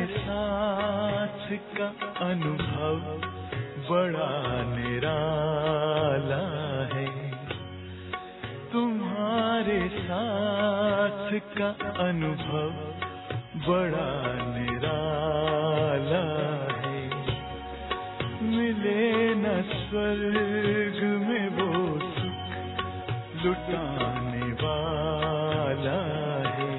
साथ का अनुभव बड़ा निराला है। तुम्हारे साथ का अनुभव बड़ा निराला है। मिले न स्वर्ग में वो सुख लुटाने वाला है।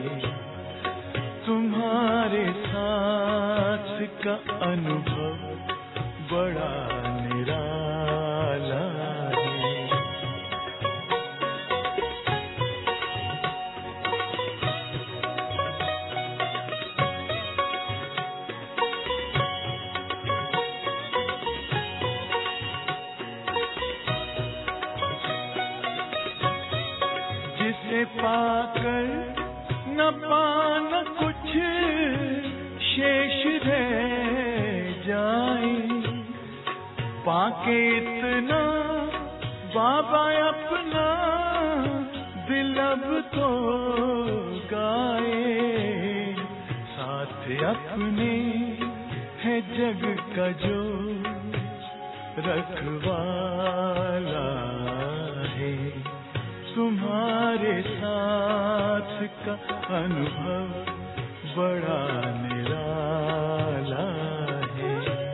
तुम्हारे साथ का अनुभव बड़ा निराला है। जिसे पाकर न पाना कुछ शेष रह जाए, पाके इतना बाबा अपना दिल अब तो गाए। साथ अपने है जग का जो रखवाला है। तुम्हारे साथ का अनुभव बड़ा निराला है।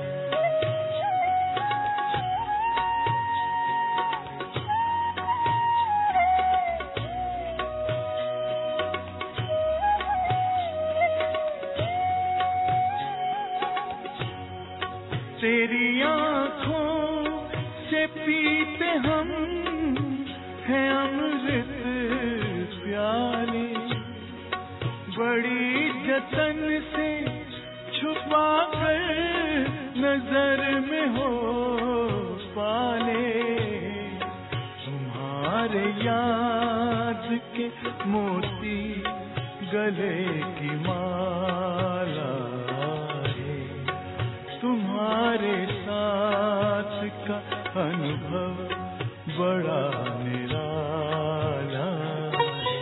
तेरी आँखों से पीते हम हैं अमृत प्याले, बड़ी जतन से छुपा कर नजर में हो पाले। तुम्हारे याद के मोती गले की माला है। तुम्हारे साथ का अनुभव बड़ा निराला है।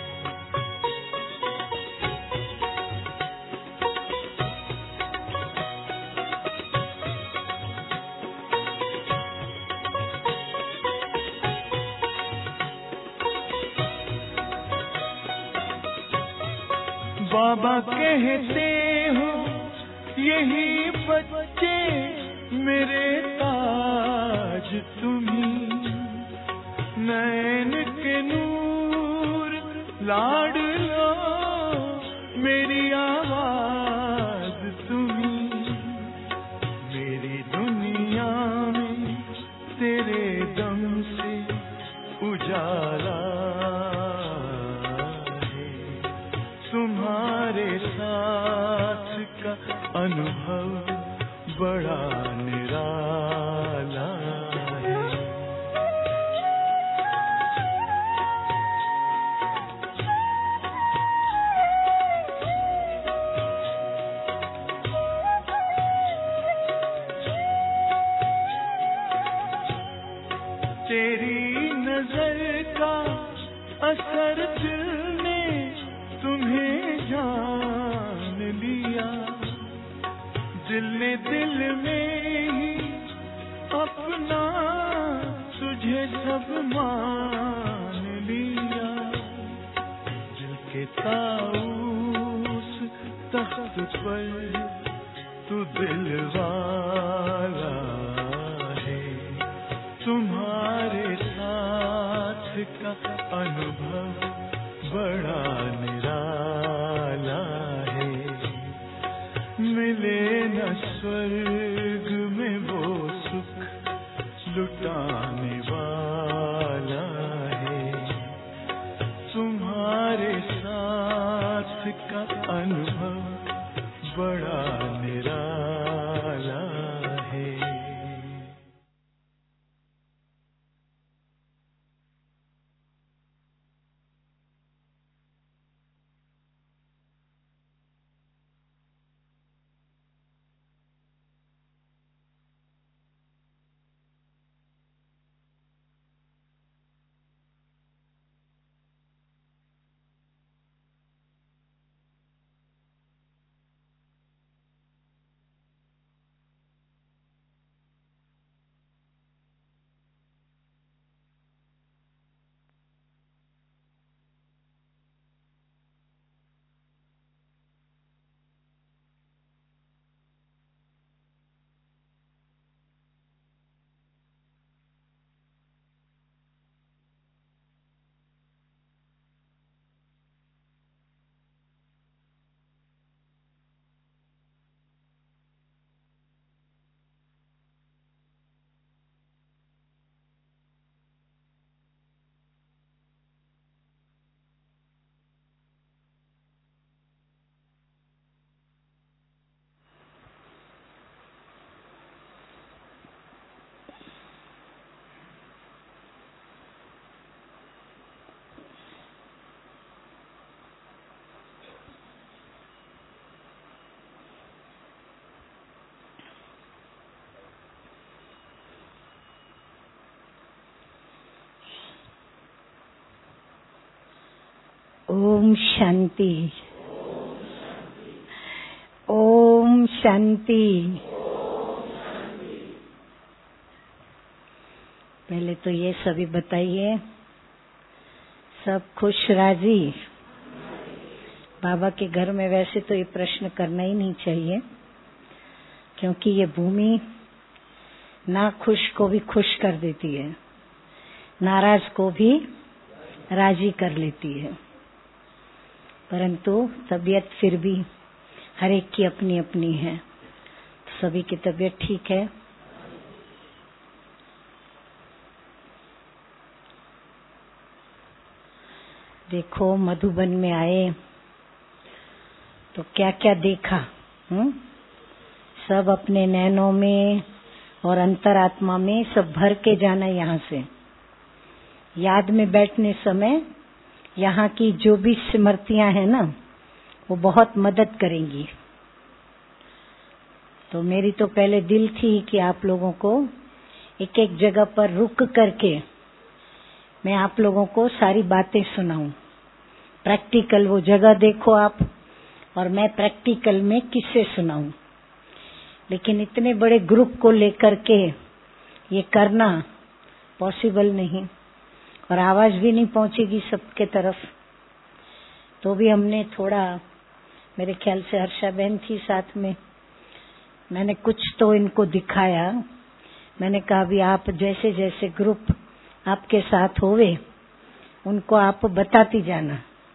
बाबा कहते हो यही बच्चे मेरे ताज तुम्ही, नैन के नूर लाडलो मेरी आवाज तुम्ही। मेरी दुनिया में तेरे दम से उजाला है। तुम्हारे साथ का अनुभव बड़ा निराला है। तेरी नजर का असर दिल ने तुम्हें जान लिया। दिल ने दिल में ही अपना तुझे सब मान लिया। दिल के ताऊस तख्त पर तू दिल वाला है। तुम्हारे साथ का अनुभव बड़ा निराला है। मिले न स्वर्ग में वो सुख लुटाने वाला है। तुम्हारे साथ का अनुभव बड़ा निराला है। ओम शांति, ओम शांति। पहले तो ये सभी बताइए, सब खुश राजी? बाबा के घर में वैसे तो ये प्रश्न करना ही नहीं चाहिए, क्योंकि ये भूमि ना खुश को भी खुश कर देती है, नाराज को भी राजी कर लेती है। परंतु तबीयत फिर भी हर एक की अपनी अपनी है। सभी की तबीयत ठीक है? देखो, मधुबन में आए तो क्या क्या देखा। सब अपने नैनों में और अंतरात्मा में सब भर के जाना। यहाँ से याद में बैठने समय यहाँ की जो भी स्मृतियां हैं ना, वो बहुत मदद करेंगी। तो मेरी तो पहले दिल थी कि आप लोगों को एक एक जगह पर रुक करके मैं आप लोगों को सारी बातें सुनाऊं। प्रैक्टिकल वो जगह देखो आप, और मैं प्रैक्टिकल में किससे सुनाऊं। लेकिन इतने बड़े ग्रुप को लेकर के ये करना पॉसिबल नहीं, और आवाज भी नहीं पहुंचेगी सबके तरफ। तो भी हमने थोड़ा, मेरे ख्याल से हर्षा बहन थी साथ में, मैंने कुछ तो इनको दिखाया। मैंने कहा भी आप जैसे जैसे ग्रुप आपके साथ होवे उनको आप बताती जाना।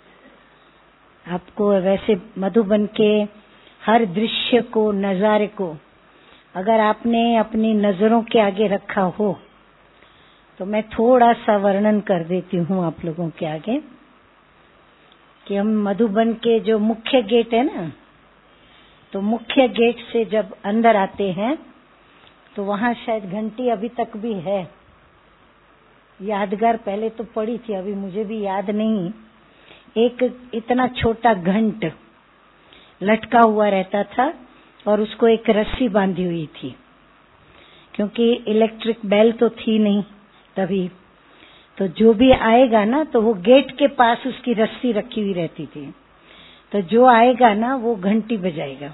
आपको वैसे मधुबन के हर दृश्य को, नजारे को अगर आपने अपनी नजरों के आगे रखा हो तो मैं थोड़ा सा वर्णन कर देती हूँ आप लोगों के आगे कि हम मधुबन के जो मुख्य गेट है ना, तो मुख्य गेट से जब अंदर आते हैं तो वहाँ शायद घंटी अभी तक भी है, यादगार पहले तो पड़ी थी, अभी मुझे भी याद नहीं। एक इतना छोटा घंट लटका हुआ रहता था और उसको एक रस्सी बांधी हुई थी, क्योंकि इलेक्ट्रिक बेल तो थी नहीं तभी। तो जो भी आएगा ना, तो वो गेट के पास उसकी रस्सी रखी हुई रहती थी। तो जो आएगा ना वो घंटी बजाएगा।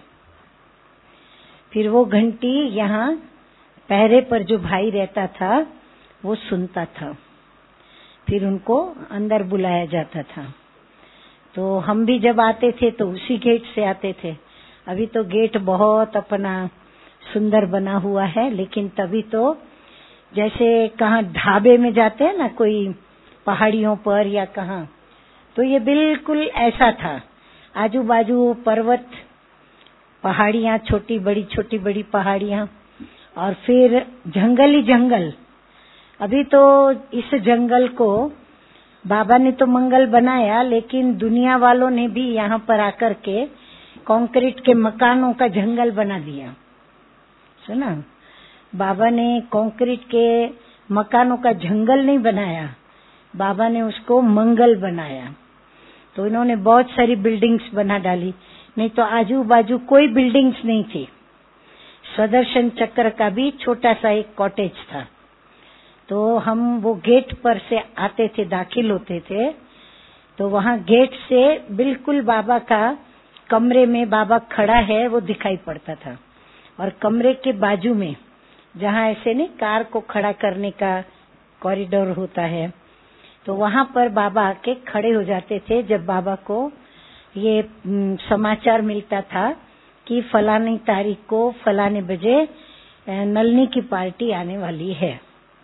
फिर वो घंटी यहाँ पहरे पर जो भाई रहता था वो सुनता था, फिर उनको अंदर बुलाया जाता था। तो हम भी जब आते थे तो उसी गेट से आते थे। अभी तो गेट बहुत अपना सुंदर बना हुआ है, लेकिन तभी तो जैसे कहाँ ढाबे में जाते हैं ना, कोई पहाड़ियों पर या कहाँ, तो ये बिल्कुल ऐसा था। आजू बाजू पर्वत, पहाड़ियाँ, छोटी बड़ी पहाड़ियाँ, और फिर जंगल ही जंगल। अभी तो इस जंगल को बाबा ने तो मंगल बनाया, लेकिन दुनिया वालों ने भी यहाँ पर आकर के कंक्रीट के मकानों का जंगल बना दिया। सुना, बाबा ने कंक्रीट के मकानों का जंगल नहीं बनाया, बाबा ने उसको मंगल बनाया। तो इन्होंने बहुत सारी बिल्डिंग्स बना डाली, नहीं तो आजू बाजू कोई बिल्डिंग्स नहीं थी। सुदर्शन चक्र का भी छोटा सा एक कॉटेज था। तो हम वो गेट पर से आते थे, दाखिल होते थे, तो वहाँ गेट से बिल्कुल बाबा का कमरे में बाबा खड़ा है वो दिखाई पड़ता था। और कमरे के बाजू में जहाँ ऐसे नहीं कार को खड़ा करने का कॉरिडोर होता है, तो वहाँ पर बाबा आके खड़े हो जाते थे जब बाबा को ये समाचार मिलता था कि फलानी तारीख को फलाने बजे नलनी की पार्टी आने वाली है।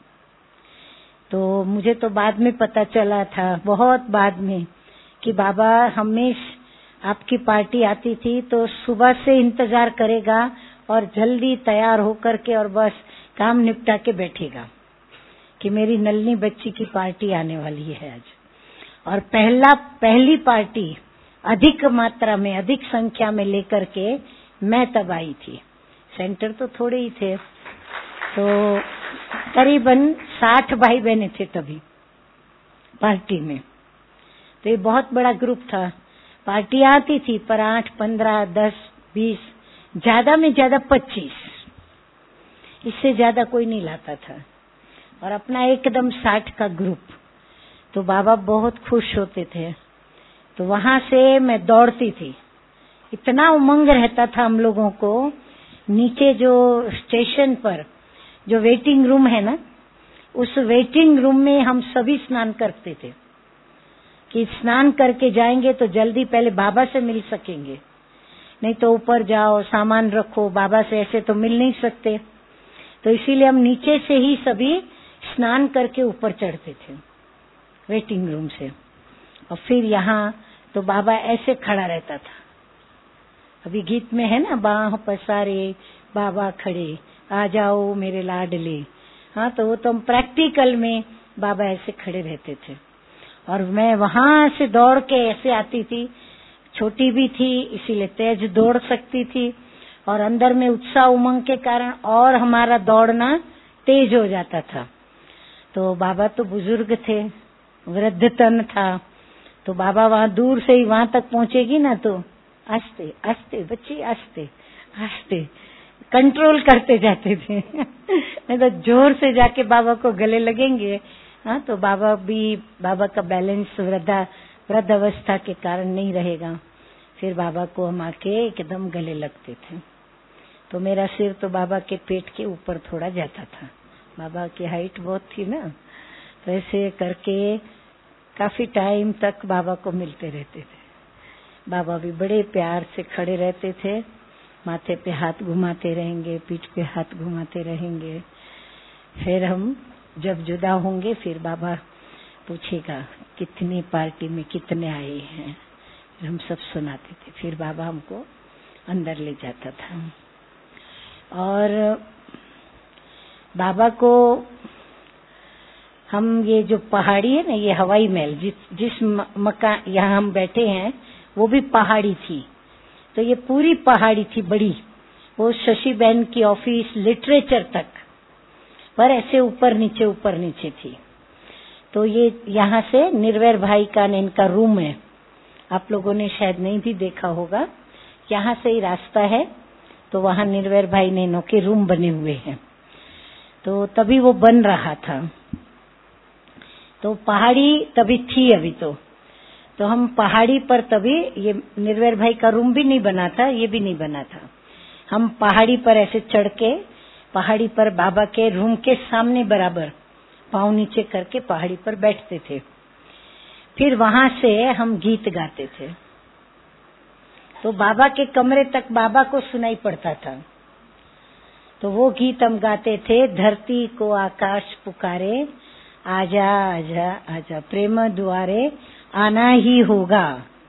तो मुझे तो बाद में पता चला था, बहुत बाद में, कि बाबा हमेशा आपकी पार्टी आती थी तो सुबह से इंतजार करेगा और जल्दी तैयार होकर के और बस काम निपटा के बैठेगा कि मेरी नलनी बच्ची की पार्टी आने वाली है आज। और पहली पार्टी अधिक मात्रा में, अधिक संख्या में लेकर के मैं तब आई थी। सेंटर तो थोड़े ही थे, तो करीबन 60 भाई बहने थे तभी पार्टी में। तो ये बहुत बड़ा ग्रुप था। पार्टी आती थी पर 8, 15, 10, 20, ज्यादा में ज्यादा 25, इससे ज्यादा कोई नहीं लाता था। और अपना एकदम 60 का ग्रुप। तो बाबा बहुत खुश होते थे तो वहां से मैं दौड़ती थी, इतना उमंग रहता था हम लोगों को। नीचे जो स्टेशन पर जो वेटिंग रूम है ना, उस वेटिंग रूम में हम सभी स्नान करते थे कि स्नान करके जाएंगे तो जल्दी पहले बाबा से मिल सकेंगे, नहीं तो ऊपर जाओ सामान रखो, बाबा से ऐसे तो मिल नहीं सकते। तो इसीलिए हम नीचे से ही सभी स्नान करके ऊपर चढ़ते थे वेटिंग रूम से। और फिर यहाँ तो बाबा ऐसे खड़ा रहता था, अभी गीत में है ना, बाह पसारे बाबा खड़े, आ जाओ मेरे लाडले। हाँ, तो वो तो हम प्रैक्टिकल में बाबा ऐसे खड़े रहते थे। और मैं वहां से दौड़ के ऐसे आती थी, छोटी भी थी इसीलिए तेज दौड़ सकती थी, और अंदर में उत्साह उमंग के कारण और हमारा दौड़ना तेज हो जाता था। तो बाबा तो बुजुर्ग थे, वृद्ध तन था, तो बाबा वहां दूर से ही वहां तक पहुंचेगी ना तो आस्ते आस्ते बच्ची आस्ते आस्ते कंट्रोल करते जाते थे नहीं तो जोर से जाके बाबा को गले लगेंगे। हाँ, तो बाबा का बैलेंस वृद्ध अवस्था के कारण नहीं रहेगा, फिर बाबा को हम आके एकदम गले लगते थे। तो मेरा सिर तो बाबा के पेट के ऊपर थोड़ा जाता था, बाबा की हाइट बहुत थी ना, तो ऐसे करके काफी टाइम तक बाबा को मिलते रहते थे। बाबा भी बड़े प्यार से खड़े रहते थे, माथे पे हाथ घुमाते रहेंगे, पीठ पे हाथ घुमाते रहेंगे। फिर हम जब जुदा होंगे फिर बाबा पूछेगा कितनी पार्टी में कितने आए हैं, फिर हम सब सुनाते थे। फिर बाबा हमको अंदर ले जाता था। और बाबा को हम ये जो पहाड़ी है ना, ये हवाई महल जिस मकान यहाँ हम बैठे हैं वो भी पहाड़ी थी। तो ये पूरी पहाड़ी थी बड़ी, वो शशि बहन की ऑफिस लिटरेचर तक पर ऐसे ऊपर नीचे थी। तो ये यहाँ से निर्वैर भाई का इनका रूम है, आप लोगों ने शायद नहीं भी देखा होगा, यहाँ से ही रास्ता है, तो वहाँ निर्वैर भाई नैनो के रूम बने हुए हैं। तो तभी वो बन रहा था, तो पहाड़ी तभी थी अभी तो हम पहाड़ी पर तभी, ये निर्वैर भाई का रूम भी नहीं बना था, ये भी नहीं बना था। हम पहाड़ी पर ऐसे चढ़ के पहाड़ी पर बाबा के रूम के सामने बराबर पाँव नीचे करके पहाड़ी पर बैठते थे। फिर वहां से हम गीत गाते थे, तो बाबा के कमरे तक बाबा को सुनाई पड़ता था। तो वो गीत हम गाते थे, धरती को आकाश पुकारे, आजा आजा आजा प्रेम द्वारे आना ही होगा।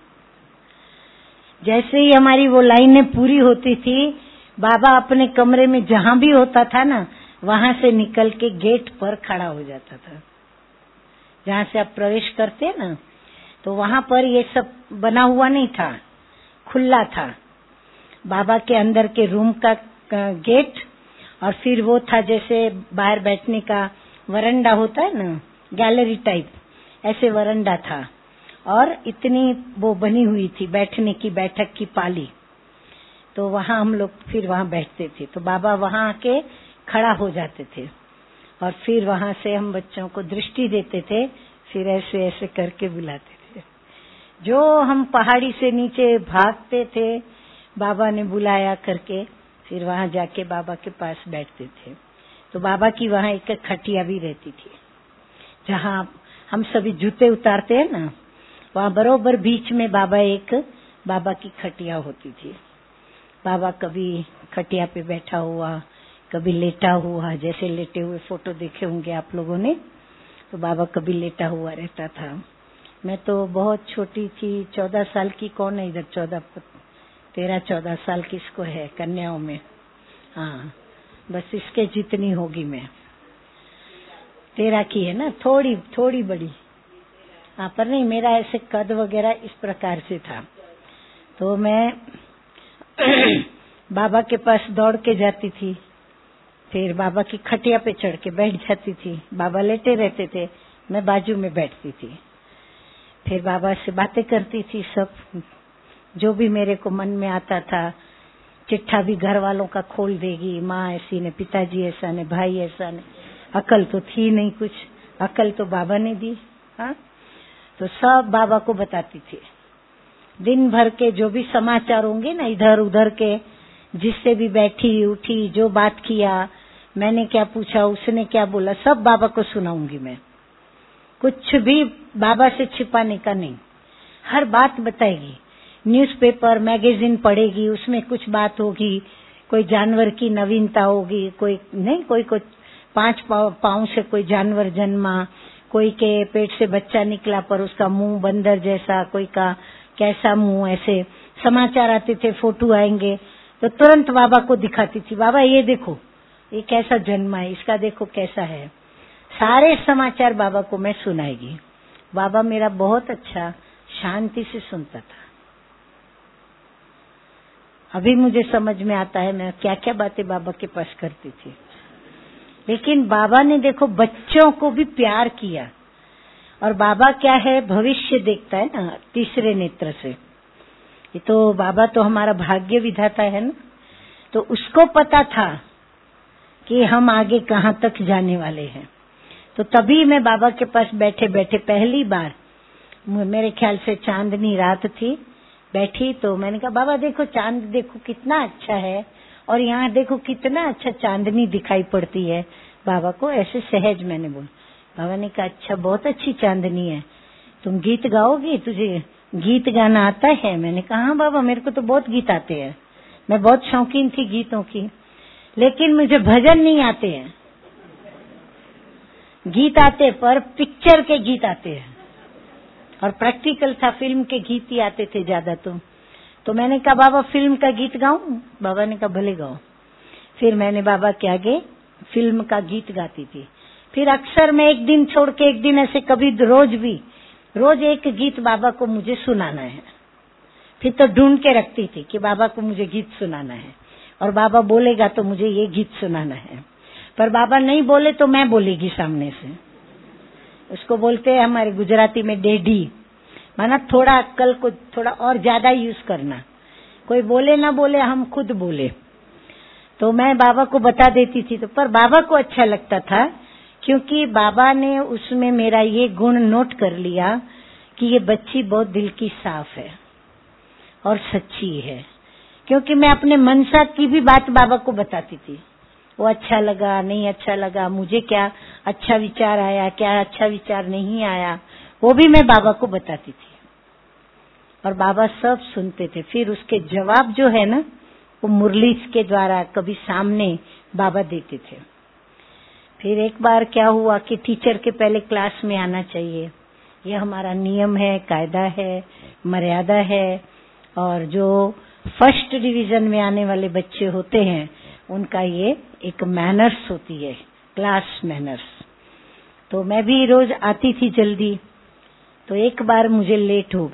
जैसे ही हमारी वो लाइनें पूरी होती थी, बाबा अपने कमरे में जहां भी होता था ना, वहां से निकल के गेट पर खड़ा हो जाता था। जहां से आप प्रवेश करते हैं ना, तो वहां पर ये सब बना हुआ नहीं था, खुला था। बाबा के अंदर के रूम का गेट, और फिर वो था जैसे बाहर बैठने का वरंडा होता है ना, गैलरी टाइप, ऐसे वरंडा था। और इतनी वो बनी हुई थी बैठने की, बैठक की पाली, तो वहां हम लोग फिर वहां बैठते थे। तो बाबा वहां आके खड़ा हो जाते थे, और फिर वहां से हम बच्चों को दृष्टि देते थे, फिर ऐसे ऐसे करके बुलाते थे। जो हम पहाड़ी से नीचे भागते थे, बाबा ने बुलाया करके, फिर वहां जाके बाबा के पास बैठते थे। तो बाबा की वहां एक खटिया भी रहती थी, जहां हम सभी जूते उतारते हैं ना, वहां बरोबर बीच में बाबा की खटिया होती थी। बाबा कभी खटिया पे बैठा हुआ, कभी लेटा हुआ, जैसे लेटे हुए फोटो देखे होंगे आप लोगों ने, तो बाबा कभी लेटा हुआ रहता था। मैं तो बहुत छोटी थी, 14 साल की, कौन है इधर 13-14 साल किसको है कन्याओं में? हाँ, बस इसके जितनी होगी मैं, 13 की है ना, थोड़ी बड़ी। हाँ, पर नहीं, मेरा ऐसे कद वगैरह इस प्रकार से था। तो मैं बाबा के पास दौड़ के जाती थी, फिर बाबा की खटिया पे चढ़ के बैठ जाती थी। बाबा लेटे रहते थे, मैं बाजू में बैठती थी, फिर बाबा से बातें करती थी, सब जो भी मेरे को मन में आता था। चिट्ठा भी घर वालों का खोल देगी, माँ ऐसी ने, पिताजी ऐसा ने, भाई ऐसा ने। अकल तो थी नहीं कुछ, अकल तो बाबा ने दी। हाँ, तो सब बाबा को बताती थी। दिन भर के जो भी समाचार होंगे ना इधर उधर के, जिससे भी बैठी उठी जो बात किया, मैंने क्या पूछा उसने क्या बोला, सब बाबा को सुनाऊंगी मैं। कुछ भी बाबा से छिपाने का नहीं, हर बात बताएगी। न्यूज़पेपर मैगजीन पढ़ेगी, उसमें कुछ बात होगी, कोई जानवर की नवीनता होगी, कोई नहीं, कोई 5 पाँव से कोई जानवर जन्मा, कोई के पेट से बच्चा निकला पर उसका मुंह बंदर जैसा, कोई का कैसा मुंह, ऐसे समाचार आते थे, फोटो आएंगे तो तुरंत बाबा को दिखाती थी, बाबा ये देखो ये कैसा जन्मा है, इसका देखो कैसा है। सारे समाचार बाबा को मैं सुनाएगी। बाबा मेरा बहुत अच्छा शांति से सुनता था। अभी मुझे समझ में आता है मैं क्या क्या बातें बाबा के पास करती थी। लेकिन बाबा ने देखो बच्चों को भी प्यार किया, और बाबा क्या है, भविष्य देखता है ना तीसरे नेत्र से। ये तो बाबा तो हमारा भाग्य विधाता है ना, तो उसको पता था कि हम आगे कहाँ तक जाने वाले हैं। तो तभी मैं बाबा के पास बैठे बैठे पहली बार, मेरे ख्याल से चांदनी रात थी, बैठी तो मैंने कहा बाबा देखो चांद देखो कितना अच्छा है, और यहाँ देखो कितना अच्छा चांदनी दिखाई पड़ती है। बाबा को ऐसे सहज मैंने बोला। बाबा ने कहा अच्छा बहुत अच्छी चांदनी है, तुम गीत गाओगी, तुझे गीत गाना आता है? मैंने कहा हाँ बाबा मेरे को तो बहुत गीत आते हैं, मैं बहुत शौकीन थी गीतों की, लेकिन मुझे भजन नहीं आते हैं। गीत आते पर पिक्चर के गीत आते हैं, और प्रैक्टिकल था, फिल्म के गीत ही आते थे ज्यादा। तो मैंने कहा बाबा फिल्म का गीत गाऊं? बाबा ने कहा भले गाओ। फिर मैंने बाबा के आगे फिल्म का गीत गाती थी। फिर अक्सर मैं एक दिन छोड़ के एक दिन, ऐसे कभी रोज एक गीत बाबा को मुझे सुनाना है। फिर तो ढूंढ के रखती थी कि बाबा को मुझे गीत सुनाना है, और बाबा बोलेगा तो मुझे ये गीत सुनाना है। पर बाबा नहीं बोले तो मैं बोलेगी सामने से। उसको बोलते हैं हमारे गुजराती में डेढ़ी, माना थोड़ा अक्कल को थोड़ा और ज्यादा यूज करना, कोई बोले ना बोले हम खुद बोले। तो मैं बाबा को बता देती थी, तो पर बाबा को अच्छा लगता था, क्योंकि बाबा ने उसमें मेरा ये गुण नोट कर लिया कि ये बच्ची बहुत दिल की साफ है और सच्ची है। क्योंकि मैं अपने मनसा की भी बात बाबा को बताती थी, वो अच्छा लगा नहीं अच्छा लगा, मुझे क्या अच्छा विचार आया, क्या अच्छा विचार नहीं आया, वो भी मैं बाबा को बताती थी, और बाबा सब सुनते थे। फिर उसके जवाब जो है ना, वो मुरली के द्वारा कभी सामने बाबा देते थे। फिर एक बार क्या हुआ कि टीचर के पहले क्लास में आना चाहिए, ये हमारा नियम है, कायदा है, मर्यादा है, और जो फर्स्ट डिवीजन में आने वाले बच्चे होते हैं उनका ये एक मैनर्स होती है, क्लास मैनर्स। तो मैं भी रोज आती थी जल्दी, तो एक बार मुझे लेट हो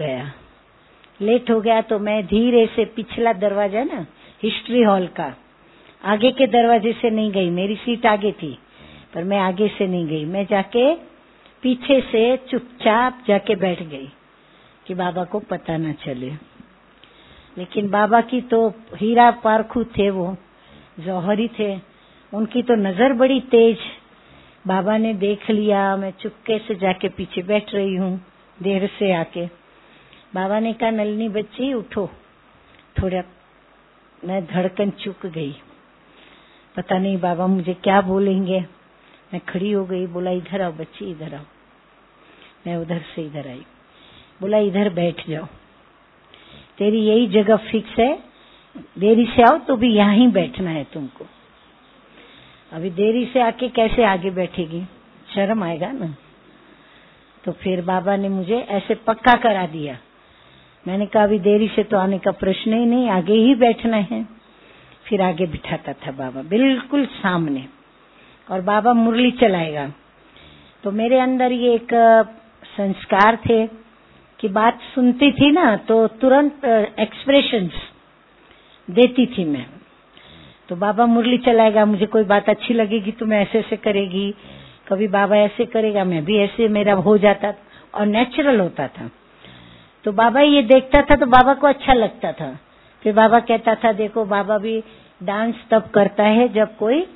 गया तो मैं धीरे से पिछला दरवाजा ना हिस्ट्री हॉल का, आगे के दरवाजे से नहीं गई, मेरी सीट आगे थी पर मैं आगे से नहीं गई, मैं जाके पीछे से चुपचाप जाके बैठ गई कि बाबा को पता न चले। लेकिन बाबा की तो हीरा पारखू थे, वो जौहरी थे, उनकी तो नजर बड़ी तेज। बाबा ने देख लिया, मैं चुपके से जाके पीछे बैठ रही हूँ देर से आके। बाबा ने कहा नलनी बच्ची उठो, थोड़ा मैं धड़कन चुक गई, पता नहीं बाबा मुझे क्या बोलेंगे। मैं खड़ी हो गई, बोला इधर आओ बच्ची इधर आओ। मैं उधर से इधर आई, बोला इधर बैठ जाओ, तेरी यही जगह फिक्स है, देरी से आओ तो भी यहाँ ही बैठना है तुमको। अभी देरी से आके कैसे आगे बैठेगी, शर्म आएगा ना। तो फिर बाबा ने मुझे ऐसे पक्का करा दिया। मैंने कहा अभी देरी से तो आने का प्रश्न ही नहीं, आगे ही बैठना है। फिर आगे बिठाता था बाबा बिल्कुल सामने, और बाबा मुरली चलाएगा। तो मेरे अंदर ये एक संस्कार थे कि बात सुनती थी ना तो तुरंत एक्सप्रेशंस देती थी मैं। तो बाबा मुरली चलाएगा, मुझे कोई बात अच्छी लगेगी तो मैं ऐसे ऐसे करेगी, कभी बाबा ऐसे करेगा मैं भी ऐसे, मेरा हो जाता और नेचुरल होता था। तो बाबा ये देखता था तो बाबा को अच्छा लगता था। फिर बाबा कहता था देखो बाबा भी डांस तब करता है जब कोई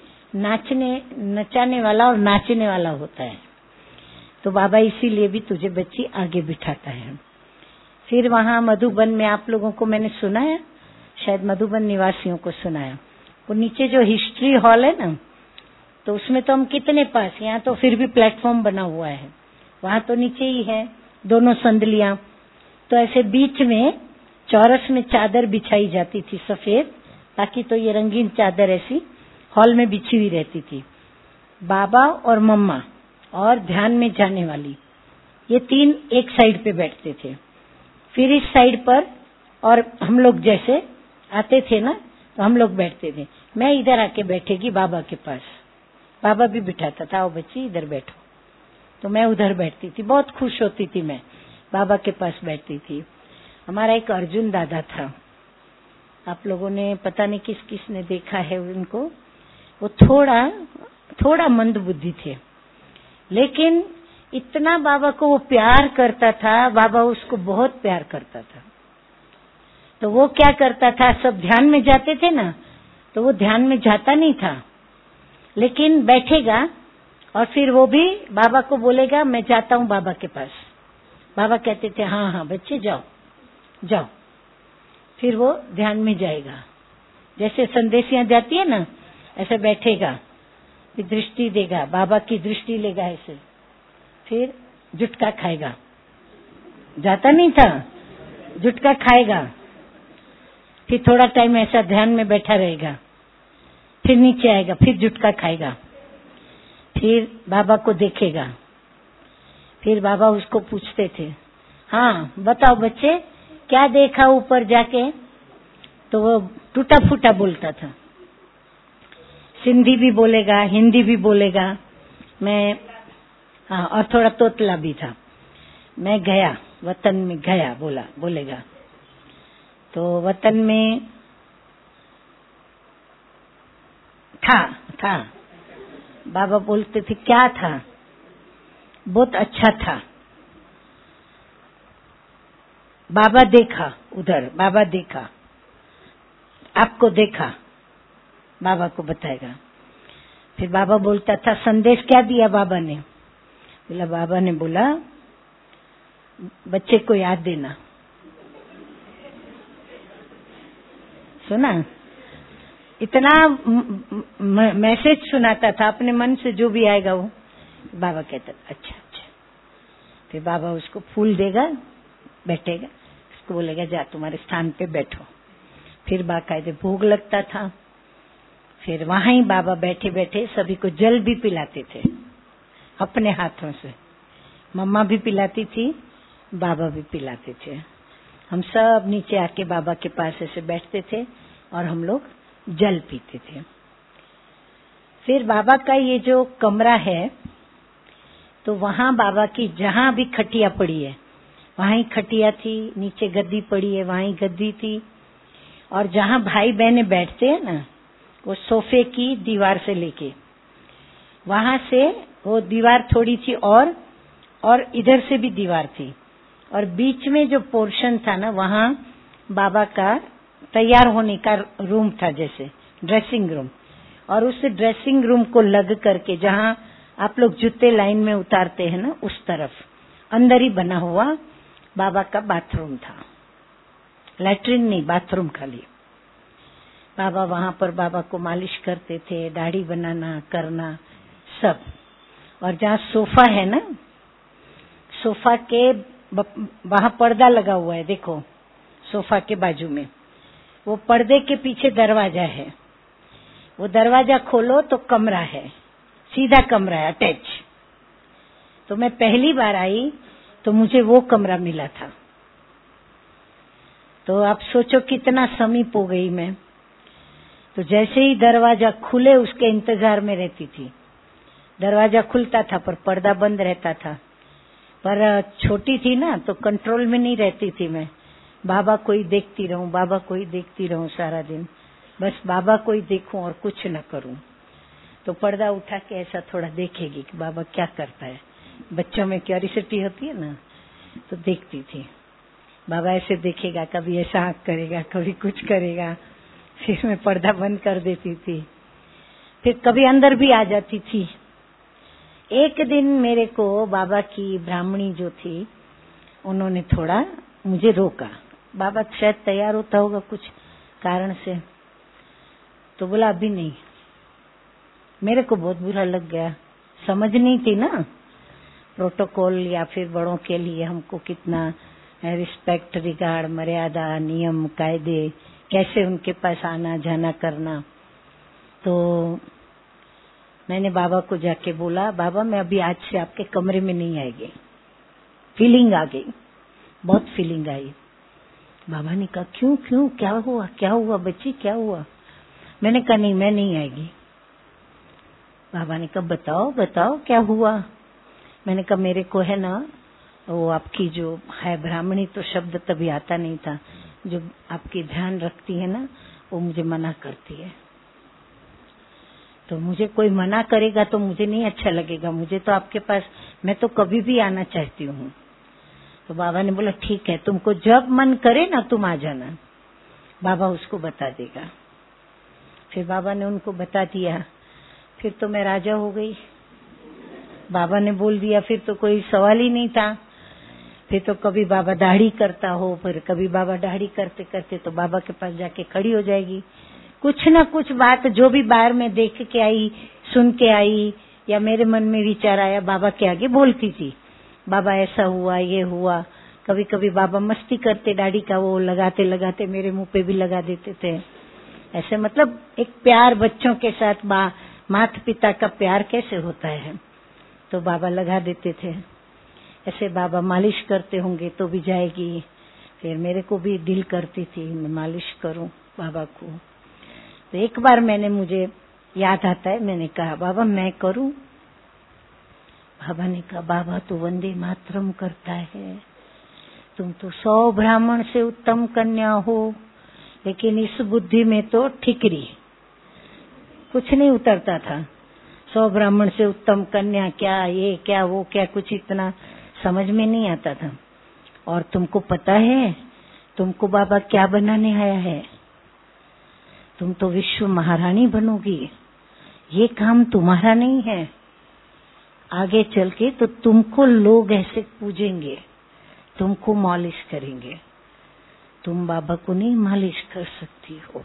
नचाने वाला और नाचने वाला होता है, तो बाबा इसीलिए भी तुझे बच्ची आगे बिठाता है। फिर वहाँ मधुबन में आप लोगों को मैंने सुनाया, शायद मधुबन निवासियों को सुनाया, वो नीचे जो हिस्ट्री हॉल है ना, तो उसमें तो हम कितने पास, यहाँ तो फिर भी प्लेटफॉर्म बना हुआ है, वहाँ तो नीचे ही है दोनों संदलियां। तो ऐसे बीच में चौरस में चादर बिछाई जाती थी सफेद, ताकि तो ये रंगीन चादर ऐसी हॉल में बिछी हुई रहती थी। बाबा और मम्मा और ध्यान में जाने वाली, ये तीन एक साइड पे बैठते थे। फिर इस साइड पर और हम लोग जैसे आते थे ना, तो हम लोग बैठते थे। मैं इधर आके बैठेगी बाबा के पास, बाबा भी बिठाता था, आओ बच्ची इधर बैठो, तो मैं उधर बैठती थी। बहुत खुश होती थी मैं, बाबा के पास बैठती थी। हमारा एक अर्जुन दादा था, आप लोगों ने पता नहीं किस किस ने देखा है उनको, वो थोड़ा मंद बुद्धि थे, लेकिन इतना बाबा को वो प्यार करता था, बाबा उसको बहुत प्यार करता था। तो वो क्या करता था, सब ध्यान में जाते थे ना, तो वो ध्यान में जाता नहीं था, लेकिन बैठेगा और फिर वो भी बाबा को बोलेगा मैं जाता हूँ बाबा के पास। बाबा कहते थे हाँ हाँ बच्चे जाओ जाओ। फिर वो ध्यान में जाएगा, जैसे संदेशियां जाती है ना, ऐसे बैठेगा, फिर दृष्टि देगा, बाबा की दृष्टि लेगा ऐसे, फिर जुटका खाएगा, जाता नहीं था, जुटका खाएगा, फिर थोड़ा टाइम ऐसा ध्यान में बैठा रहेगा, फिर नीचे आएगा, फिर जुटका खाएगा, फिर बाबा को देखेगा। फिर बाबा उसको पूछते थे हाँ बताओ बच्चे क्या देखा ऊपर जाके, तो वो टूटा फूटा बोलता था, सिंधी भी बोलेगा, हिंदी भी बोलेगा, मैं हाँ और थोड़ा तोतला भी था। मैं गया वतन में, गया बोलेगा। तो वतन में था बाबा बोलते थे क्या था, बहुत अच्छा था। बाबा देखा उधर, बाबा देखा, आपको देखा, बाबा को बताएगा। फिर बाबा बोलता था संदेश क्या दिया बाबा ने, बोला बाबा ने बोला बच्चे को याद देना। सुना, इतना मैसेज सुनाता था अपने मन से, जो भी आएगा वो बाबा कहता था अच्छा अच्छा। फिर बाबा उसको फूल देगा, बैठेगा, उसको बोलेगा जा तुम्हारे स्थान पे बैठो। फिर बाकायदे भोग लगता था। फिर वहां ही बाबा बैठे बैठे सभी को जल भी पिलाते थे अपने हाथों से, मम्मा भी पिलाती थी, बाबा भी पिलाते थे। हम सब नीचे आके बाबा के पास ऐसे बैठते थे और हम लोग जल पीते थे। फिर बाबा का ये जो कमरा है, तो वहां बाबा की जहां भी खटिया पड़ी है वहां ही खटिया थी, नीचे गद्दी पड़ी है वहां ही गद्दी थी, और जहां भाई बहने बैठते हैं ना, वो सोफे की दीवार से लेके वहां से वो दीवार थोड़ी थी और इधर से भी दीवार थी, और बीच में जो पोर्शन था ना, वहां बाबा का तैयार होने का रूम था, जैसे ड्रेसिंग रूम। और उस ड्रेसिंग रूम को लग करके जहां आप लोग जूते लाइन में उतारते हैं ना, उस तरफ अंदर ही बना हुआ बाबा का बाथरूम था, लैट्रिन नहीं, बाथरूम खाली। बाबा वहां पर बाबा को मालिश करते थे, दाढ़ी बनाना करना सब। और जहाँ सोफा है ना, सोफा के वहां पर्दा लगा हुआ है, देखो सोफा के बाजू में, वो पर्दे के पीछे दरवाजा है, वो दरवाजा खोलो तो कमरा है, सीधा कमरा है अटैच। तो मैं पहली बार आई तो मुझे वो कमरा मिला था। तो आप सोचो कितना समीप हो गई मैं। तो जैसे ही दरवाजा खुले उसके इंतजार में रहती थी। दरवाजा खुलता था पर पर्दा बंद रहता था, पर छोटी थी ना तो कंट्रोल में नहीं रहती थी मैं। बाबा को ही देखती रहूं, बाबा को ही देखती रहूं सारा दिन, बस बाबा को ही देखूं और कुछ न करूं। तो पर्दा उठा के ऐसा थोड़ा देखेगी कि बाबा क्या करता है। बच्चों में क्यूरियोसिटी होती है ना, तो देखती थी। बाबा ऐसे देखेगा, कभी ऐसा आंख करेगा, कभी कुछ करेगा, फिर मैं पर्दा बंद कर देती थी। फिर कभी अंदर भी आ जाती थी। एक दिन मेरे को बाबा की ब्राह्मणी जो थी, उन्होंने थोड़ा मुझे रोका। बाबा शायद तैयार होता होगा कुछ कारण से, तो बोला अभी नहीं। मेरे को बहुत बुरा लग गया, समझ नहीं थी ना प्रोटोकॉल या फिर बड़ों के लिए हमको कितना रिस्पेक्ट, रिगार्ड, मर्यादा, नियम, कायदे, कैसे उनके पास आना जाना करना। तो मैंने बाबा को जाके बोला, बाबा मैं अभी आज से आपके कमरे में नहीं आएगी। फीलिंग आ गई, बहुत फीलिंग आई। बाबा ने कहा क्यों क्यों, क्या हुआ, क्या हुआ बच्ची, क्या हुआ? मैंने कहा नहीं, मैं नहीं आएगी। बाबा ने कहा बताओ बताओ क्या हुआ? मैंने कहा मेरे को है ना, वो आपकी जो है ब्राह्मणी, तो शब्द तभी आता नहीं था, जो आपकी ध्यान रखती है ना, वो मुझे मना करती है। तो मुझे कोई मना करेगा तो मुझे नहीं अच्छा लगेगा, मुझे तो आपके पास, मैं तो कभी भी आना चाहती हूँ। तो बाबा ने बोला ठीक है, तुमको जब मन करे ना तुम आ जाना, बाबा उसको बता देगा। फिर बाबा ने उनको बता दिया। फिर तो मैं राजा हो गई, बाबा ने बोल दिया, फिर तो कोई सवाल ही नहीं था। फिर तो कभी बाबा दाढ़ी करता हो, फिर कभी बाबा दाढ़ी करते करते तो बाबा के पास जाके खड़ी हो जाएगी। कुछ ना कुछ बात जो भी बाहर में देख के आई, सुन के आई, या मेरे मन में विचार आया, बाबा के आगे बोलती थी। बाबा ऐसा हुआ, ये हुआ। कभी कभी बाबा मस्ती करते, दाढ़ी का वो लगाते लगाते मेरे मुंह पे भी लगा देते थे। ऐसे मतलब एक प्यार बच्चों के साथ, माता पिता का प्यार कैसे होता है, तो बाबा लगा देते थे। ऐसे बाबा मालिश करते होंगे तो भी जाएगी। फिर मेरे को भी दिल करती थी मैं मालिश करूं बाबा को। तो एक बार मुझे याद आता है, मैंने कहा बाबा मैं करूं? बाबा ने कहा बाबा तो वंदे मातरम करता है, तुम तो 100 ब्राह्मण से उत्तम कन्या हो, लेकिन इस बुद्धि में तो ठिकरी, कुछ नहीं उतरता था। 100 ब्राह्मण से उत्तम कन्या क्या, ये क्या, वो क्या, कुछ इतना समझ में नहीं आता था। और तुमको पता है तुमको बाबा क्या बनाने आया है? तुम तो विश्व महारानी बनोगी, ये काम तुम्हारा नहीं है। आगे चल के तो तुमको लोग ऐसे पूजेंगे, तुमको मालिश करेंगे, तुम बाबा को नहीं मालिश कर सकती हो।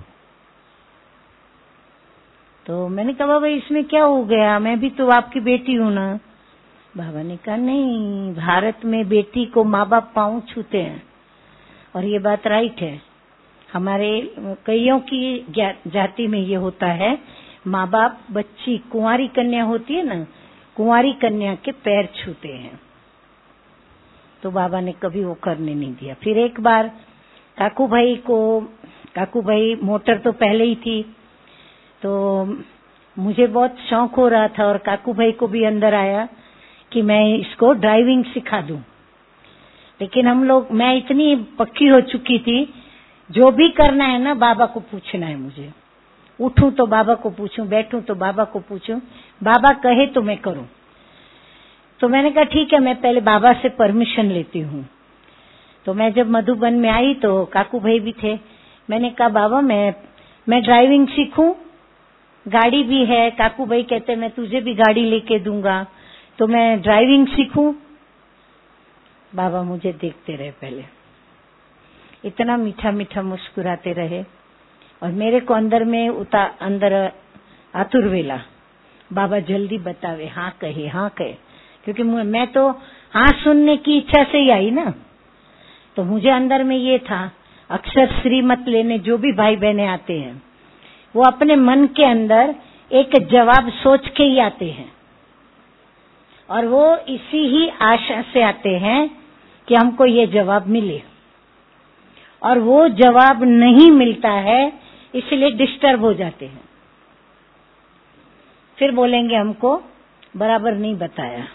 तो मैंने कहा बाबा इसमें क्या हो गया, मैं भी तो आपकी बेटी हूं ना। बाबा ने कहा नहीं, भारत में बेटी को माँ बाप पांव छूते हैं, और ये बात राइट है। हमारे कईयों की जाति में ये होता है, माँ बाप बच्ची कुंवारी कन्या होती है ना, कुंवारी कन्या के पैर छूते हैं। तो बाबा ने कभी वो करने नहीं दिया। फिर एक बार काकू भाई मोटर तो पहले ही थी, तो मुझे बहुत शौक हो रहा था, और काकू भाई को भी अंदर आया कि मैं इसको ड्राइविंग सिखा दूं। लेकिन मैं इतनी पक्की हो चुकी थी, जो भी करना है ना बाबा को पूछना है मुझे। उठूं तो बाबा को पूछूं, बैठूं तो बाबा को पूछूं, बाबा कहे तो मैं करूं। तो मैंने कहा ठीक है, मैं पहले बाबा से परमिशन लेती हूँ। तो मैं जब मधुबन में आई तो काकू भाई भी थे। मैंने कहा बाबा मैं ड्राइविंग सीखूं, गाड़ी भी है। काकू भाई कहते मैं तुझे भी गाड़ी लेके दूंगा, तो मैं ड्राइविंग सीखूं। बाबा मुझे देखते रहे, पहले इतना मीठा मीठा मुस्कुराते रहे, और मेरे को अंदर आतुरवेला, बाबा जल्दी बतावे, हाँ कहे, क्योंकि मैं तो हाँ सुनने की इच्छा से ही आई ना। तो मुझे अंदर में ये था, अक्सर श्रीमत लेने जो भी भाई बहने आते हैं, वो अपने मन के अंदर एक जवाब सोच के ही आते हैं, और वो इसी ही आशा से आते हैं कि हमको ये जवाब मिले, और वो जवाब नहीं मिलता है, इसलिए डिस्टर्ब हो जाते हैं। फिर बोलेंगे हमको बराबर नहीं बताया,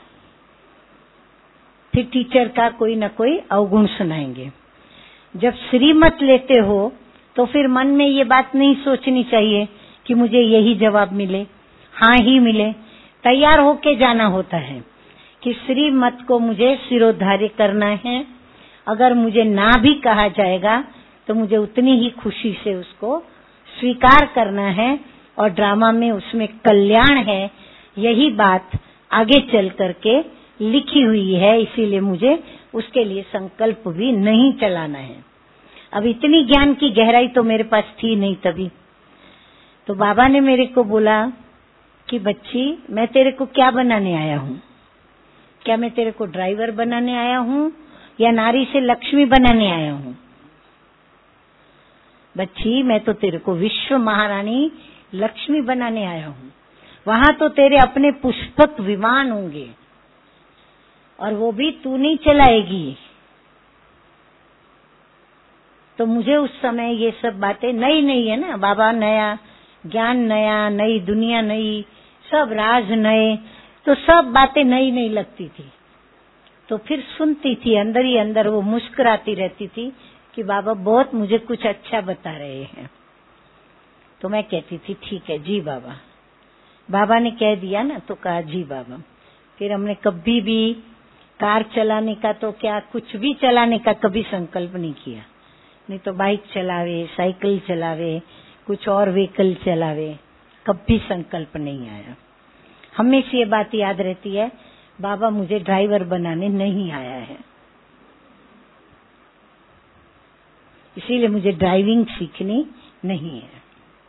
फिर टीचर का कोई न कोई अवगुण सुनाएंगे। जब श्रीमत लेते हो तो फिर मन में ये बात नहीं सोचनी चाहिए कि मुझे यही जवाब मिले, हाँ ही मिले। तैयार होके जाना होता है कि श्रीमत को मुझे सिरोधार्य करना है। अगर मुझे ना भी कहा जाएगा तो मुझे उतनी ही खुशी से उसको स्वीकार करना है, और ड्रामा में उसमें कल्याण है, यही बात आगे चल करके लिखी हुई है, इसीलिए मुझे उसके लिए संकल्प भी नहीं चलाना है। अब इतनी ज्ञान की गहराई तो मेरे पास थी नहीं तभी। तो बाबा ने मेरे को बोला कि बच्ची, मैं तेरे को क्या बनाने आया हूँ? क्या मैं तेरे को ड्राइवर बनाने आया हूँ या नारी से लक्ष्मी बनाने आया हूँ? बच्ची, मैं तो तेरे को विश्व महारानी लक्ष्मी बनाने आया हूँ। वहां तो तेरे अपने पुष्पक विमान होंगे और वो भी तू नहीं चलाएगी। तो मुझे उस समय ये सब बातें नई नई है ना, बाबा नया, ज्ञान नया, नई दुनिया नई, सब राज नए, तो सब बातें नई नई लगती थी। तो फिर सुनती थी, अंदर ही अंदर वो मुस्कुराती रहती थी कि बाबा बहुत मुझे कुछ अच्छा बता रहे हैं। तो मैं कहती थी ठीक है जी बाबा। बाबा ने कह दिया ना तो कहा जी बाबा। फिर हमने कभी भी कार चलाने का तो क्या, कुछ भी चलाने का कभी संकल्प नहीं किया। नहीं तो बाइक चलावे, साइकिल चलावे, कुछ और व्हीकल चलावे, कभी संकल्प नहीं आया। हमेशा ये बात याद रहती है, बाबा मुझे ड्राइवर बनाने नहीं आया है, इसीलिए मुझे ड्राइविंग सीखनी नहीं है।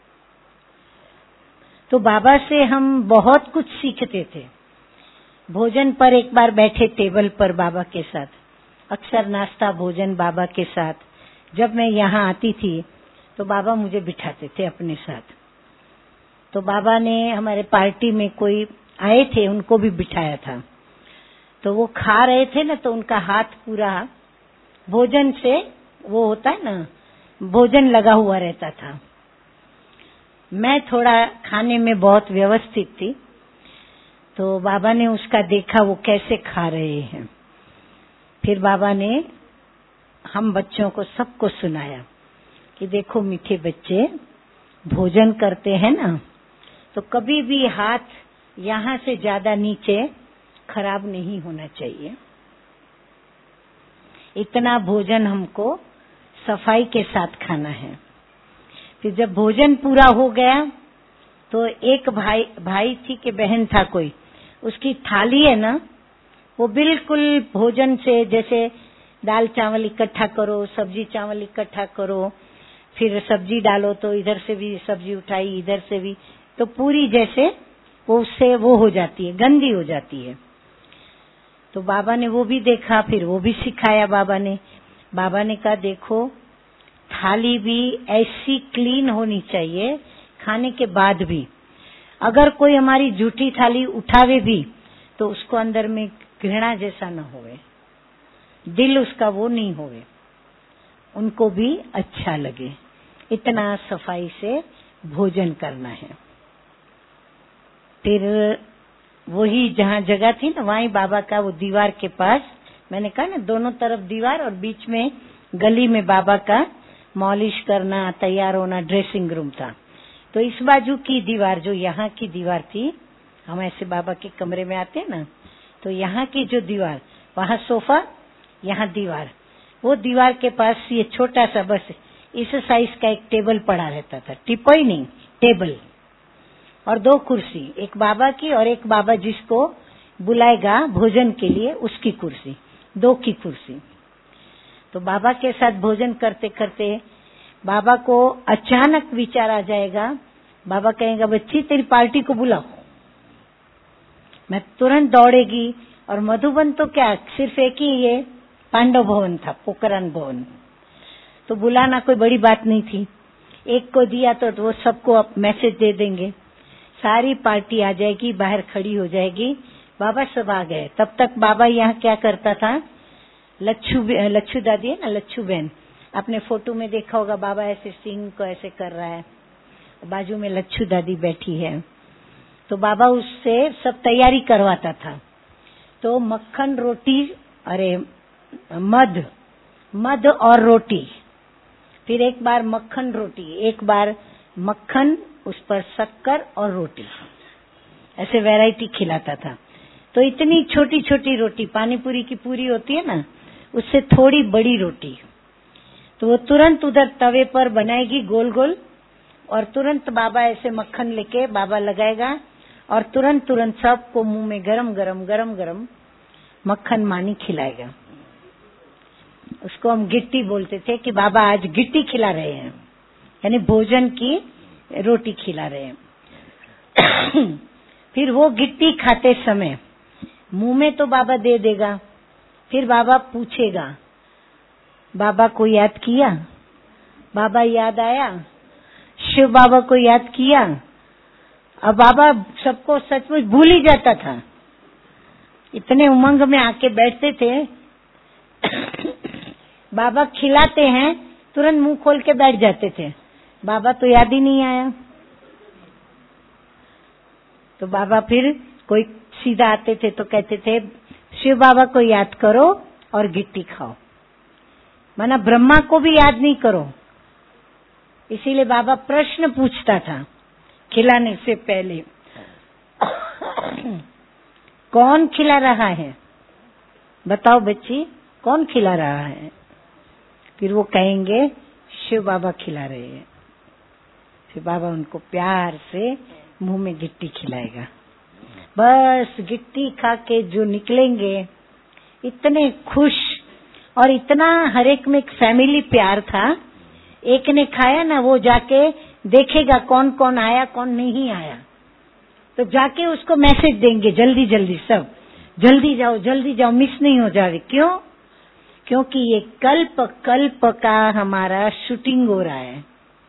तो बाबा से हम बहुत कुछ सीखते थे। भोजन पर एक बार बैठे टेबल पर बाबा के साथ, अक्सर नाश्ता भोजन बाबा के साथ। जब मैं यहाँ आती थी तो बाबा मुझे बिठाते थे अपने साथ। तो बाबा ने हमारे पार्टी में कोई आए थे, उनको भी बिठाया था। तो वो खा रहे थे ना, तो उनका हाथ पूरा भोजन से, वो होता है ना, भोजन लगा हुआ रहता था। मैं थोड़ा खाने में बहुत व्यवस्थित थी, तो बाबा ने उसका देखा वो कैसे खा रहे हैं। फिर बाबा ने हम बच्चों को सबको सुनाया कि देखो मीठे बच्चे, भोजन करते हैं ना तो कभी भी हाथ यहाँ से ज्यादा नीचे खराब नहीं होना चाहिए। इतना भोजन हमको सफाई के साथ खाना है। फिर जब भोजन पूरा हो गया तो एक भाई थी कि बहन था कोई, उसकी थाली है ना, वो बिल्कुल भोजन से, जैसे दाल चावल इकट्ठा करो, सब्जी चावल इकट्ठा करो, फिर सब्जी डालो तो इधर से भी सब्जी उठाई, इधर से भी, तो पूरी जैसे वो उससे वो हो जाती है, गंदी हो जाती है। तो बाबा ने वो भी देखा, फिर वो भी सिखाया बाबा ने। बाबा ने कहा देखो थाली भी ऐसी क्लीन होनी चाहिए खाने के बाद भी। अगर कोई हमारी जूठी थाली उठावे भी तो उसको अंदर में घृणा जैसा न होवे, दिल उसका वो नहीं होवे, उनको भी अच्छा लगे। इतना सफाई से भोजन करना है। फिर वही जहाँ जगह थी ना, वहीं बाबा का वो दीवार के पास, मैंने कहा ना दोनों तरफ दीवार और बीच में गली में बाबा का मॉलिश करना, तैयार होना, ड्रेसिंग रूम था। तो इस बाजू की दीवार, जो यहाँ की दीवार थी, हम ऐसे बाबा के कमरे में आते हैं ना, तो यहाँ की जो दीवार, वहाँ सोफा, यहाँ दीवार, वो दीवार के पास ये छोटा सा बस इस साइज का एक टेबल पड़ा रहता था, टिपोई नहीं, टेबल, और 2 कुर्सी, एक बाबा की और एक बाबा जिसको बुलाएगा भोजन के लिए उसकी कुर्सी, 2 की कुर्सी। तो बाबा के साथ भोजन करते करते बाबा को अचानक विचार आ जाएगा, बाबा कहेगा बच्ची तेरी पार्टी को बुलाओ। मैं तुरंत दौड़ेगी, और मधुबन तो क्या सिर्फ एक ही ये पांडव भवन था, पोखरण भवन, तो बुलाना कोई बड़ी बात नहीं थी। एक को दिया तो वो सबको अब मैसेज दे देंगे, सारी पार्टी आ जाएगी, बाहर खड़ी हो जाएगी। बाबा सब आ गए। तब तक बाबा यहाँ क्या करता था, लच्छू दादी है ना, लच्छू बहन, आपने फोटो में देखा होगा, बाबा ऐसे सिंह को ऐसे कर रहा है, बाजू में लच्छू दादी बैठी है। तो बाबा उससे सब तैयारी करवाता था। तो मक्खन रोटी, अरे मध और रोटी, फिर एक बार मक्खन रोटी, एक बार मक्खन, उस पर शक्कर और रोटी, ऐसे वैरायटी खिलाता था। तो इतनी छोटी छोटी रोटी, पानी पूरी की पूरी होती है ना, उससे थोड़ी बड़ी रोटी, तो वो तुरंत उधर तवे पर बनाएगी गोल गोल, और तुरंत बाबा ऐसे मक्खन लेके बाबा लगाएगा, और तुरंत सबको मुंह में गरम गरम मक्खन मानी खिलाएगा। उसको हम गिट्टी बोलते थे कि बाबा आज गिट्टी खिला रहे हैं, यानी भोजन की रोटी खिला रहे हैं। फिर वो गिट्टी खाते समय मुंह में तो बाबा दे देगा, फिर बाबा पूछेगा, बाबा को याद किया? बाबा याद आया? शिव बाबा को याद किया? अब बाबा सबको सचमुच भूल ही जाता था, इतने उमंग में आके बैठते थे। बाबा खिलाते हैं, तुरंत मुंह खोल के बैठ जाते थे, बाबा तो याद ही नहीं आया। तो बाबा फिर कोई सीधा आते थे तो कहते थे शिव बाबा को याद करो और गिट्टी खाओ, माना ब्रह्मा को भी याद नहीं करो। इसीलिए बाबा प्रश्न पूछता था खिलाने से पहले, कौन खिला रहा है? बताओ बच्ची, कौन खिला रहा है? फिर वो कहेंगे शिव बाबा खिला रहे हैं। फिर बाबा उनको प्यार से मुंह में गिट्टी खिलाएगा। बस गिट्टी खा के जो निकलेंगे इतने खुश, और इतना हर एक में एक फैमिली प्यार था। एक ने खाया ना, वो जाके देखेगा कौन कौन आया कौन नहीं आया, तो जाके उसको मैसेज देंगे जल्दी जल्दी, सब जल्दी जाओ, मिस नहीं हो जाए। क्यों? क्योंकि ये कल्प कल्प का हमारा शूटिंग हो रहा है।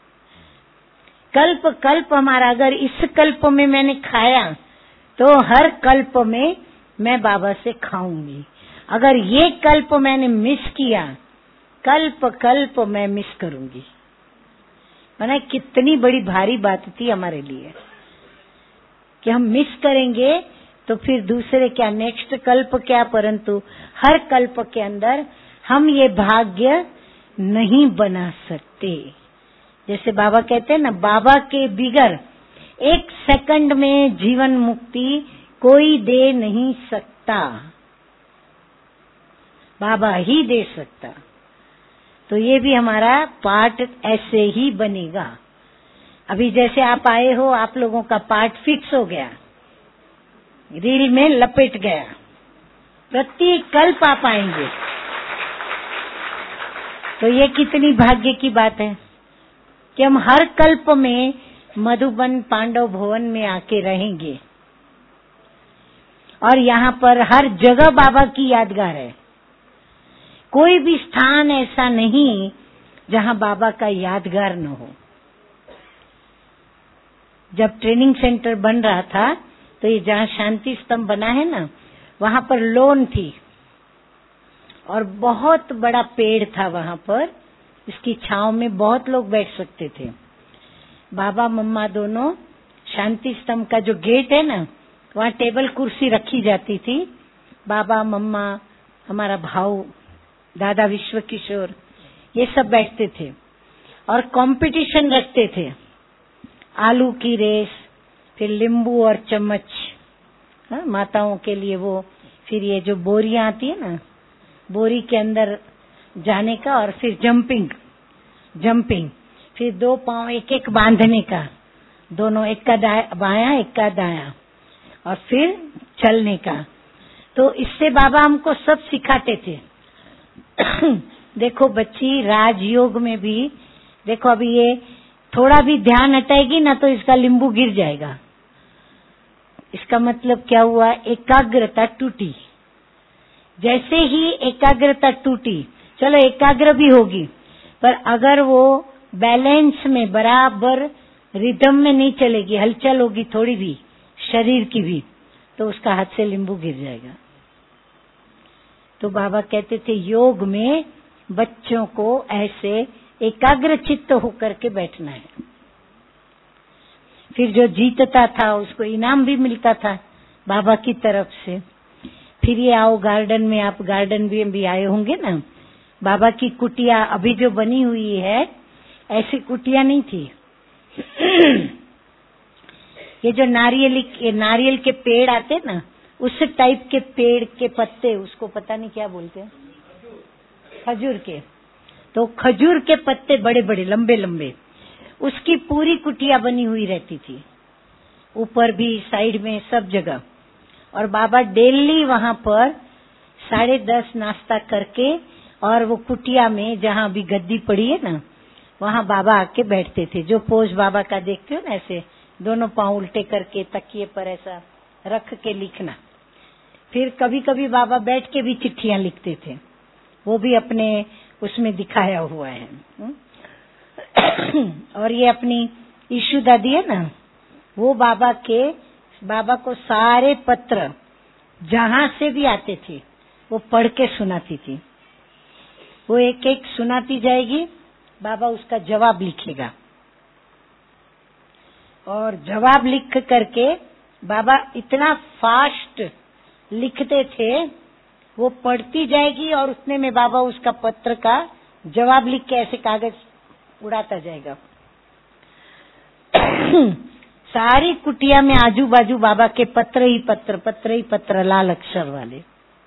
कल्प कल्प हमारा, अगर इस कल्प में मैंने खाया तो हर कल्प में मैं बाबा से खाऊंगी। अगर ये कल्प मैंने मिस किया, कल्प कल्प मैं मिस करूंगी। माना कितनी बड़ी भारी बात थी हमारे लिए कि हम मिस करेंगे तो फिर दूसरे क्या, नेक्स्ट कल्प क्या, परंतु हर कल्प के अंदर हम ये भाग्य नहीं बना सकते। जैसे बाबा कहते हैं ना, बाबा के बिगर एक सेकंड में जीवन मुक्ति कोई दे नहीं सकता, बाबा ही दे सकता। तो ये भी हमारा पार्ट ऐसे ही बनेगा। अभी जैसे आप आए हो, आप लोगों का पार्ट फिक्स हो गया, रील में लपेट गया, प्रति कल्प आप आएंगे। तो ये कितनी भाग्य की बात है कि हम हर कल्प में मधुबन पांडव भवन में आके रहेंगे, और यहाँ पर हर जगह बाबा की यादगार है। कोई भी स्थान ऐसा नहीं जहाँ बाबा का यादगार न हो। जब ट्रेनिंग सेंटर बन रहा था तो ये जहाँ शांति स्तंभ बना है ना, वहाँ पर लॉन थी और बहुत बड़ा पेड़ था वहाँ पर, इसकी छांव में बहुत लोग बैठ सकते थे। बाबा मम्मा दोनों, शांति स्तंभ का जो गेट है ना, वहाँ टेबल कुर्सी रखी जाती थी। बाबा मम्मा, हमारा भाऊ दादा विश्व किशोर, ये सब बैठते थे और कंपटीशन रखते थे। आलू की रेस, फिर नींबू और चम्मच, माताओं के लिए वो, फिर ये जो बोरियां आती है ना, बोरी के अंदर जाने का, और फिर जंपिंग, फिर 2 पांव एक एक बांधने का, दोनों, एक का बायां एक का दायां, और फिर चलने का। तो इससे बाबा हमको सब सिखाते थे। देखो बच्ची, राजयोग में भी देखो, अभी ये थोड़ा भी ध्यान हटाएगी ना तो इसका नींबू गिर जाएगा। इसका मतलब क्या हुआ? एकाग्रता टूटी। जैसे ही एकाग्रता टूटी, चलो एकाग्र भी होगी, पर अगर वो बैलेंस में बराबर रिदम में नहीं चलेगी, हलचल होगी थोड़ी भी शरीर की भी, तो उसका हाथ से नींबू गिर जाएगा। तो बाबा कहते थे योग में बच्चों को ऐसे एकाग्र चित्त होकर के बैठना है। फिर जो जीतता था उसको इनाम भी मिलता था बाबा की तरफ से। फिर ये आओ गार्डन में, आप गार्डन भी आए होंगे ना, बाबा की कुटिया अभी जो बनी हुई है, ऐसी कुटिया नहीं थी। ये जो नारियल के पेड़ आते ना, उस टाइप के पेड़ के पत्ते, उसको पता नहीं क्या बोलते हैं, खजूर के, तो खजूर के पत्ते बड़े बड़े लंबे लंबे, उसकी पूरी कुटिया बनी हुई रहती थी, ऊपर भी साइड में सब जगह। और बाबा डेली वहां पर 10:30 नाश्ता करके और वो कुटिया में जहाँ अभी गद्दी पड़ी है ना, वहाँ बाबा आके बैठते थे। जो पोज बाबा का देखते हो ना, ऐसे दोनों पांव उल्टे करके तकिए पर ऐसा रख के लिखना। फिर कभी कभी बाबा बैठ के भी चिट्ठियां लिखते थे, वो भी अपने उसमें दिखाया हुआ है। और ये अपनी ईशु दादी है ना, वो बाबा को सारे पत्र जहां से भी आते थे वो पढ़ के सुनाती थी। वो एक एक सुनाती जाएगी, बाबा उसका जवाब लिखेगा, और जवाब लिख करके बाबा इतना फास्ट लिखते थे, वो पढ़ती जाएगी और उतने में बाबा उसका पत्र का जवाब लिख के ऐसे कागज उड़ाता जाएगा। सारी कुटिया में आजू बाजू बाबा के पत्र ही पत्र, लाल अक्षर वाले।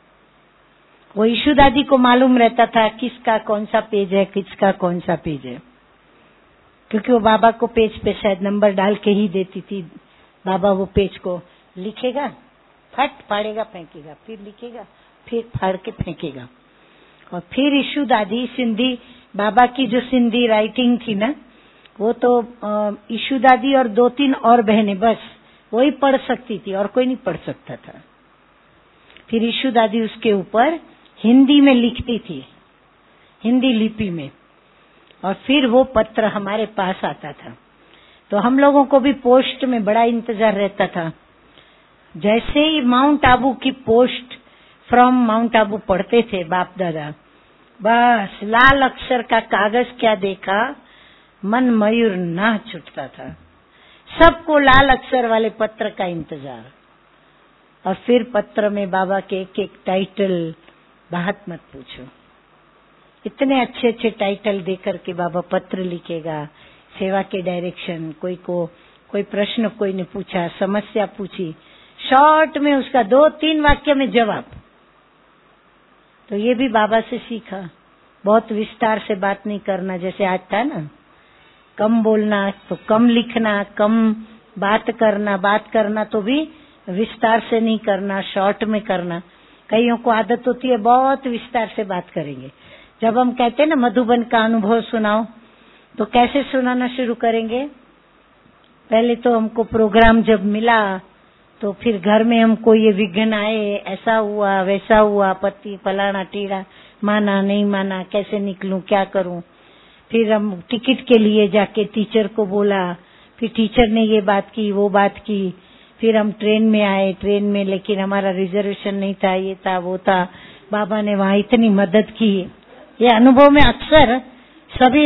वो ईशु दादी को मालूम रहता था किसका कौन सा पेज है, किसका कौन सा पेज है, क्योंकि वो बाबा को पेज पे शायद नंबर डाल के ही देती थी। बाबा वो पेज को लिखेगा, फट फाड़ेगा, फेंकेगा, फिर लिखेगा, फिर फाड़ के फेंकेगा। और फिर ईशु दादी सिंधी, बाबा की जो सिंधी राइटिंग थी ना, वो तो ईशु दादी और 2-3 और बहनें बस वही पढ़ सकती थी, और कोई नहीं पढ़ सकता था। फिर ईशु दादी उसके ऊपर हिंदी में लिखती थी, हिंदी लिपि में, और फिर वो पत्र हमारे पास आता था। तो हम लोगों को भी पोस्ट में बड़ा इंतजार रहता था। जैसे ही माउंट आबू की पोस्ट फ्रॉम माउंट आबू पढ़ते थे बाप दादा, बस लाल अक्षर का कागज क्या देखा, मन मयूर ना छूटता था। सबको लाल अक्षर वाले पत्र का इंतजार। और फिर पत्र में बाबा के एक एक टाइटल, बात मत पूछो, इतने अच्छे अच्छे टाइटल देकर के बाबा पत्र लिखेगा। सेवा के डायरेक्शन, कोई प्रश्न कोई ने पूछा, समस्या पूछी, शॉर्ट में उसका 2-3 वाक्य में जवाब। तो ये भी बाबा से सीखा, बहुत विस्तार से बात नहीं करना, जैसे आज था ना, कम बोलना तो कम लिखना, कम बात करना तो भी विस्तार से नहीं करना, शॉर्ट में करना। कईयों को आदत होती है बहुत विस्तार से बात करेंगे। जब हम कहते हैं ना मधुबन का अनुभव सुनाओ, तो कैसे सुनाना शुरू करेंगे? पहले तो हमको प्रोग्राम जब मिला तो फिर घर में हमको ये विघ्न आए, ऐसा हुआ वैसा हुआ, पति फलाना टीड़ा, माना नहीं माना, कैसे निकलूं, क्या करूं। फिर हम टिकट के लिए जाके टीचर को बोला, फिर टीचर ने ये बात की वो बात की। फिर हम ट्रेन में आए, ट्रेन में लेकिन हमारा रिजर्वेशन नहीं था, ये था वो था, बाबा ने वहां इतनी मदद की। ये अनुभव में अक्सर सभी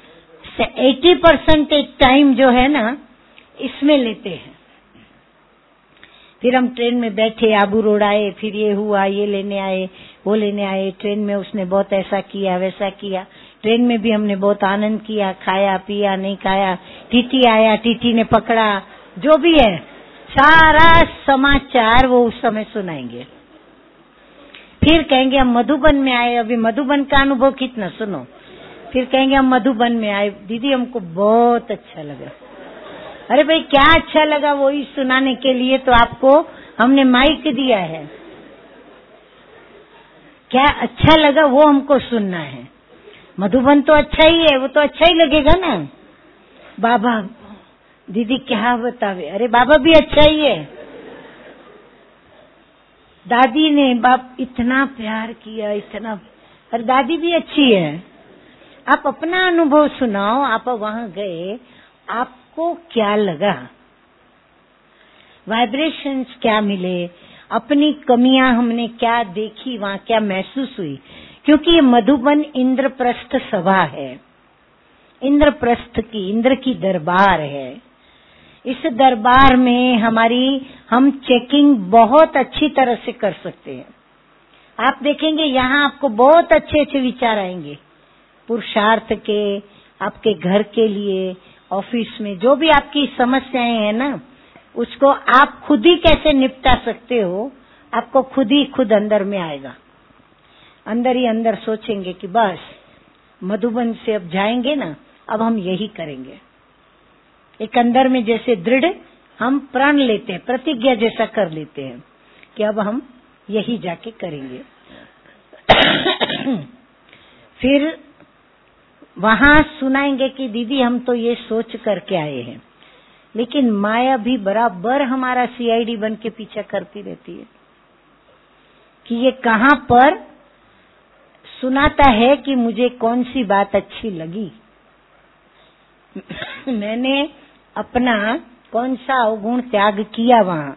80% एक टाइम जो है ना इसमें लेते हैं। फिर हम ट्रेन में बैठे, आबू रोड आए, फिर ये हुआ, ये लेने आए वो लेने आए। ट्रेन में उसने बहुत ऐसा किया वैसा किया। ट्रेन में भी हमने बहुत आनंद किया, खाया पिया नहीं खाया, टीटी आया, टीटी ने पकड़ा, जो भी है सारा समाचार वो उस समय सुनाएंगे। फिर कहेंगे हम मधुबन में आए, अभी मधुबन का अनुभव कितना सुनो। फिर कहेंगे हम मधुबन में आए, दीदी हमको बहुत अच्छा लगा। अरे भाई क्या अच्छा लगा, वो ही सुनाने के लिए तो आपको हमने माइक दिया है। क्या अच्छा लगा वो हमको सुनना है। मधुबन तो अच्छा ही है, वो तो अच्छा ही लगेगा ना। बाबा दीदी क्या बतावे, अरे बाबा भी अच्छा ही है। दादी ने बाप इतना प्यार किया, इतना, अरे दादी भी अच्छी है। आप अपना अनुभव सुनाओ, आप वहां गए, आपको क्या लगा, वाइब्रेशंस क्या मिले, अपनी कमियां हमने क्या देखी, वहां क्या महसूस हुई। क्योंकि ये मधुबन इंद्रप्रस्थ सभा है, इंद्रप्रस्थ की, इंद्र की दरबार है। इस दरबार में हम चेकिंग बहुत अच्छी तरह से कर सकते हैं। आप देखेंगे यहाँ आपको बहुत अच्छे अच्छे विचार आएंगे, पुरुषार्थ के, आपके घर के लिए, ऑफिस में जो भी आपकी समस्याएं हैं ना, उसको आप खुद ही कैसे निपटा सकते हो, आपको खुद अंदर में आएगा। अंदर ही अंदर सोचेंगे कि बस मधुबन से अब जाएंगे ना, अब हम यही करेंगे। एक अंदर में जैसे दृढ़ हम प्रण लेते हैं, प्रतिज्ञा जैसा कर लेते हैं। कि अब हम यही जाके करेंगे। फिर वहां सुनाएंगे कि दीदी हम तो ये सोच करके आए हैं, लेकिन माया भी बराबर हमारा सीआईडी बन के पीछा करती रहती है कि ये कहां पर सुनाता है कि मुझे कौन सी बात अच्छी लगी, मैंने अपना कौन सा अवगुण त्याग किया वहां।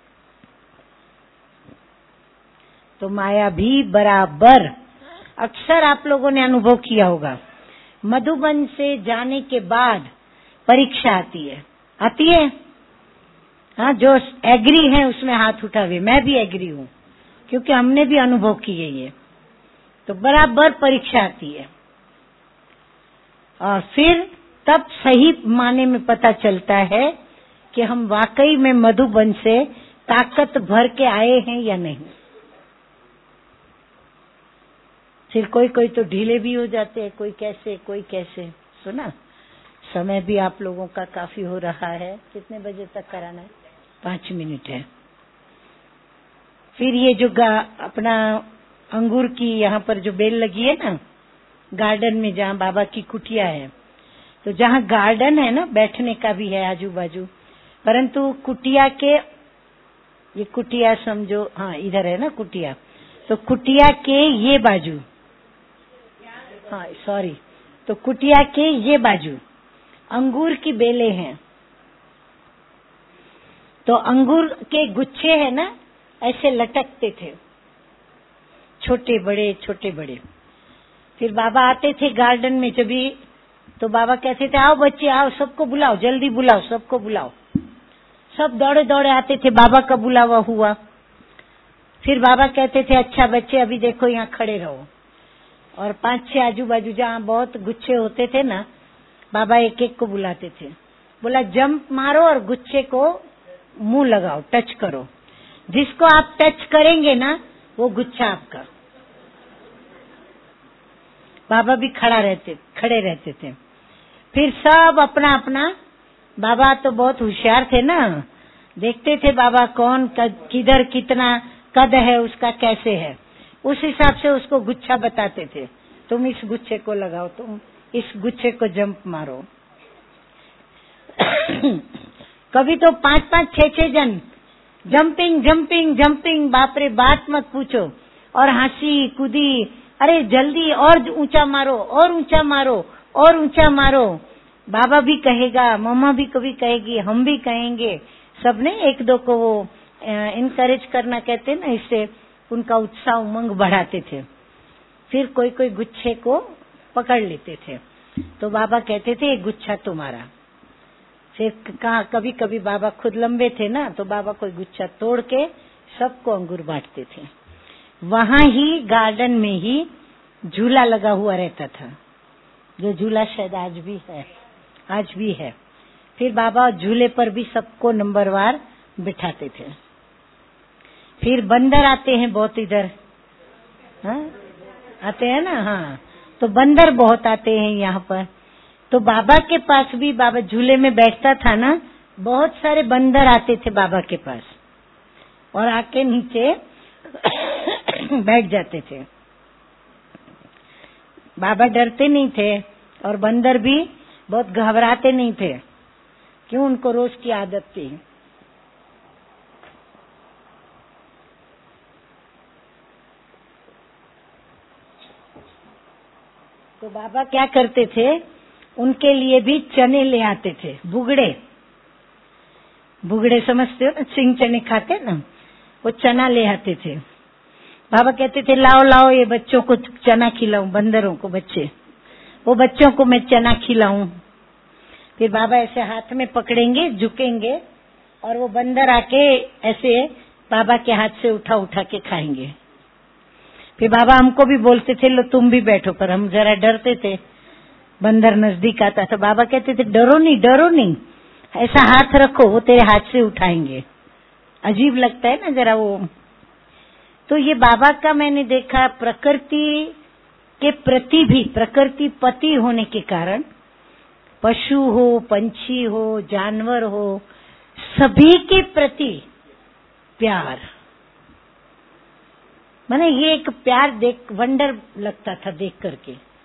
तो माया भी बराबर, अक्सर आप लोगों ने अनुभव किया होगा, मधुबन से जाने के बाद परीक्षा आती है, आती है? हाँ, जो एग्री है उसमें हाथ उठावे, मैं भी एग्री हूँ क्योंकि हमने भी अनुभव किए ये। तो बराबर परीक्षा आती है और फिर तब सही माने में पता चलता है कि हम वाकई में मधुबन से ताकत भर के आए हैं या नहीं। फिर कोई कोई तो ढीले भी हो जाते हैं, कोई कैसे। सुना, समय भी आप लोगों का काफी हो रहा है। कितने बजे तक कराना है? 5 मिनट है। फिर ये जो अपना अंगूर की यहाँ पर जो बेल लगी है ना, गार्डन में जहाँ बाबा की कुटिया है, तो जहाँ गार्डन है ना, बैठने का भी है आजू बाजू, परंतु कुटिया के, ये कुटिया समझो, हाँ इधर है ना कुटिया, तो कुटिया के ये बाजू, हाँ सॉरी, तो कुटिया के ये बाजू अंगूर की बेलें हैं। तो अंगूर के गुच्छे है ना, ऐसे लटकते थे, छोटे बड़े। फिर बाबा आते थे गार्डन में जब भी, तो बाबा कहते थे आओ बच्चे आओ, सबको बुलाओ, जल्दी बुलाओ, सबको बुलाओ। सब दौड़े दौड़े आते थे, बाबा का बुलावा हुआ। फिर बाबा कहते थे अच्छा बच्चे अभी देखो यहाँ खड़े रहो, और 5-6 आजू बाजू जहाँ बहुत गुच्छे होते थे ना, बाबा एक एक को बुलाते थे, बोला जंप मारो और गुच्छे को मुंह लगाओ, टच करो, जिसको आप टच करेंगे ना वो गुच्छा आपका। बाबा भी खड़े रहते थे। फिर सब अपना अपना, बाबा तो बहुत होशियार थे ना, देखते थे बाबा कौन किधर कितना कद है उसका, कैसे है, उस हिसाब से उसको गुच्छा बताते थे। तुम इस गुच्छे को लगाओ, तुम इस गुच्छे को जंप मारो। कभी तो 5-5, 6-6 जन जंपिंग, बाप रे बात मत पूछो, और हंसी कूदी, अरे जल्दी और ऊंचा मारो, और ऊंचा मारो। बाबा भी कहेगा, मम्मा भी कभी कहेगी, हम भी कहेंगे, सबने एक दो को वो इनकरेज करना कहते ना, इससे उनका उत्साह उमंग बढ़ाते थे। फिर कोई कोई गुच्छे को पकड़ लेते थे, तो बाबा कहते थे एक गुच्छा तुम्हारा। फिर कहा कभी कभी बाबा खुद लंबे थे ना, तो बाबा कोई गुच्छा तोड़ के सबको अंगूर बांटते थे। वहां ही गार्डन में ही झूला लगा हुआ रहता था, जो झूला शायद आज भी है। फिर बाबा झूले पर भी सबको नंबरवार बिठाते थे। फिर बंदर आते हैं बहुत इधर, हाँ आते हैं ना, हाँ तो बंदर बहुत आते हैं यहाँ पर। तो बाबा के पास भी, बाबा झूले में बैठता था ना, बहुत सारे बंदर आते थे बाबा के पास और आके नीचे बैठ जाते थे। बाबा डरते नहीं थे और बंदर भी बहुत घबराते नहीं थे, क्यों, उनको रोज की आदत थी। तो बाबा क्या करते थे, उनके लिए भी चने ले आते थे, बुगड़े समझते हो ना, सिंग चने खाते ना, वो चना ले आते थे। बाबा कहते थे लाओ ये बच्चों को चना खिलाऊं, बंदरों को, वो बच्चों को मैं चना खिलाऊं। फिर बाबा ऐसे हाथ में पकड़ेंगे, झुकेंगे, और वो बंदर आके ऐसे बाबा के हाथ से उठा के खाएंगे। फिर बाबा हमको भी बोलते थे लो तुम भी बैठो, पर हम जरा डरते थे, बंदर नजदीक आता था। बाबा कहते थे डरो नहीं, ऐसा हाथ रखो, वो तेरे हाथ से उठाएंगे। अजीब लगता है ना जरा वो। तो ये बाबा का मैंने देखा, प्रकृति के प्रति भी, प्रकृति पति होने के कारण, पशु हो, पंछी हो, जानवर हो, सभी के प्रति प्यार, माने ये एक प्यार देख वंडर लगता था देख करके।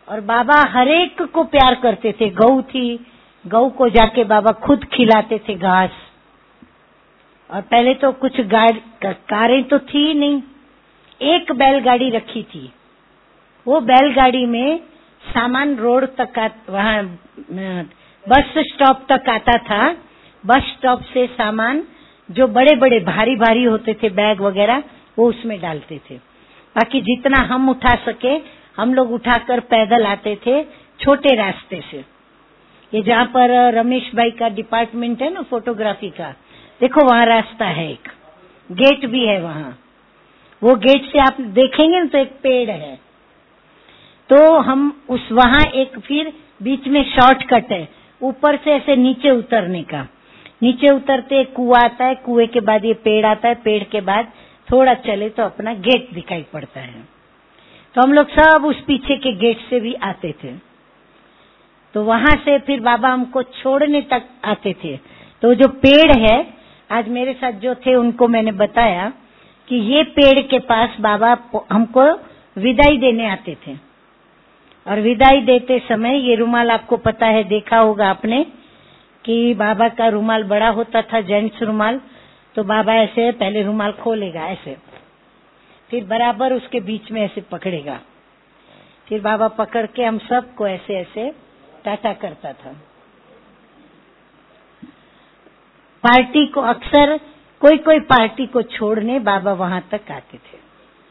और बाबा हरेक को प्यार करते थे। गऊ थी, गऊ को जाके बाबा खुद खिलाते थे घास। और पहले तो कुछ कारें तो थी नहीं, एक बैलगाड़ी रखी थी। वो बैलगाड़ी में सामान रोड तक वहाँ बस स्टॉप तक आता था। बस स्टॉप से सामान जो बड़े बड़े भारी भारी होते थे, बैग वगैरह, वो उसमें डालते थे। बाकी जितना हम उठा सके हम लोग उठाकर पैदल आते थे छोटे रास्ते से। ये जहाँ पर रमेश भाई का डिपार्टमेंट है ना फोटोग्राफी का, देखो वहाँ रास्ता है, एक गेट भी है वहाँ। वो गेट से आप देखेंगे ना तो एक पेड़ है, तो हम उस वहाँ एक फिर बीच में शॉर्टकट है ऊपर से ऐसे नीचे उतरने का। नीचे उतरते कुआं आता है, कुएं के बाद ये पेड़ आता है, पेड़ के बाद थोड़ा चले तो अपना गेट दिखाई पड़ता है। तो हम लोग सब उस पीछे के गेट से भी आते थे। तो वहां से फिर बाबा हमको छोड़ने तक आते थे। तो जो पेड़ है, आज मेरे साथ जो थे उनको मैंने बताया कि ये पेड़ के पास बाबा हमको विदाई देने आते थे। और विदाई देते समय ये रुमाल आपको पता है, देखा होगा आपने कि बाबा का रुमाल बड़ा होता था, जेंट्स रुमाल। तो बाबा ऐसे पहले रुमाल खोलेगा ऐसे, फिर बराबर उसके बीच में ऐसे पकड़ेगा, फिर बाबा पकड़ के हम सबको ऐसे ऐसे टाटा करता था। पार्टी को अक्सर कोई कोई पार्टी को छोड़ने बाबा वहां तक आते थे।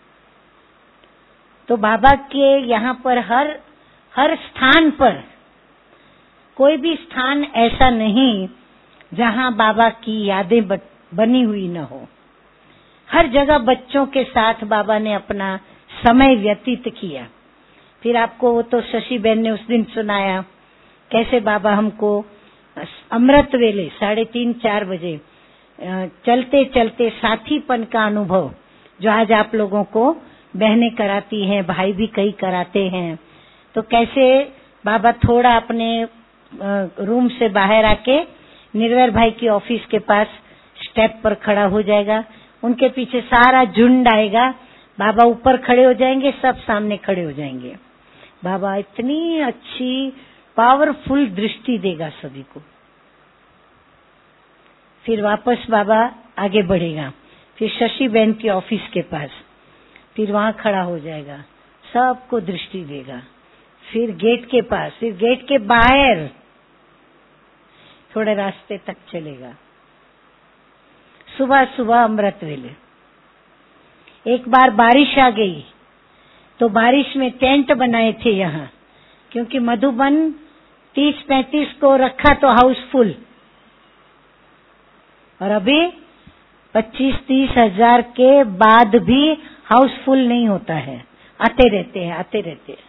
तो बाबा के यहाँ पर हर स्थान पर कोई भी स्थान ऐसा नहीं जहाँ बाबा की यादें बनी हुई न हो। हर जगह बच्चों के साथ बाबा ने अपना समय व्यतीत किया। फिर आपको वो तो शशि बहन ने उस दिन सुनाया कैसे बाबा हमको अमृत वेले 3:30-4 बजे चलते चलते साथीपन का अनुभव, जो आज आप लोगों को बहनें कराती हैं, भाई भी कई कराते हैं, तो कैसे बाबा थोड़ा अपने रूम से बाहर आके निर्वैर भाई की ऑफिस के पास स्टेप पर खड़ा हो जाएगा, उनके पीछे सारा झुंड आएगा, बाबा ऊपर खड़े हो जाएंगे, सब सामने खड़े हो जाएंगे। बाबा इतनी अच्छी पावरफुल दृष्टि देगा सभी को। फिर वापस बाबा आगे बढ़ेगा, फिर शशि बहन की ऑफिस के पास, फिर वहां खड़ा हो जाएगा, सबको दृष्टि देगा। फिर गेट के पास, फिर गेट के बाहर थोड़े रास्ते तक चलेगा। सुबह सुबह अमृत वेले एक बार बारिश आ गई, तो बारिश में टेंट बनाए थे यहाँ, क्योंकि मधुबन 30-35 को रखा तो हाउसफुल, और अभी 25-30 हजार के बाद भी हाउसफुल नहीं होता है, आते रहते हैं।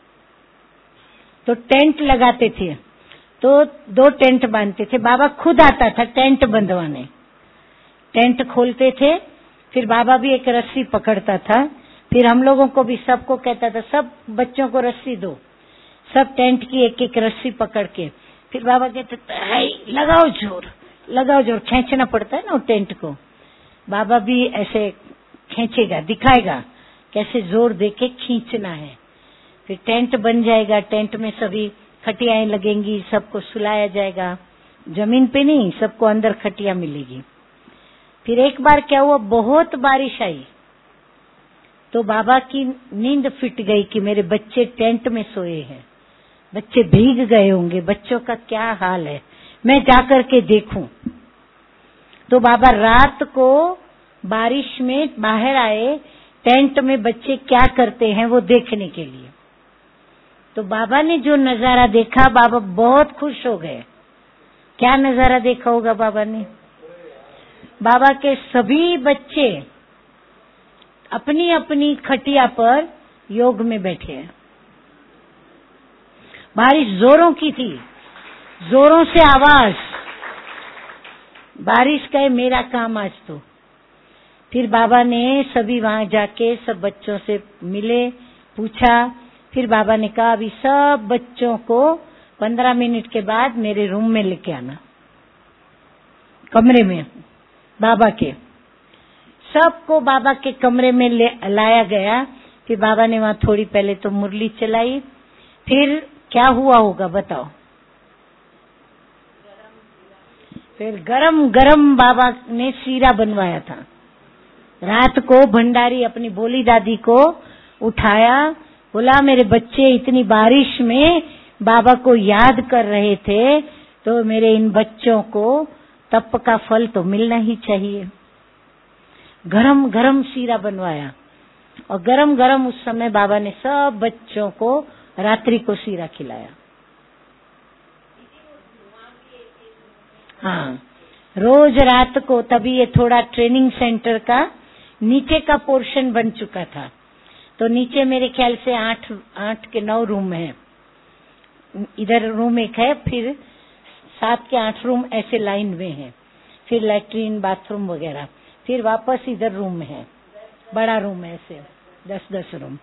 तो टेंट लगाते थे, तो 2 टेंट बांधते थे। बाबा खुद आता था टेंट बंधवाने, टेंट खोलते थे, फिर बाबा भी एक रस्सी पकड़ता था, फिर हम लोगों को भी सबको कहता था सब बच्चों को रस्सी दो, सब टेंट की एक एक रस्सी पकड़ के, फिर बाबा कहते थे लगाओ जोर, खींचना पड़ता है ना टेंट को। बाबा भी ऐसे खींचेगा, दिखाएगा कैसे जोर देके खींचना है। फिर टेंट बन जाएगा, टेंट में सभी खटियाएं लगेंगी, सबको सुलाया जाएगा, जमीन पे नहीं, सबको अंदर खटिया मिलेगी। फिर एक बार क्या हुआ, बहुत बारिश आई, तो बाबा की नींद फिट गई कि मेरे बच्चे टेंट में सोए हैं, बच्चे भीग गए होंगे, बच्चों का क्या हाल है, मैं जाकर के देखूं। तो बाबा रात को बारिश में बाहर आए, टेंट में बच्चे क्या करते हैं वो देखने के लिए। तो बाबा ने जो नजारा देखा, बाबा बहुत खुश हो गए। क्या नजारा देखा होगा बाबा ने? बाबा के सभी बच्चे अपनी अपनी खटिया पर योग में बैठे हैं। बारिश जोरों की थी, जोरों से आवाज, बारिश का है मेरा काम आज तो। फिर बाबा ने सभी वहां जाके सब बच्चों से मिले, पूछा, फिर बाबा ने कहा अभी सब बच्चों को 15 मिनट के बाद मेरे रूम में लेके आना, कमरे में बाबा के। सबको बाबा के कमरे में लाया गया। फिर बाबा ने वहां थोड़ी पहले तो मुरली चलाई, फिर क्या हुआ होगा बताओ? फिर गरम गरम बाबा ने शीरा बनवाया था। रात को भंडारी अपनी भोली दादी को उठाया, बोला मेरे बच्चे इतनी बारिश में बाबा को याद कर रहे थे, तो मेरे इन बच्चों को तप का फल तो मिलना ही चाहिए। गरम गरम शीरा बनवाया और गरम गरम उस समय बाबा ने सब बच्चों को रात्रि को शीरा खिलाया। हाँ, रोज रात को। तभी ये थोड़ा ट्रेनिंग सेंटर का नीचे का पोर्शन बन चुका था, तो नीचे मेरे ख्याल से 8 के 9 रूम है। इधर रूम एक है, फिर 7 के 8 रूम ऐसे लाइन में है, फिर लैट्रीन बाथरूम वगैरह, फिर वापस इधर रूम है, बड़ा रूम है, ऐसे 10-10 रूम।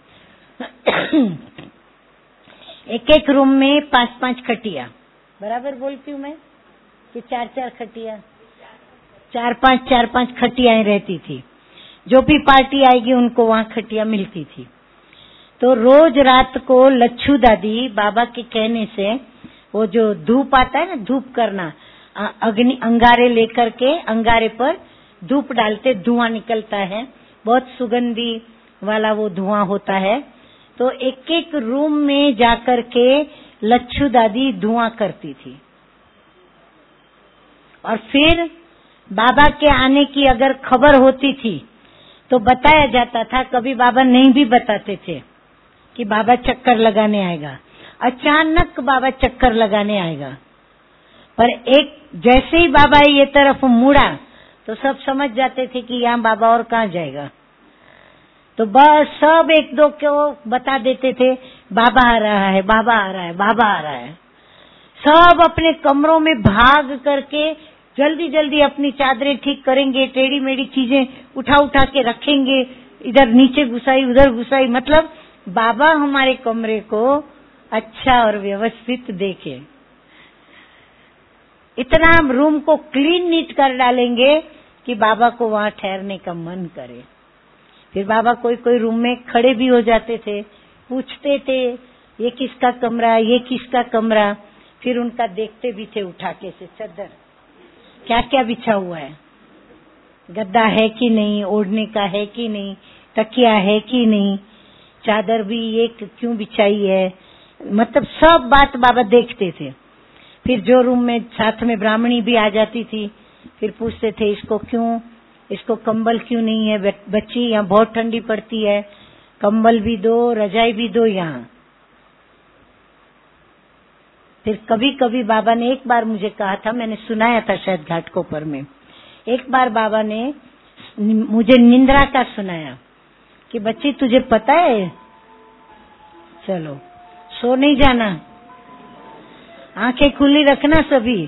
एक एक रूम में 5-5 खटिया, बराबर बोलती हूँ मैं कि 4-4 खटिया, 4-5 खटियाएं रहती थी। जो भी पार्टी आएगी उनको वहाँ खटिया मिलती थी। तो रोज रात को लच्छू दादी बाबा के कहने से वो जो धूप आता है ना, धूप करना, अग्नि अंगारे लेकर के अंगारे पर धूप डालते, धुआं निकलता है, बहुत सुगंधी वाला वो धुआं होता है। तो एक एक रूम में जाकर के लच्छू दादी धुआं करती थी। और फिर बाबा के आने की अगर खबर होती थी तो बताया जाता था। कभी बाबा नहीं भी बताते थे कि बाबा चक्कर लगाने आएगा, अचानक बाबा चक्कर लगाने आएगा। पर एक जैसे ही बाबा ये तरफ मुड़ा तो सब समझ जाते थे कि यहाँ बाबा और कहाँ जाएगा। तो बस सब एक दो को बता देते थे बाबा आ रहा है, बाबा आ रहा है, बाबा आ रहा है। सब अपने कमरों में भाग करके जल्दी जल्दी अपनी चादरें ठीक करेंगे, टेढ़ी मेढ़ी चीजें उठा उठा के रखेंगे, इधर नीचे घुसाई उधर घुसाई, मतलब बाबा हमारे कमरे को अच्छा और व्यवस्थित देखे। इतना रूम को क्लीन नीट कर डालेंगे कि बाबा को वहाँ ठहरने का मन करे। फिर बाबा कोई कोई रूम में खड़े भी हो जाते थे, पूछते थे ये किसका कमरा, ये किसका कमरा। फिर उनका देखते भी थे उठा के से चादर क्या क्या बिछा हुआ है, गद्दा है कि नहीं, ओढ़ने का है कि नहीं, तकिया है कि नहीं, चादर भी ये क्यों बिछाई है, मतलब सब बात बाबा देखते थे। फिर जो रूम में साथ में ब्राह्मणी भी आ जाती थी, फिर पूछते थे इसको कंबल क्यों नहीं है, बच्ची यहाँ बहुत ठंडी पड़ती है, कंबल भी दो, रजाई भी दो यहाँ। फिर कभी कभी बाबा ने एक बार मुझे कहा था, मैंने सुनाया था शायद घाटकोपर में, एक बार बाबा ने मुझे निंद्रा का सुनाया कि बच्ची तुझे पता है, चलो सो नहीं जाना, आंखें खुली रखना सभी।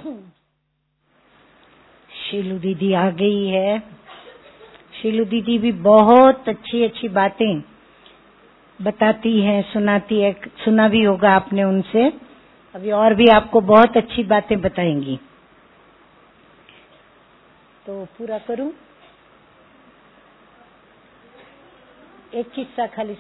शीलू दीदी आ गई है। शीलू दीदी भी बहुत अच्छी अच्छी बातें बताती है, सुनाती है। सुना भी होगा आपने उनसे। अभी और भी आपको बहुत अच्छी बातें बताएंगी। तो पूरा करूं? एक किस्सा खाली।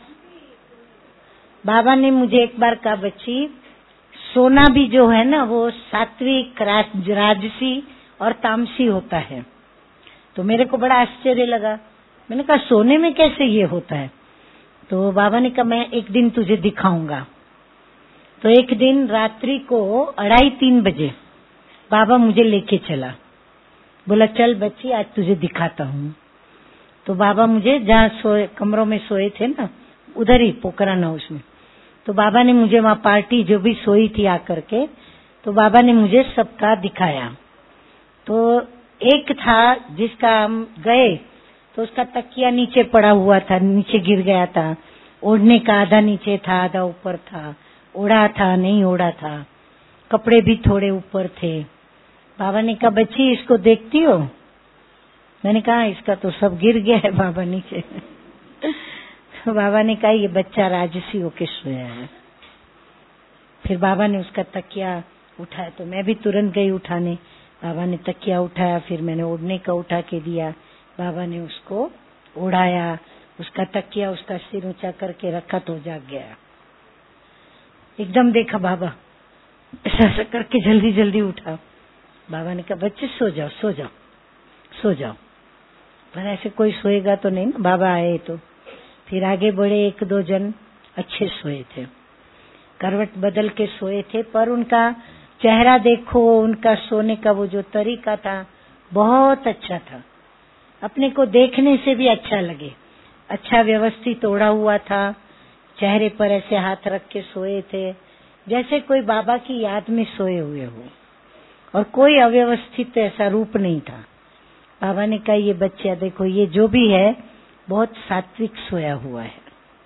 बाबा ने मुझे एक बार कहा, बच्ची सोना भी जो है ना वो सात्विक, राजसी और तामसी होता है। तो मेरे को बड़ा आश्चर्य लगा। मैंने कहा सोने में कैसे ये होता है? तो बाबा ने कहा मैं एक दिन तुझे दिखाऊंगा। तो एक दिन रात्रि को 2:30-3 बजे बाबा मुझे लेके चला। बोला चल बच्ची आज तुझे दिखाता हूँ। तो बाबा मुझे जहाँ सोए कमरों में सोए थे ना, उधर ही पोखरण हाउस में, तो बाबा ने मुझे वहाँ पार्टी जो भी सोई थी आकर के, तो बाबा ने मुझे सबका दिखाया। तो एक था जिसका हम गए तो उसका तकिया नीचे पड़ा हुआ था, नीचे गिर गया था। ओढ़ने का आधा नीचे था, आधा ऊपर था। ओढ़ा था, नहीं ओढ़ा था। कपड़े भी थोड़े ऊपर थे। बाबा ने कहा बच्ची इसको देखती हो? मैंने कहा इसका तो सब गिर गया है बाबा नीचे। तो बाबा ने कहा ये बच्चा राजसी होके सोया है। फिर बाबा ने उसका तकिया उठाया तो मैं भी तुरंत गई उठाने। बाबा ने तकिया उठाया, फिर मैंने ओढ़ने का उठा के दिया। बाबा ने उसको ओढ़ाया, उसका तकिया उसका सिर ऊंचा करके रखा तो जाग गया। एकदम देखा बाबा ऐसा करके जल्दी जल्दी उठा। बाबा ने कहा बच्चे सो जाओ सो जाओ सो जाओ। पर ऐसे कोई सोएगा तो नहीं ना, बाबा आए तो। फिर आगे बढ़े, 1-2 जन अच्छे सोए थे, करवट बदल के सोए थे। पर उनका चेहरा देखो, उनका सोने का वो जो तरीका था बहुत अच्छा था। अपने को देखने से भी अच्छा लगे। अच्छा व्यवस्थित ओढ़ा हुआ था, चेहरे पर ऐसे हाथ रख के सोए थे जैसे कोई बाबा की याद में सोए हुए हो, और कोई अव्यवस्थित ऐसा रूप नहीं था। बाबा ने कहा ये बच्चा देखो, ये जो भी है बहुत सात्विक सोया हुआ है।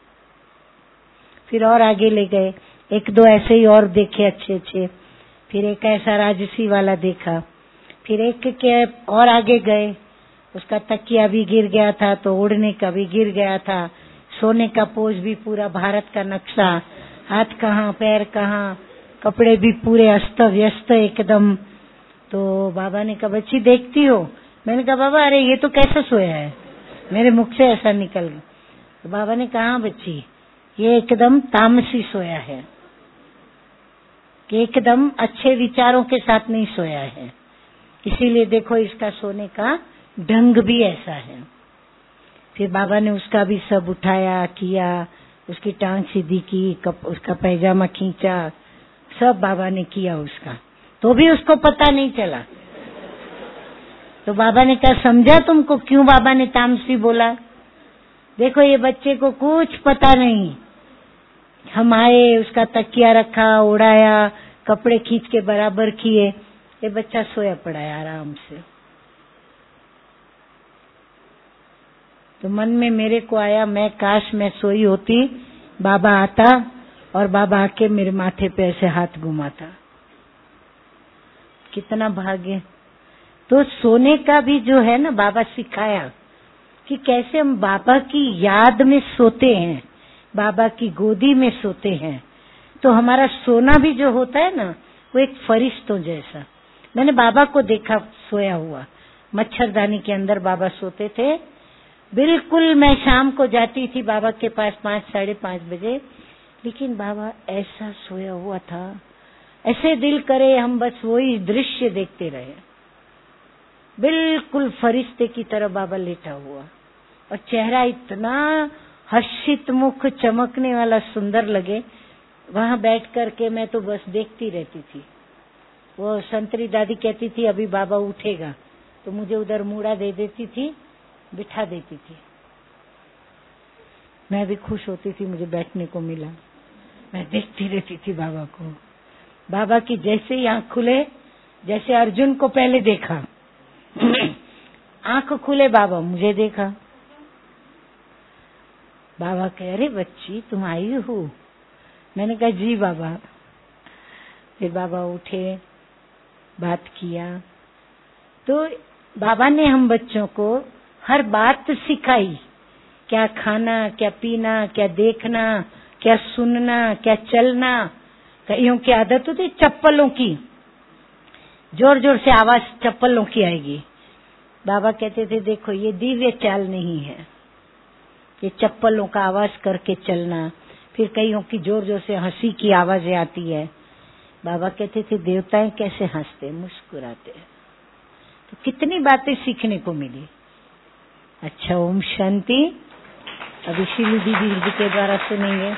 फिर और आगे ले गए, 1-2 ऐसे ही और देखे अच्छे अच्छे। फिर एक ऐसा राजसी वाला देखा। फिर एक के और आगे गए, उसका तकिया भी गिर गया था तो ओढ़ने का भी गिर गया था। सोने का पोज भी पूरा भारत का नक्शा, हाथ कहाँ पैर कहाँ, कपड़े भी पूरे अस्त व्यस्त एकदम। तो बाबा ने कहा बच्ची देखती हो? मैंने कहा बाबा अरे ये तो कैसा सोया है, मेरे मुख से ऐसा निकल गया। तो बाबा ने कहा बच्ची ये एकदम तामसी सोया है, कि एकदम अच्छे विचारों के साथ नहीं सोया है। इसीलिए देखो इसका सोने का ढंग भी ऐसा है। फिर बाबा ने उसका भी सब उठाया किया, उसकी टांग सीधी की, उसका पैजामा खींचा, सब बाबा ने किया उसका, तो भी उसको पता नहीं चला। तो बाबा ने कहा समझा तुमको क्यों बाबा ने तामसी बोला? देखो ये बच्चे को कुछ पता नहीं। हम आए, उसका तकिया रखा, उड़ाया, कपड़े खींच के बराबर किए, ये बच्चा सोया पड़ा है आराम से। तो मन में मेरे को आया मैं काश मैं सोई होती, बाबा आता और बाबा आके मेरे माथे पे ऐसे हाथ घुमाता। कितना भाग्य। तो सोने का भी जो है ना, बाबा सिखाया कि कैसे हम बाबा की याद में सोते हैं, बाबा की गोदी में सोते हैं। तो हमारा सोना भी जो होता है ना वो एक फरिश्तों जैसा। मैंने बाबा को देखा सोया हुआ, मच्छरदानी के अंदर बाबा सोते थे। बिल्कुल मैं शाम को जाती थी बाबा के पास 5-5:30 बजे, लेकिन बाबा ऐसा सोया हुआ था, ऐसे दिल करे हम बस वही दृश्य देखते रहे। बिल्कुल फरिश्ते की तरह बाबा लेटा हुआ, और चेहरा इतना हर्षित, मुख चमकने वाला सुंदर लगे। वहां बैठ करके मैं तो बस देखती रहती थी। वो संतरी दादी कहती थी अभी बाबा उठेगा, तो मुझे उधर मूड़ा दे देती थी, बिठा देती थी। मैं भी खुश होती थी मुझे बैठने को मिला। मैं देखती रहती थी बाबा को। बाबा की जैसे ही आंख खुले, जैसे अर्जुन को पहले देखा, आंख खुले बाबा मुझे देखा। बाबा कह अरे बच्ची तुम आई हो? मैंने कहा जी बाबा। फिर बाबा उठे, बात किया। तो बाबा ने हम बच्चों को हर बात सिखाई, क्या खाना, क्या पीना, क्या देखना, क्या सुनना, क्या चलना। कईयों की आदत होती चप्पलों की, जोर जोर से आवाज चप्पलों की आएगी। बाबा कहते थे देखो ये दिव्य चाल नहीं है, ये चप्पलों का आवाज करके चलना। फिर कईयों की जोर जोर से हंसी की आवाजें आती है। बाबा कहते थे देवताएं कैसे हंसते, मुस्कुराते। तो कितनी बातें सीखने को मिली। अच्छा, ओम शांति। अभी शीलू दीदी जी के द्वारा सुनेंगे।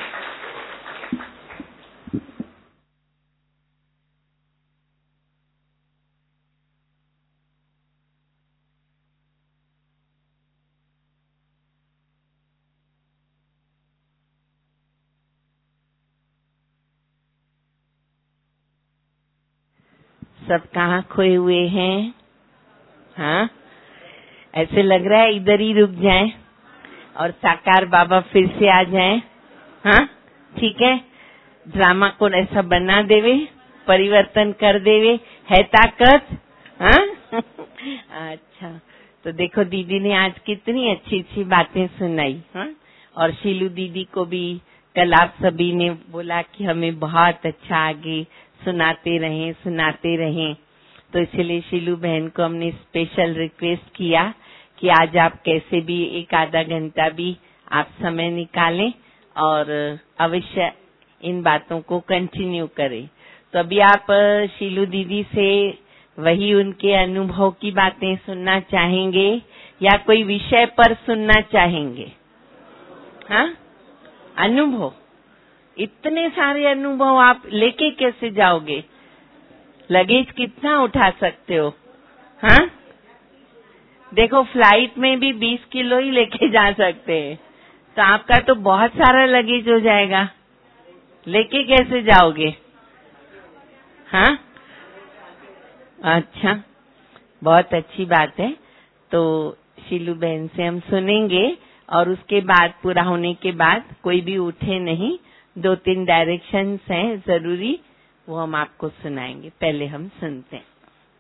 सब कहाँ खोए हुए हैं? हाँ, ऐसे लग रहा है इधर ही रुक जाएं और साकार बाबा फिर से आ जाएं। हाँ, ठीक है, ड्रामा को ऐसा बना देवे, परिवर्तन कर देवे, है ताकत। हाँ अच्छा, तो देखो दीदी ने आज कितनी अच्छी अच्छी बातें सुनाई। हाँ, और शीलू दीदी को भी कल आप सभी ने बोला कि हमें बहुत अच्छा आगे सुनाते रहें। तो इसलिए शीलू बहन को हमने स्पेशल रिक्वेस्ट किया कि आज आप कैसे भी एक आधा घंटा भी आप समय निकालें और अवश्य इन बातों को कंटिन्यू करें। तो अभी आप शीलू दीदी से वही उनके अनुभव की बातें सुनना चाहेंगे या कोई विषय पर सुनना चाहेंगे? हाँ, अनुभव, इतने सारे अनुभव आप लेके कैसे जाओगे? लगेज कितना उठा सकते हो? हाँ, देखो फ्लाइट में भी 20 किलो ही लेके जा सकते हैं, तो आपका तो बहुत सारा लगेज हो जाएगा। लेके कैसे जाओगे? हाँ, अच्छा, बहुत अच्छी बात है। तो शीलू बहन से हम सुनेंगे और उसके बाद पूरा होने के बाद कोई भी उठे नहीं, 2-3 डायरेक्शंस हैं जरूरी, वो हम आपको सुनाएंगे। पहले हम सुनते हैं।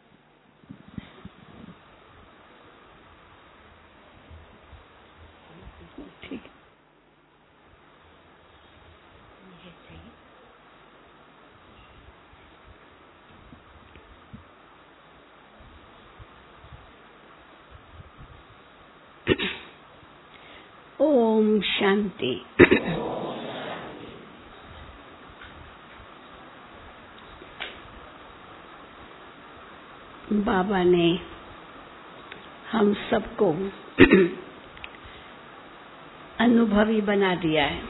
ठीक है। ओम शांति। बाबा ने हम सबको अनुभवी बना दिया है।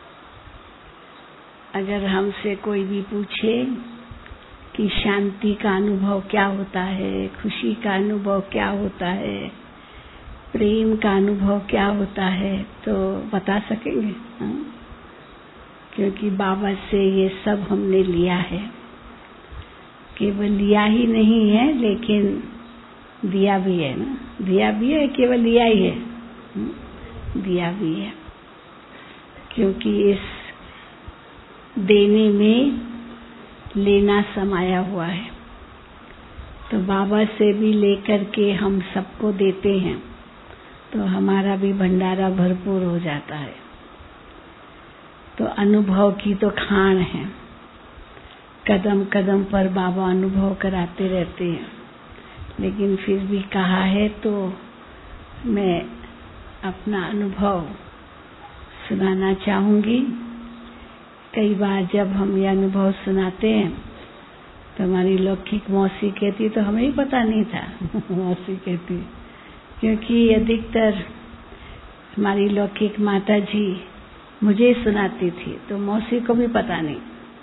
अगर हमसे कोई भी पूछे कि शांति का अनुभव क्या होता है, खुशी का अनुभव क्या होता है, प्रेम का अनुभव क्या होता है, तो बता सकेंगे? हाँ? क्योंकि बाबा से ये सब हमने लिया है। केवल लिया ही नहीं है लेकिन दिया भी है ना, दिया भी है, केवल लिया ही है, दिया भी है। क्योंकि इस देने में लेना समाया हुआ है। तो बाबा से भी लेकर के हम सबको देते हैं तो हमारा भी भंडारा भरपूर हो जाता है। तो अनुभव की तो खान है, कदम कदम पर बाबा अनुभव कराते रहते हैं। लेकिन फिर भी कहा है तो मैं अपना अनुभव सुनाना चाहूंगी। कई बार जब हम ये अनुभव सुनाते हैं तो हमारी लौकिक मौसी कहती तो हमें ही पता नहीं था मौसी कहती, क्योंकि अधिकतर हमारी लौकिक माता जी मुझे सुनाती थी तो मौसी को भी पता नहीं।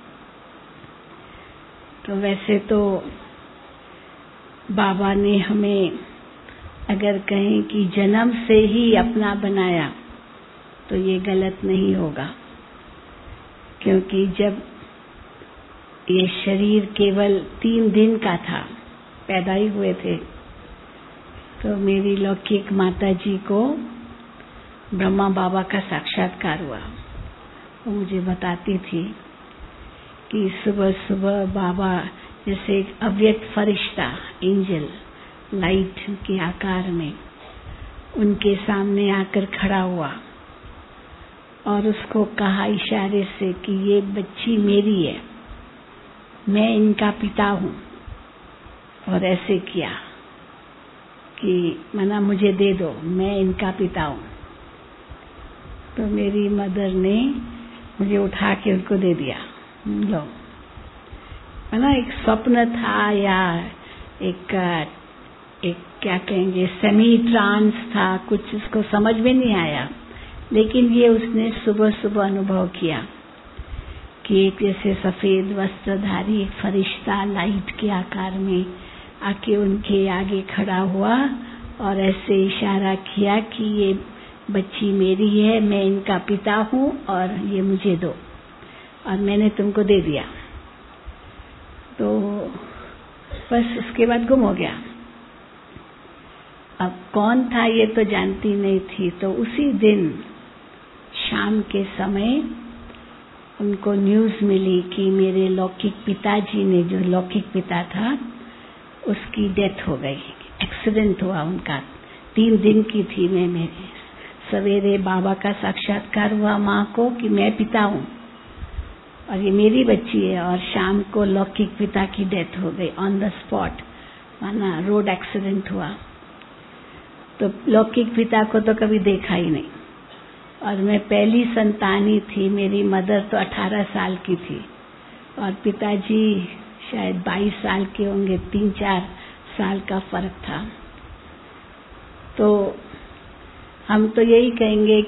तो वैसे तो बाबा ने हमें अगर कहें कि जन्म से ही अपना बनाया तो ये गलत नहीं होगा, क्योंकि जब ये शरीर केवल 3 दिन का था, पैदा ही हुए थे, तो मेरी लौकिक माता जी को ब्रह्मा बाबा का साक्षात्कार हुआ। वो मुझे बताती थी कि सुबह सुबह बाबा जैसे एक अव्यक्त फरिश्ता, एंजल, लाइट के आकार में उनके सामने आकर खड़ा हुआ और उसको कहा इशारे से कि ये बच्ची मेरी है, मैं इनका पिता हूँ। और ऐसे किया कि मना मुझे दे दो, मैं इनका पिता हूँ। तो मेरी मदर ने मुझे उठा के उनको दे दिया। लो, मना एक स्वप्न था या एक क्या कहेंगे सेमी ट्रांस था, कुछ उसको समझ में नहीं आया, लेकिन ये उसने सुबह सुबह अनुभव किया कि एक जैसे सफेद वस्त्रधारी एक फरिश्ता लाइट के आकार में आके उनके आगे खड़ा हुआ और ऐसे इशारा किया कि ये बच्ची मेरी है, मैं इनका पिता हूँ और ये मुझे दो, और मैंने तुमको दे दिया। तो बस उसके बाद गुम हो गया। अब कौन था ये तो जानती नहीं थी। तो उसी दिन शाम के समय उनको न्यूज़ मिली कि मेरे लौकिक पिताजी ने, जो लौकिक पिता था, उसकी डेथ हो गई, एक्सीडेंट हुआ उनका। 3 दिन की थी मैं। मेरे सवेरे बाबा का साक्षात्कार हुआ माँ को कि मैं पिता हूँ और ये मेरी बच्ची है, और शाम को लौकिक पिता की डेथ हो गई ऑन द स्पॉट, माना रोड एक्सीडेंट हुआ। तो लौकिक पिता को तो कभी देखा ही नहीं, और मैं पहली संतान ही थी। मेरी मदर तो 18 साल की थी और पिताजी शायद 22 साल के होंगे, 3-4 साल का फर्क था। तो हम तो यही कहेंगे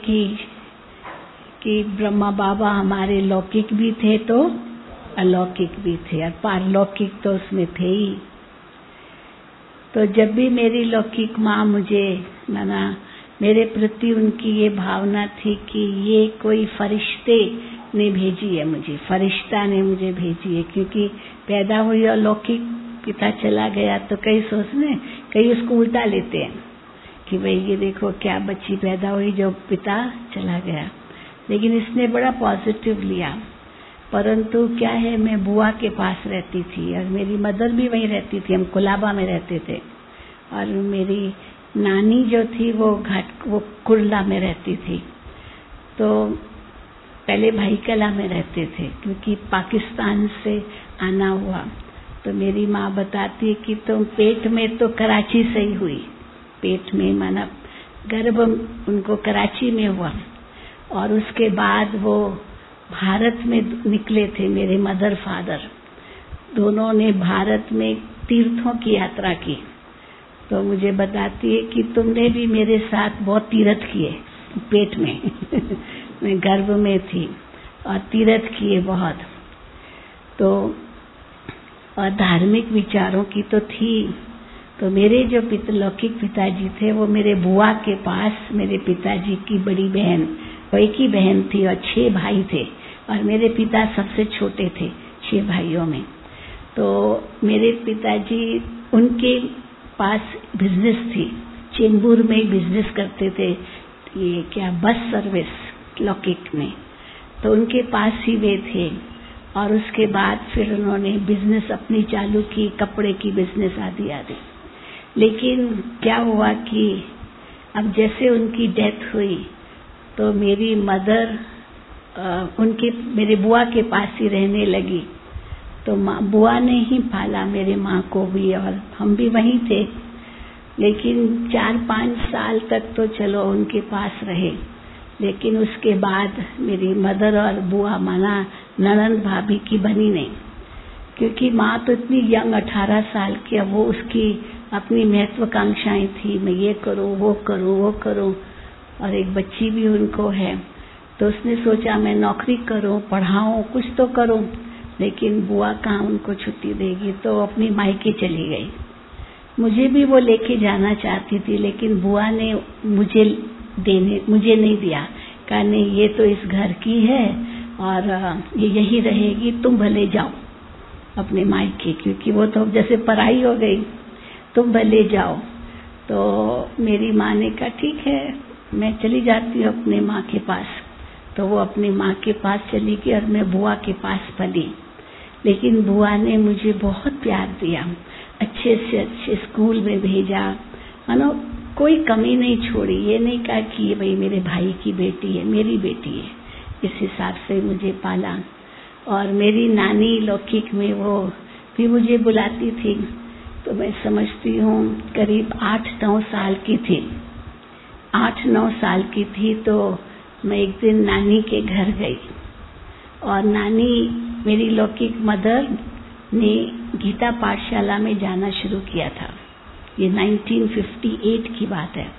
कि ब्रह्मा बाबा हमारे लौकिक भी थे तो अलौकिक भी थे, और पारलौकिक तो उसमें थे ही। तो जब भी मेरी लौकिक माँ मुझे माना, मेरे प्रति उनकी ये भावना थी कि ये कोई फरिश्ते ने भेजी है मुझे, फरिश्ता ने मुझे भेजी है, क्योंकि पैदा हुई और लौकिक पिता चला गया तो कई उसको उल्टा लेते हैं कि भाई ये देखो क्या बच्ची पैदा हुई जो पिता चला गया। लेकिन इसने बड़ा पॉजिटिव लिया। परंतु क्या है, मैं बुआ के पास रहती थी और मेरी मदर भी वहीं रहती थी, हम कुलाबा में रहते थे, और मेरी नानी जो थी वो कुरला में रहती थी। तो पहले भाई कला में रहते थे, क्योंकि पाकिस्तान से आना हुआ। तो मेरी माँ बताती है कि तुम पेट में तो कराची से ही हुई, पेट में माना गर्भ उनको कराची में हुआ, और उसके बाद वो भारत में निकले थे। मेरे मदर फादर दोनों ने भारत में तीर्थों की यात्रा की। तो मुझे बताती है कि तुमने भी मेरे साथ बहुत तीर्थ किए पेट में मैं गर्भ में थी और तीर्थ किए बहुत। तो और धार्मिक विचारों की तो थी। तो मेरे जो लौकिक पिताजी थे वो मेरे बुआ के पास, मेरे पिताजी की बड़ी बहन, वो एक ही बहन थी और 6 भाई थे, और मेरे पिता सबसे छोटे थे 6 भाइयों में। तो मेरे पिताजी, उनके पास बिजनेस थी, चेंबूर में बिजनेस करते थे, ये क्या बस सर्विस लौकिक में। तो उनके पास ही वे थे, और उसके बाद फिर उन्होंने बिजनेस अपनी चालू की, कपड़े की बिजनेस आदि आदि। लेकिन क्या हुआ कि अब जैसे उनकी डेथ हुई तो मेरी मदर मेरे बुआ के पास ही रहने लगी। तो बुआ ने ही पाला मेरे माँ को भी, और हम भी वहीं थे। लेकिन 4-5 साल तक तो चलो उनके पास रहे, लेकिन उसके बाद मेरी मदर और बुआ माना ननंद भाभी की बनी नहीं, क्योंकि माँ तो इतनी यंग 18 साल की, अब वो उसकी अपनी महत्वाकांक्षाएं थी, मैं ये करूँ वो करूँ वो करूँ, और एक बच्ची भी उनको है। तो उसने सोचा मैं नौकरी करूँ, पढ़ाऊँ, कुछ तो करूँ। लेकिन बुआ कहाँ उनको छुट्टी देगी, तो अपनी मायके चली गई। मुझे भी वो लेके जाना चाहती थी, लेकिन बुआ ने मुझे नहीं दिया। कहा नहीं, ये तो इस घर की है और ये यही रहेगी, तुम भले जाओ अपने मायके, क्योंकि वो तो जैसे पराई हो गई, तुम भले जाओ। तो मेरी माँ ने कहा ठीक है, मैं चली जाती हूँ अपने माँ के पास। तो वो अपनी माँ के पास चली गई और मैं बुआ के पास पली। लेकिन बुआ ने मुझे बहुत प्यार दिया, अच्छे से अच्छे स्कूल में भेजा, मानो कोई कमी नहीं छोड़ी। ये नहीं कहा कि ये भाई मेरे भाई की बेटी है, मेरी बेटी है, इस हिसाब से मुझे पाला। और मेरी नानी लौकिक में वो भी मुझे बुलाती थी, तो मैं समझती हूँ करीब 8-9 साल की थी। 8-9 साल की थी तो मैं एक दिन नानी के घर गई, और नानी मेरी लौकिक मदर ने गीता पाठशाला में जाना शुरू किया था। ये 1958 की बात है,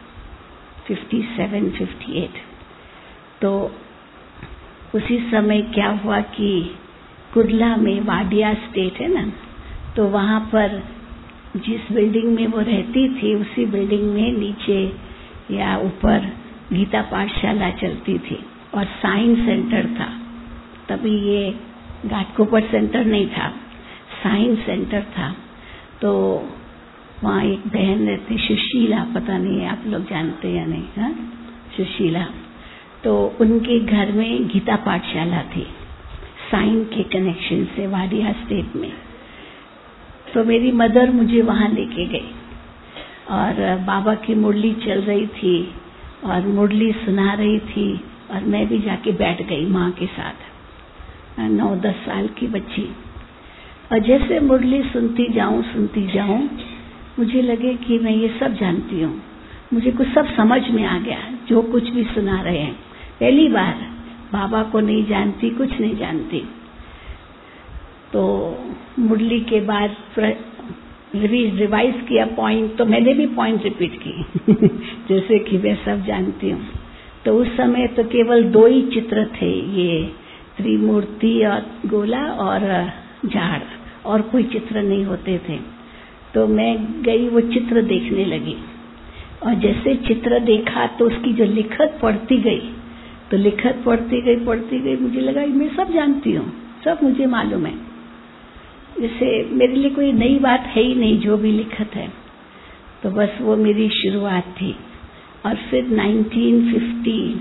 57-58। तो उसी समय क्या हुआ कि कुर्ला में वाडिया स्टेट है ना, तो वहाँ पर जिस बिल्डिंग में वो रहती थी उसी बिल्डिंग में नीचे या ऊपर गीता पाठशाला चलती थी, और साइंस सेंटर था। तभी ये घाटकोपर सेंटर नहीं था, साइंस सेंटर था। तो वहाँ एक बहन रहती सुशीला, पता नहीं आप लोग जानते या नहीं, हाँ सुशीला, तो उनके घर में गीता पाठशाला थी साइन के कनेक्शन से वाडिया स्टेट में। तो मेरी मदर मुझे वहाँ लेके गई, और बाबा की मुरली चल रही थी और मुरली सुना रही थी, और मैं भी जाके बैठ गई माँ के साथ, 9-10 साल की बच्ची। और जैसे मुरली सुनती जाऊं मुझे लगे कि मैं ये सब जानती हूँ, मुझे कुछ सब समझ में आ गया जो कुछ भी सुना रहे हैं। पहली बार बाबा को नहीं जानती, कुछ नहीं जानती। तो मुरली के बाद रिवाइज किया पॉइंट, तो मैंने भी पॉइंट रिपीट की जैसे कि मैं सब जानती हूँ। तो उस समय तो केवल 2 ही चित्र थे, ये त्रिमूर्ति और गोला और झाड़, और कोई चित्र नहीं होते थे। तो मैं गई वो चित्र देखने लगी, और जैसे चित्र देखा तो उसकी जो लिखत पढ़ती गई, तो लिखत पढ़ती गई मुझे लगा मैं सब जानती हूँ, सब मुझे मालूम है। जैसे मेरे लिए कोई नई बात है ही नहीं जो भी लिखत है। तो बस वो मेरी शुरुआत थी। और फिर 1950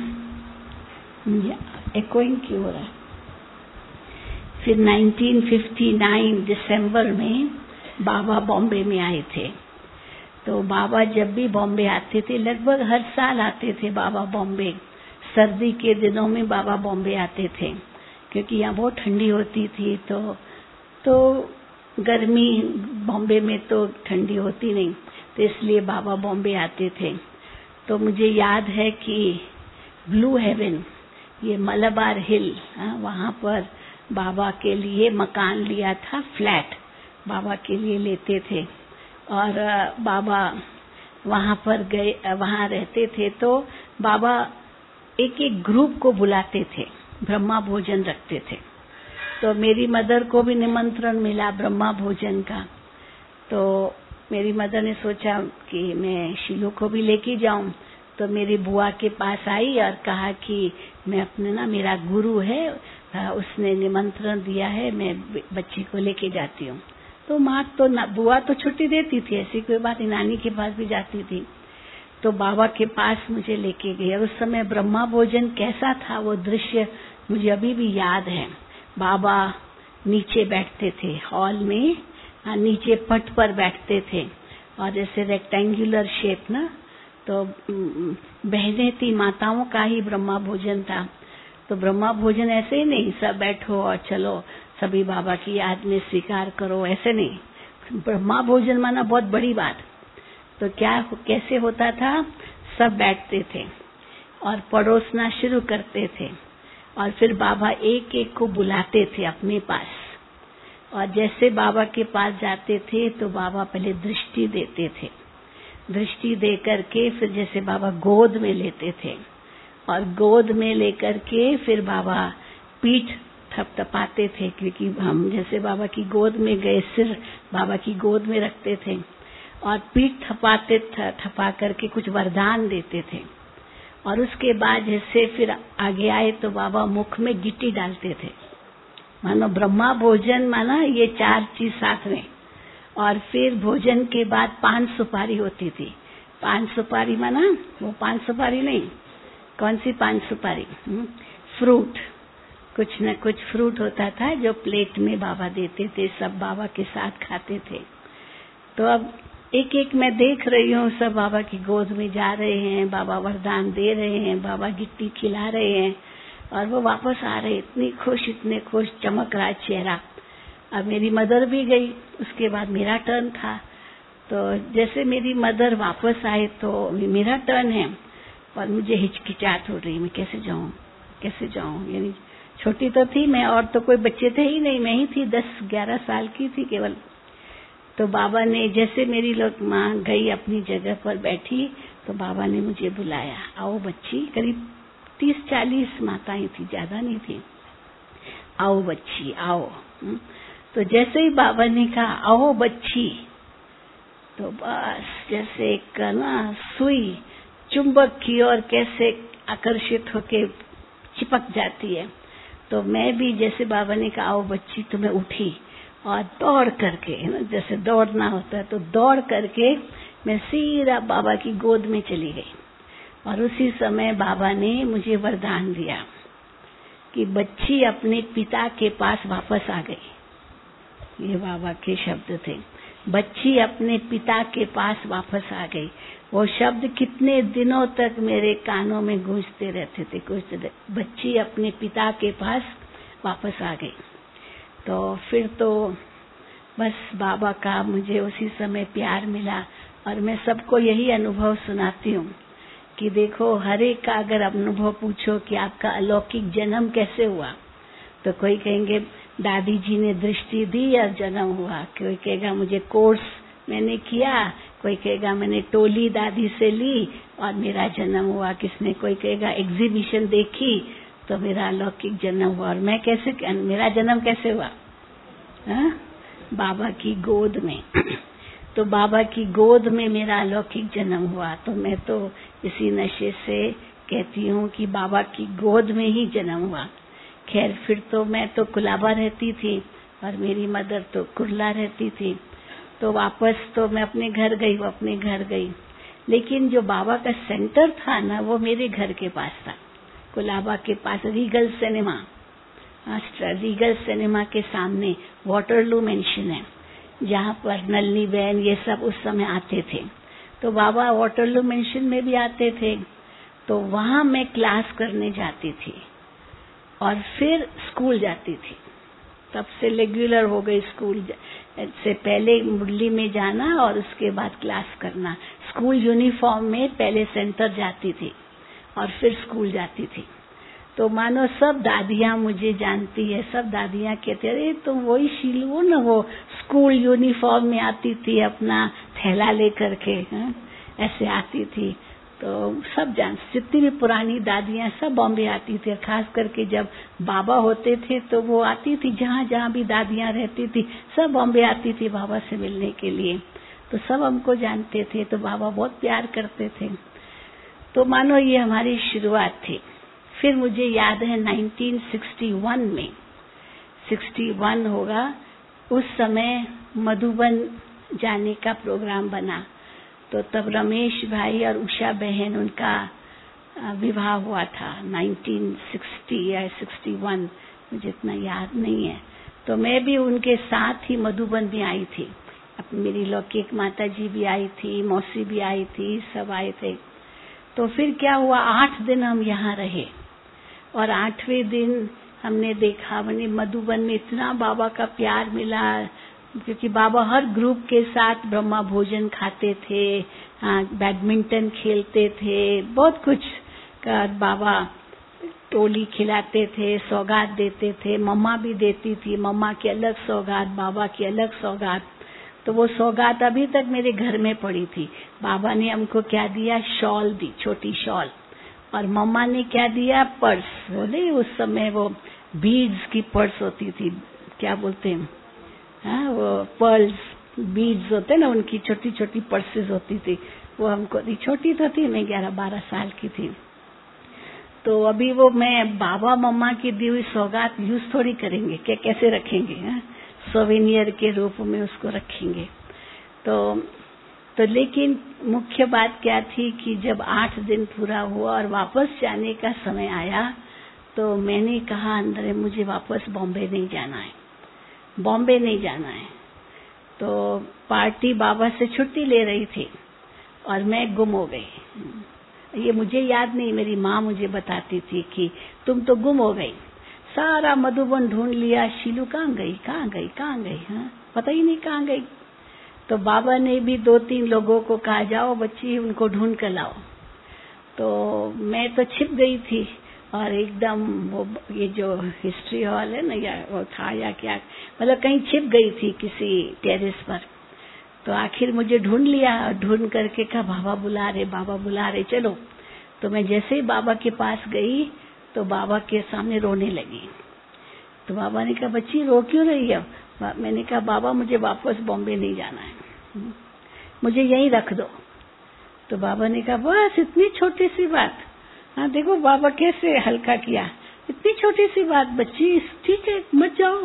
एकोइंग क्यों हो रहा है, फिर 1959 दिसंबर में बाबा बॉम्बे में आए थे। तो बाबा जब भी बॉम्बे आते थे, लगभग हर साल आते थे बाबा बॉम्बे। सर्दी के दिनों में बाबा बॉम्बे आते थे, क्योंकि यहाँ बहुत ठंडी होती थी। तो गर्मी बॉम्बे में तो ठंडी होती नहीं, तो इसलिए बाबा बॉम्बे आते थे। तो मुझे याद है कि ब्लू हेवन, ये मलबार हिल, वहाँ पर बाबा के लिए मकान लिया था, फ्लैट बाबा के लिए लेते थे। और बाबा वहाँ पर गए, वहाँ रहते थे। तो बाबा एक ग्रुप को बुलाते थे, ब्रह्मा भोजन रखते थे। तो मेरी मदर को भी निमंत्रण मिला ब्रह्मा भोजन का। तो मेरी मदर ने सोचा कि मैं शीलू को भी लेके जाऊं। तो मेरी बुआ के पास आई और कहा कि मैं अपने मेरा गुरु है, उसने निमंत्रण दिया है, मैं बच्ची को लेके जाती हूँ। तो माँ तो बुआ तो छुट्टी देती थी, ऐसी कोई बात नहीं, नानी के पास भी जाती थी। तो बाबा के पास मुझे लेके गई। और उस समय ब्रह्मा भोजन कैसा था, वो दृश्य मुझे अभी भी याद है। बाबा नीचे बैठते थे हॉल में, नीचे पट पर बैठते थे, और जैसे रेक्टेंगुलर शेप ना, तो बहनें थी, माताओं का ही ब्रह्मा भोजन था। तो ब्रह्मा भोजन ऐसे ही नहीं सब बैठो और चलो सभी बाबा की याद में स्वीकार करो, ऐसे नहीं। ब्रह्मा भोजन माना बहुत बड़ी बात। तो क्या कैसे होता था, सब बैठते थे और परोसना शुरू करते थे, और फिर बाबा एक एक को बुलाते थे अपने पास। और जैसे बाबा के पास जाते थे तो बाबा पहले दृष्टि देते थे, दृष्टि दे करके फिर जैसे बाबा गोद में लेते थे, और गोद में लेकर के फिर बाबा पीठ थपथपाते थे, क्योंकि हम जैसे बाबा की गोद में गए, सिर बाबा की गोद में रखते थे और पीठ थपा करके कुछ वरदान देते थे। और उसके बाद जैसे फिर आगे आए तो बाबा मुख में गिट्टी डालते थे, मानो ब्रह्मा भोजन माना ये 4 चीज साथ में। और फिर भोजन के बाद 5 सुपारी होती थी। 5 सुपारी माना वो 5 सुपारी नहीं, कौन सी 5 सुपारी, फ्रूट, कुछ न कुछ फ्रूट होता था जो प्लेट में बाबा देते थे, सब बाबा के साथ खाते थे। तो अब एक एक मैं देख रही हूँ, सब बाबा की गोद में जा रहे हैं, बाबा वरदान दे रहे हैं, बाबा गिट्टी खिला रहे हैं और वो वापस आ रहे, इतने खुश, चमक रहा है चेहरा। अब मेरी मदर भी गई, उसके बाद मेरा टर्न था। तो जैसे मेरी मदर वापस आए तो मेरा टर्न है और मुझे हिचकिचाहट हो रही, मैं कैसे जाऊं। यानी छोटी तो थी मैं, और तो कोई बच्चे थे ही नहीं, मैं ही थी, 10-11 साल की थी केवल। तो बाबा ने, जैसे मेरी लोग माँ गई अपनी जगह पर बैठी, तो बाबा ने मुझे बुलाया, आओ बच्ची। करीब 30-40 माताएं थी, ज्यादा नहीं थी। आओ बच्ची आओ। तो जैसे ही बाबा ने कहा आओ बच्ची, तो बस जैसे एक ना सुई चुंबक की ओर कैसे आकर्षित होके चिपक जाती है। तो मैं भी जैसे बाबा ने कहा आओ बच्ची, तो मैं उठी और दौड़ करके, जैसे दौड़ना होता है, तो दौड़ करके मैं सीधा बाबा की गोद में चली गई। और उसी समय बाबा ने मुझे वरदान दिया कि बच्ची अपने पिता के पास वापस आ गई। ये बाबा के शब्द थे, बच्ची अपने पिता के पास वापस आ गई। वो शब्द कितने दिनों तक मेरे कानों में गूंजते रहते थे, बच्ची अपने पिता के पास वापस आ गई। तो फिर तो बस बाबा का मुझे उसी समय प्यार मिला। और मैं सबको यही अनुभव सुनाती हूँ कि देखो, हर एक का अगर अनुभव पूछो कि आपका अलौकिक जन्म कैसे हुआ, तो कोई कहेंगे दादी जी ने दृष्टि दी और जन्म हुआ, कोई कहेगा मुझे कोर्स मैंने किया, कोई कहेगा मैंने टोली दादी से ली और मेरा जन्म हुआ, किसने कोई कहेगा एग्जीबिशन देखी तो मेरा अलौकिक जन्म हुआ। और मैं कैसे, मेरा जन्म कैसे हुआ? बाबा की गोद में। तो बाबा की गोद में मेरा अलौकिक जन्म हुआ। तो मैं तो इसी नशे से कहती हूँ कि बाबा की गोद में ही जन्म हुआ। खैर, फिर तो मैं तो कुलाबा रहती थी और मेरी मदर तो कुर्ला रहती थी। तो वापस तो मैं अपने घर गई, वो अपने घर गई। लेकिन जो बाबा का सेंटर था ना, वो मेरे घर के पास था, कुलाबा के पास रीगल सिनेमा। रीगल सिनेमा के सामने वाटरलू मेंशन है, जहाँ पर नलनी बहन ये सब उस समय आते थे। तो बाबा वाटरलू मेंशन में भी आते थे। तो वहाँ मैं क्लास करने जाती थी और फिर स्कूल जाती थी। तब से रेगुलर हो गई, स्कूल से पहले मुरली में जाना और उसके बाद क्लास करना। स्कूल यूनिफॉर्म में पहले सेंटर जाती थी और फिर स्कूल जाती थी। तो मानो सब दादियां मुझे जानती है, सब दादियां कहते अरे तुम वही शीलू हो ना, वो स्कूल यूनिफॉर्म में आती थी, अपना थैला लेकर के ऐसे आती थी। तो सब जितनी भी पुरानी दादियां सब बॉम्बे आती थी। खास करके जब बाबा होते थे तो वो आती थी, जहाँ जहाँ भी दादियां रहती थी सब बॉम्बे आती थी बाबा से मिलने के लिए। तो सब हमको जानते थे, तो बाबा बहुत प्यार करते थे। तो मानो ये हमारी शुरुआत थी। फिर मुझे याद है 1961 में, 61 होगा, उस समय मधुबन जाने का प्रोग्राम बना। तो तब रमेश भाई और उषा बहन, उनका विवाह हुआ था 1960 या 61, मुझे इतना याद नहीं है। तो मैं भी उनके साथ ही मधुबन में आई थी। अब मेरी लौकिक माता जी भी आई थी, मौसी भी आई थी, सब आए थे। तो फिर क्या हुआ, 8 दिन हम यहाँ रहे और 8वें दिन हमने देखा, मैंने मधुबन में इतना बाबा का प्यार मिला, क्योंकि बाबा हर ग्रुप के साथ ब्रह्मा भोजन खाते थे, बैडमिंटन खेलते थे, बहुत कुछ का बाबा टोली खिलाते थे, सौगात देते थे। मम्मा भी देती थी, मम्मा की अलग सौगात, बाबा की अलग सौगात। तो वो सौगात अभी तक मेरे घर में पड़ी थी। बाबा ने हमको क्या दिया, शॉल दी, छोटी शॉल, और मम्मा ने क्या दिया, पर्स। बोले उस समय वो बीड्स की पर्स होती थी, क्या बोलते हैं, वो पर्ल्स बीड्स होते ना, उनकी छोटी छोटी पर्सेस होती थी। वो हमको दी, छोटी तो थी, मैं 11-12 साल की थी। तो अभी वो मैं बाबा मम्मा की दी हुई सौगात यूज थोड़ी करेंगे, क्या कैसे रखेंगे, सोवेनियर के रूप में उसको रखेंगे। तो लेकिन मुख्य बात क्या थी कि जब 8 दिन पूरा हुआ और वापस जाने का समय आया, तो मैंने कहा अंदर मुझे वापस बॉम्बे नहीं जाना है, बॉम्बे नहीं जाना है। तो पार्टी बाबा से छुट्टी ले रही थी और मैं गुम हो गई। ये मुझे याद नहीं, मेरी माँ मुझे बताती थी कि तुम तो गुम हो गई। सारा मधुबन ढूंढ लिया, शीलू कहाँ गई, कहाँ गई, कहाँ गई, हाँ पता ही नहीं कहाँ गई। तो बाबा ने भी 2-3 लोगों को कहा जाओ बच्ची उनको ढूंढ कर लाओ। तो मैं तो छिप गई थी और एकदम वो ये जो हिस्ट्री हॉल है ना, या वो था या क्या, मतलब कहीं छिप गई थी किसी टेरेस पर। तो आखिर मुझे ढूंढ लिया, ढूंढ करके कहा बाबा बुला रहे, बाबा बुला रहे, चलो। तो मैं जैसे ही बाबा के पास गई तो बाबा के सामने रोने लगी। तो बाबा ने कहा बच्ची रो क्यों रही है? मैंने कहा बाबा मुझे वापस बॉम्बे नहीं जाना है, मुझे यहीं रख दो। तो बाबा ने कहा बस इतनी छोटी सी बात, हाँ देखो बाबा कैसे हल्का किया, इतनी छोटी सी बात बच्ची, ठीक है मत जाओ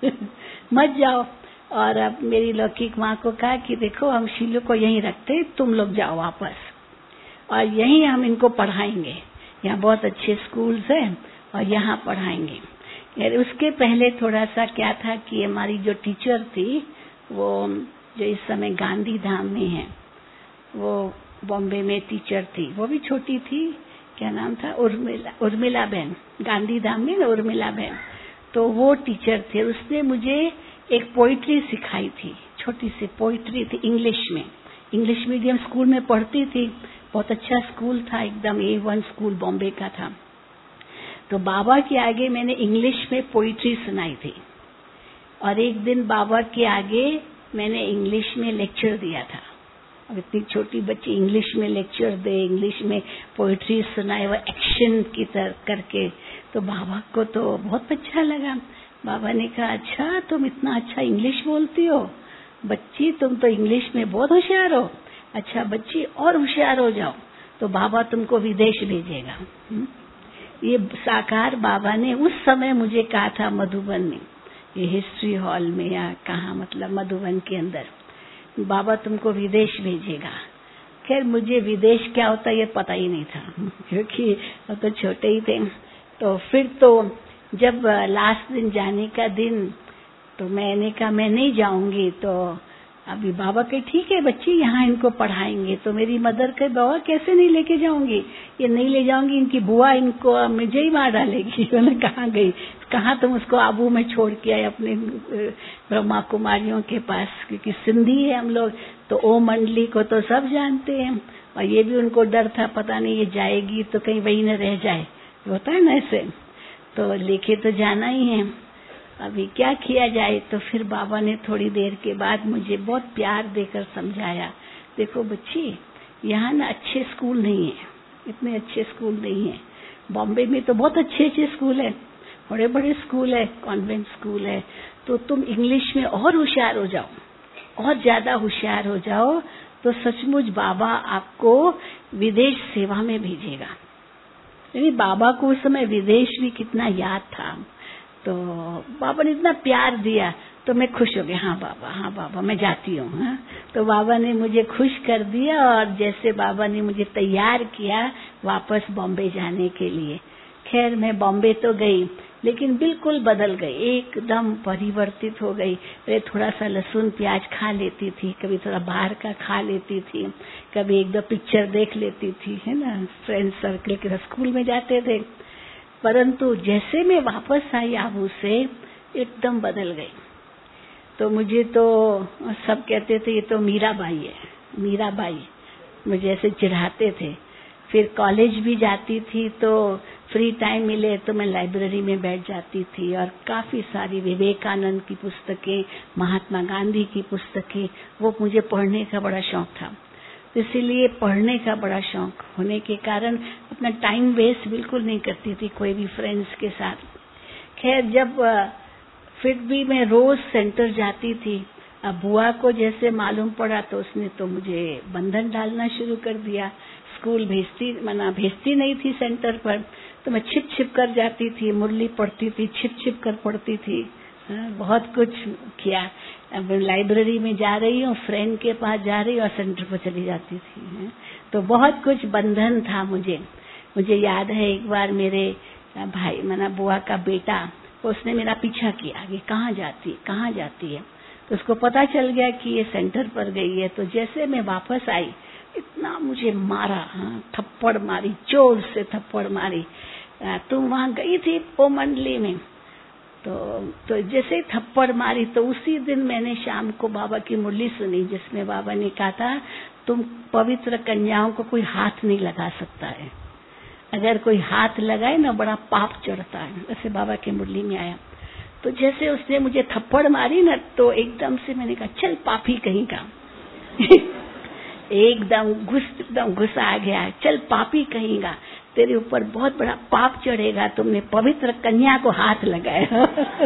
मत जाओ। और अब मेरी लौकिक माँ को कहा कि देखो हम शीलू को यहीं रखते, तुम लोग जाओ वापस और यहीं हम इनको पढ़ाएंगे, यहाँ बहुत अच्छे स्कूल्स हैं और यहाँ पढ़ाएंगे। यार उसके पहले थोड़ा सा क्या था कि हमारी जो टीचर थी वो जो इस समय गांधी धाम में है, वो बॉम्बे में टीचर थी, वो भी छोटी थी, क्या नाम था, उर्मिला बहन, गांधी धाम में ना उर्मिला बहन। तो वो टीचर थे, उसने मुझे एक पोइट्री सिखाई थी, छोटी सी पोइट्री थी इंग्लिश में। इंग्लिश मीडियम स्कूल में पढ़ती थी, बहुत अच्छा स्कूल था, एकदम A1 स्कूल बॉम्बे का था। तो बाबा के आगे मैंने इंग्लिश में पोइट्री सुनाई थी और एक दिन बाबा के आगे मैंने इंग्लिश में लेक्चर दिया था। अब इतनी छोटी बच्ची इंग्लिश में लेक्चर दे, इंग्लिश में पोइट्री सुनाए, वो एक्शन की तरह करके, तो बाबा को तो बहुत अच्छा लगा। बाबा ने कहा अच्छा तुम इतना अच्छा इंग्लिश बोलती हो बच्ची, तुम तो इंग्लिश में बहुत होशियार हो, अच्छा बच्ची और होशियार हो जाओ तो बाबा तुमको विदेश भेजेगा। ये साकार बाबा ने उस समय मुझे कहा था मधुबन में, ये हिस्ट्री हॉल में या कहाँ, मतलब मधुबन के अंदर, बाबा तुमको विदेश भेजेगा। खैर मुझे विदेश क्या होता ये पता ही नहीं था क्योंकि वो तो छोटे ही थे। तो फिर तो जब लास्ट दिन जाने का दिन, तो मैंने कहा मैं नहीं जाऊंगी। तो अभी बाबा कहे ठीक है बच्ची यहाँ इनको पढ़ाएंगे। तो मेरी मदर कहे बाबा कैसे नहीं लेके जाऊंगी, ये नहीं ले जाऊंगी, इनकी बुआ इनको मुझे ही मार डालेगी। मैंने कहाँ गई, कहाँ तुम उसको आबू में छोड़ के आए अपने ब्रह्मा कुमारियों के पास, क्योंकि सिंधी है हम लोग तो ओ मंडली को तो सब जानते हैं। और ये भी उनको डर था पता नहीं ये जाएगी तो कहीं वही न रह जाए, होता है ना ऐसे, तो लेके तो जाना ही है। अभी क्या किया जाए। तो फिर बाबा ने थोड़ी देर के बाद मुझे बहुत प्यार देकर समझाया, देखो बच्ची यहाँ ना अच्छे स्कूल नहीं है, इतने अच्छे स्कूल नहीं है। बॉम्बे में तो बहुत अच्छे अच्छे स्कूल है, बड़े बड़े स्कूल है, कॉन्वेंट स्कूल है। तो तुम इंग्लिश में और होशियार हो जाओ, और ज्यादा होशियार हो जाओ तो सचमुच बाबा आपको विदेश सेवा में भेजेगा। यानी बाबा को उस समय विदेश भी कितना याद था। तो बाबा ने इतना प्यार दिया तो मैं खुश हो गया, हाँ बाबा मैं जाती हूँ। हाँ? तो बाबा ने मुझे खुश कर दिया और जैसे बाबा ने मुझे तैयार किया वापस बॉम्बे जाने के लिए। खैर मैं बॉम्बे तो गई लेकिन बिल्कुल बदल गई, एकदम परिवर्तित हो गई। पहले थोड़ा सा लहसुन प्याज खा लेती थी, कभी थोड़ा बाहर का खा लेती थी, कभी एक दो पिक्चर देख लेती थी, है ना, फ्रेंड सर्कल के स्कूल में जाते थे। परंतु जैसे मैं वापस आई आबू से एकदम बदल गई। तो मुझे तो सब कहते थे ये तो मीराबाई है, मीराबाई मुझे ऐसे चिढ़ाते थे। फिर कॉलेज भी जाती थी तो फ्री टाइम मिले तो मैं लाइब्रेरी में बैठ जाती थी और काफी सारी विवेकानंद की पुस्तकें, महात्मा गांधी की पुस्तकें, वो मुझे पढ़ने का बड़ा शौक था। इसीलिए पढ़ने का बड़ा शौक होने के कारण अपना टाइम वेस्ट बिल्कुल नहीं करती थी कोई भी फ्रेंड्स के साथ। खैर जब फिर भी मैं रोज सेंटर जाती थी। अब बुआ को जैसे मालूम पड़ा तो उसने तो मुझे बंधन डालना शुरू कर दिया। स्कूल भेजती नहीं थी सेंटर पर, तो मैं छिप छिप कर जाती थी, मुरली पढ़ती थी, छिप छिप कर पढ़ती थी। बहुत कुछ किया। अब लाइब्रेरी में जा रही हूँ, फ्रेंड के पास जा रही हूँ और सेंटर पर चली जाती थी। तो बहुत कुछ बंधन था मुझे याद है एक बार मेरे भाई मना बुआ का बेटा, उसने मेरा पीछा किया कि कहाँ जाती है। तो उसको पता चल गया कि ये सेंटर पर गई है। तो जैसे मैं वापस आई, इतना मुझे मारा, थप्पड़ मारी, जोर से थप्पड़ मारी। तुम वहां गई थी पोमंडली में? तो जैसे थप्पड़ मारी, तो उसी दिन मैंने शाम को बाबा की मुरली सुनी, जिसमें बाबा ने कहा था तुम पवित्र कन्याओं को कोई हाथ नहीं लगा सकता है, अगर कोई हाथ लगाए ना बड़ा पाप चढ़ता है। ऐसे बाबा की मुरली में आया। तो जैसे उसने मुझे थप्पड़ मारी ना, तो एकदम से मैंने कहा चल पापी कहीं का एकदम गुस्सा आ गया, चल पापी कहीं का, तेरे ऊपर बहुत बड़ा पाप चढ़ेगा, तुमने पवित्र कन्या को हाथ लगाया।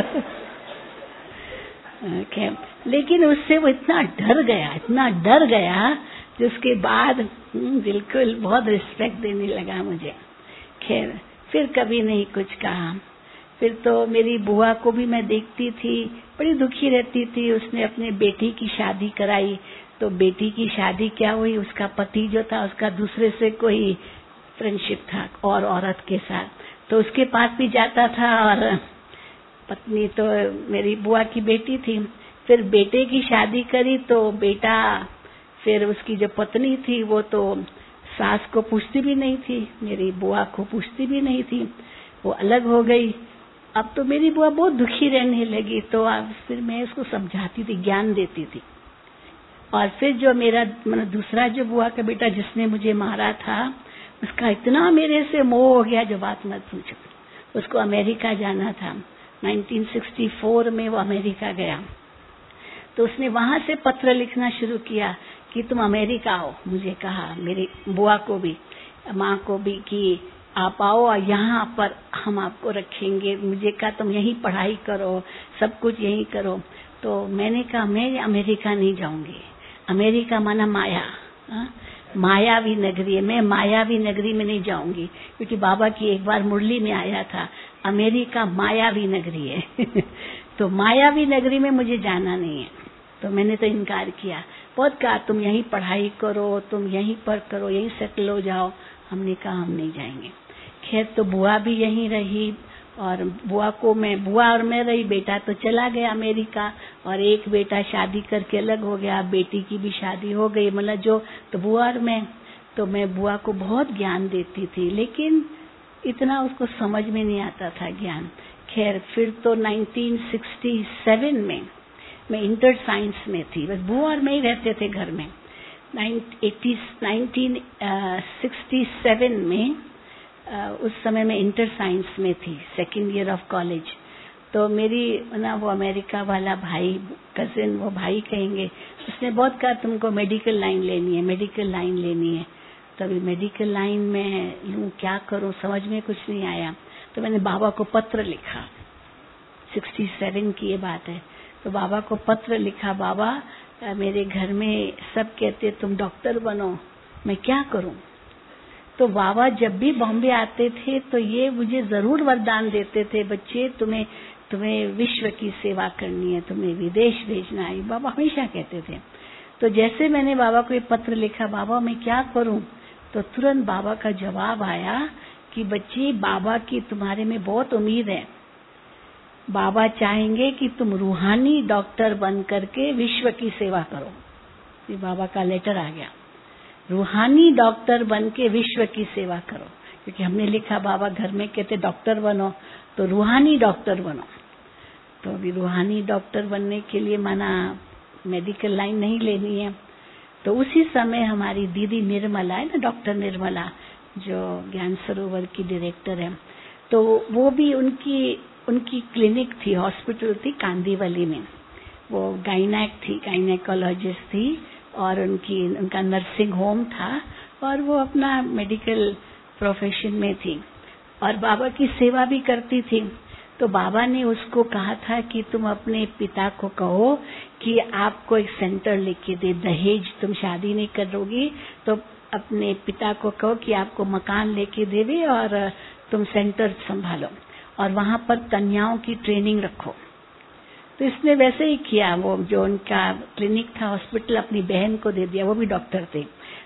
लेकिन उससे वो इतना डर गया कि उसके बाद बिल्कुल बहुत रिस्पेक्ट देने लगा मुझे। खैर फिर कभी नहीं कुछ कहा। फिर तो मेरी बुआ को भी मैं देखती थी, बड़ी दुखी रहती थी। उसने अपने बेटी की शादी कराई, तो बेटी की शादी क्या हुई, उसका पति जो था उसका दूसरे से कोई फ्रेंडशिप था और औरत के साथ, तो उसके पास भी जाता था। और पत्नी तो मेरी बुआ की बेटी थी। फिर बेटे की शादी करी, तो बेटा, फिर उसकी जो पत्नी थी वो तो सास को पूछती भी नहीं थी, मेरी बुआ को पूछती भी नहीं थी, वो अलग हो गई। अब तो मेरी बुआ बहुत दुखी रहने लगी। तो अब फिर मैं उसको समझाती थी, ज्ञान देती थी। और फिर जो मेरा दूसरा जो बुआ का बेटा जिसने मुझे मारा था, उसका इतना मेरे से मोह हो गया जो बात मत पूछो। उसको अमेरिका जाना था, 1964 में वो अमेरिका गया। तो उसने वहां से पत्र लिखना शुरू किया कि तुम अमेरिका आओ। मुझे कहा, मेरी बुआ को भी, माँ को भी, कि आप आओ और यहाँ पर हम आपको रखेंगे। मुझे कहा तुम यहीं पढ़ाई करो, सब कुछ यहीं करो। तो मैंने कहा मैं अमेरिका नहीं जाऊंगी। अमेरिका माना माया, मायावी नगरी है, मैं मायावी नगरी में नहीं जाऊंगी, क्योंकि बाबा की एक बार मुरली में आया था, अमेरिका मायावी नगरी है। तो मायावी नगरी में मुझे जाना नहीं है। तो मैंने तो इनकार किया, बहुत कहा तुम यहीं पढ़ाई करो, तुम यहीं पर करो, यहीं सेटल हो जाओ। हमने कहा हम नहीं जाएंगे। खैर तो बुआ भी यहीं रही, और बुआ और मैं रही। बेटा तो चला गया अमेरिका, और एक बेटा शादी करके अलग हो गया, बेटी की भी शादी हो गई। मतलब जो तो बुआ और मैं बुआ को बहुत ज्ञान देती थी, लेकिन इतना उसको समझ में नहीं आता था ज्ञान। खैर फिर तो 1967 में मैं इंटर साइंस में थी, बस बुआ और मैं ही रहते थे घर में। 1967 में उस समय मैं इंटर साइंस में थी, सेकेंड ईयर ऑफ कॉलेज। तो मेरी ना वो अमेरिका वाला भाई, कजिन, वो भाई कहेंगे, उसने बहुत कहा तुमको मेडिकल लाइन लेनी है। तो अभी मेडिकल लाइन में लूँ, क्या करूँ, समझ में कुछ नहीं आया। तो मैंने बाबा को पत्र लिखा, 67 की ये बात है। तो बाबा को पत्र लिखा, बाबा मेरे घर में सब कहते तुम डॉक्टर बनो, मैं क्या करूं। तो बाबा जब भी बॉम्बे आते थे तो ये मुझे जरूर वरदान देते थे, बच्चे तुम्हें विश्व की सेवा करनी है, तुम्हें विदेश भेजना है, बाबा हमेशा कहते थे। तो जैसे मैंने बाबा को ये पत्र लिखा, बाबा मैं क्या करूं, तो तुरंत बाबा का जवाब आया कि बच्ची, बाबा की तुम्हारे में बहुत उम्मीद है, बाबा चाहेंगे कि तुम रूहानी डॉक्टर बन करके विश्व की सेवा करो। ये बाबा का लेटर आ गया, रूहानी डॉक्टर बन के विश्व की सेवा करो। क्योंकि हमने लिखा, बाबा घर में कहते डॉक्टर बनो, तो रूहानी डॉक्टर बनो। तो अभी रूहानी डॉक्टर बनने के लिए माना मेडिकल लाइन नहीं लेनी है। तो उसी समय हमारी दीदी निर्मला है ना, डॉक्टर निर्मला, जो ज्ञान सरोवर की डायरेक्टर है, तो वो भी उनकी क्लिनिक थी, हॉस्पिटल थी कांदीवली में। वो गायनेकोलॉजिस्ट थी, और उनका नर्सिंग होम था, और वो अपना मेडिकल प्रोफेशन में थी, और बाबा की सेवा भी करती थी। तो बाबा ने उसको कहा था कि तुम अपने पिता को कहो कि आपको एक सेंटर लेके दे, दहेज, तुम शादी नहीं करोगी तो अपने पिता को कहो कि आपको मकान लेके देवे और तुम सेंटर संभालो, और वहां पर कन्याओं की ट्रेनिंग रखो। तो इसने वैसे ही किया। वो जो उनका क्लिनिक था, हॉस्पिटल, अपनी बहन को दे दिया, वो भी डॉक्टर थे।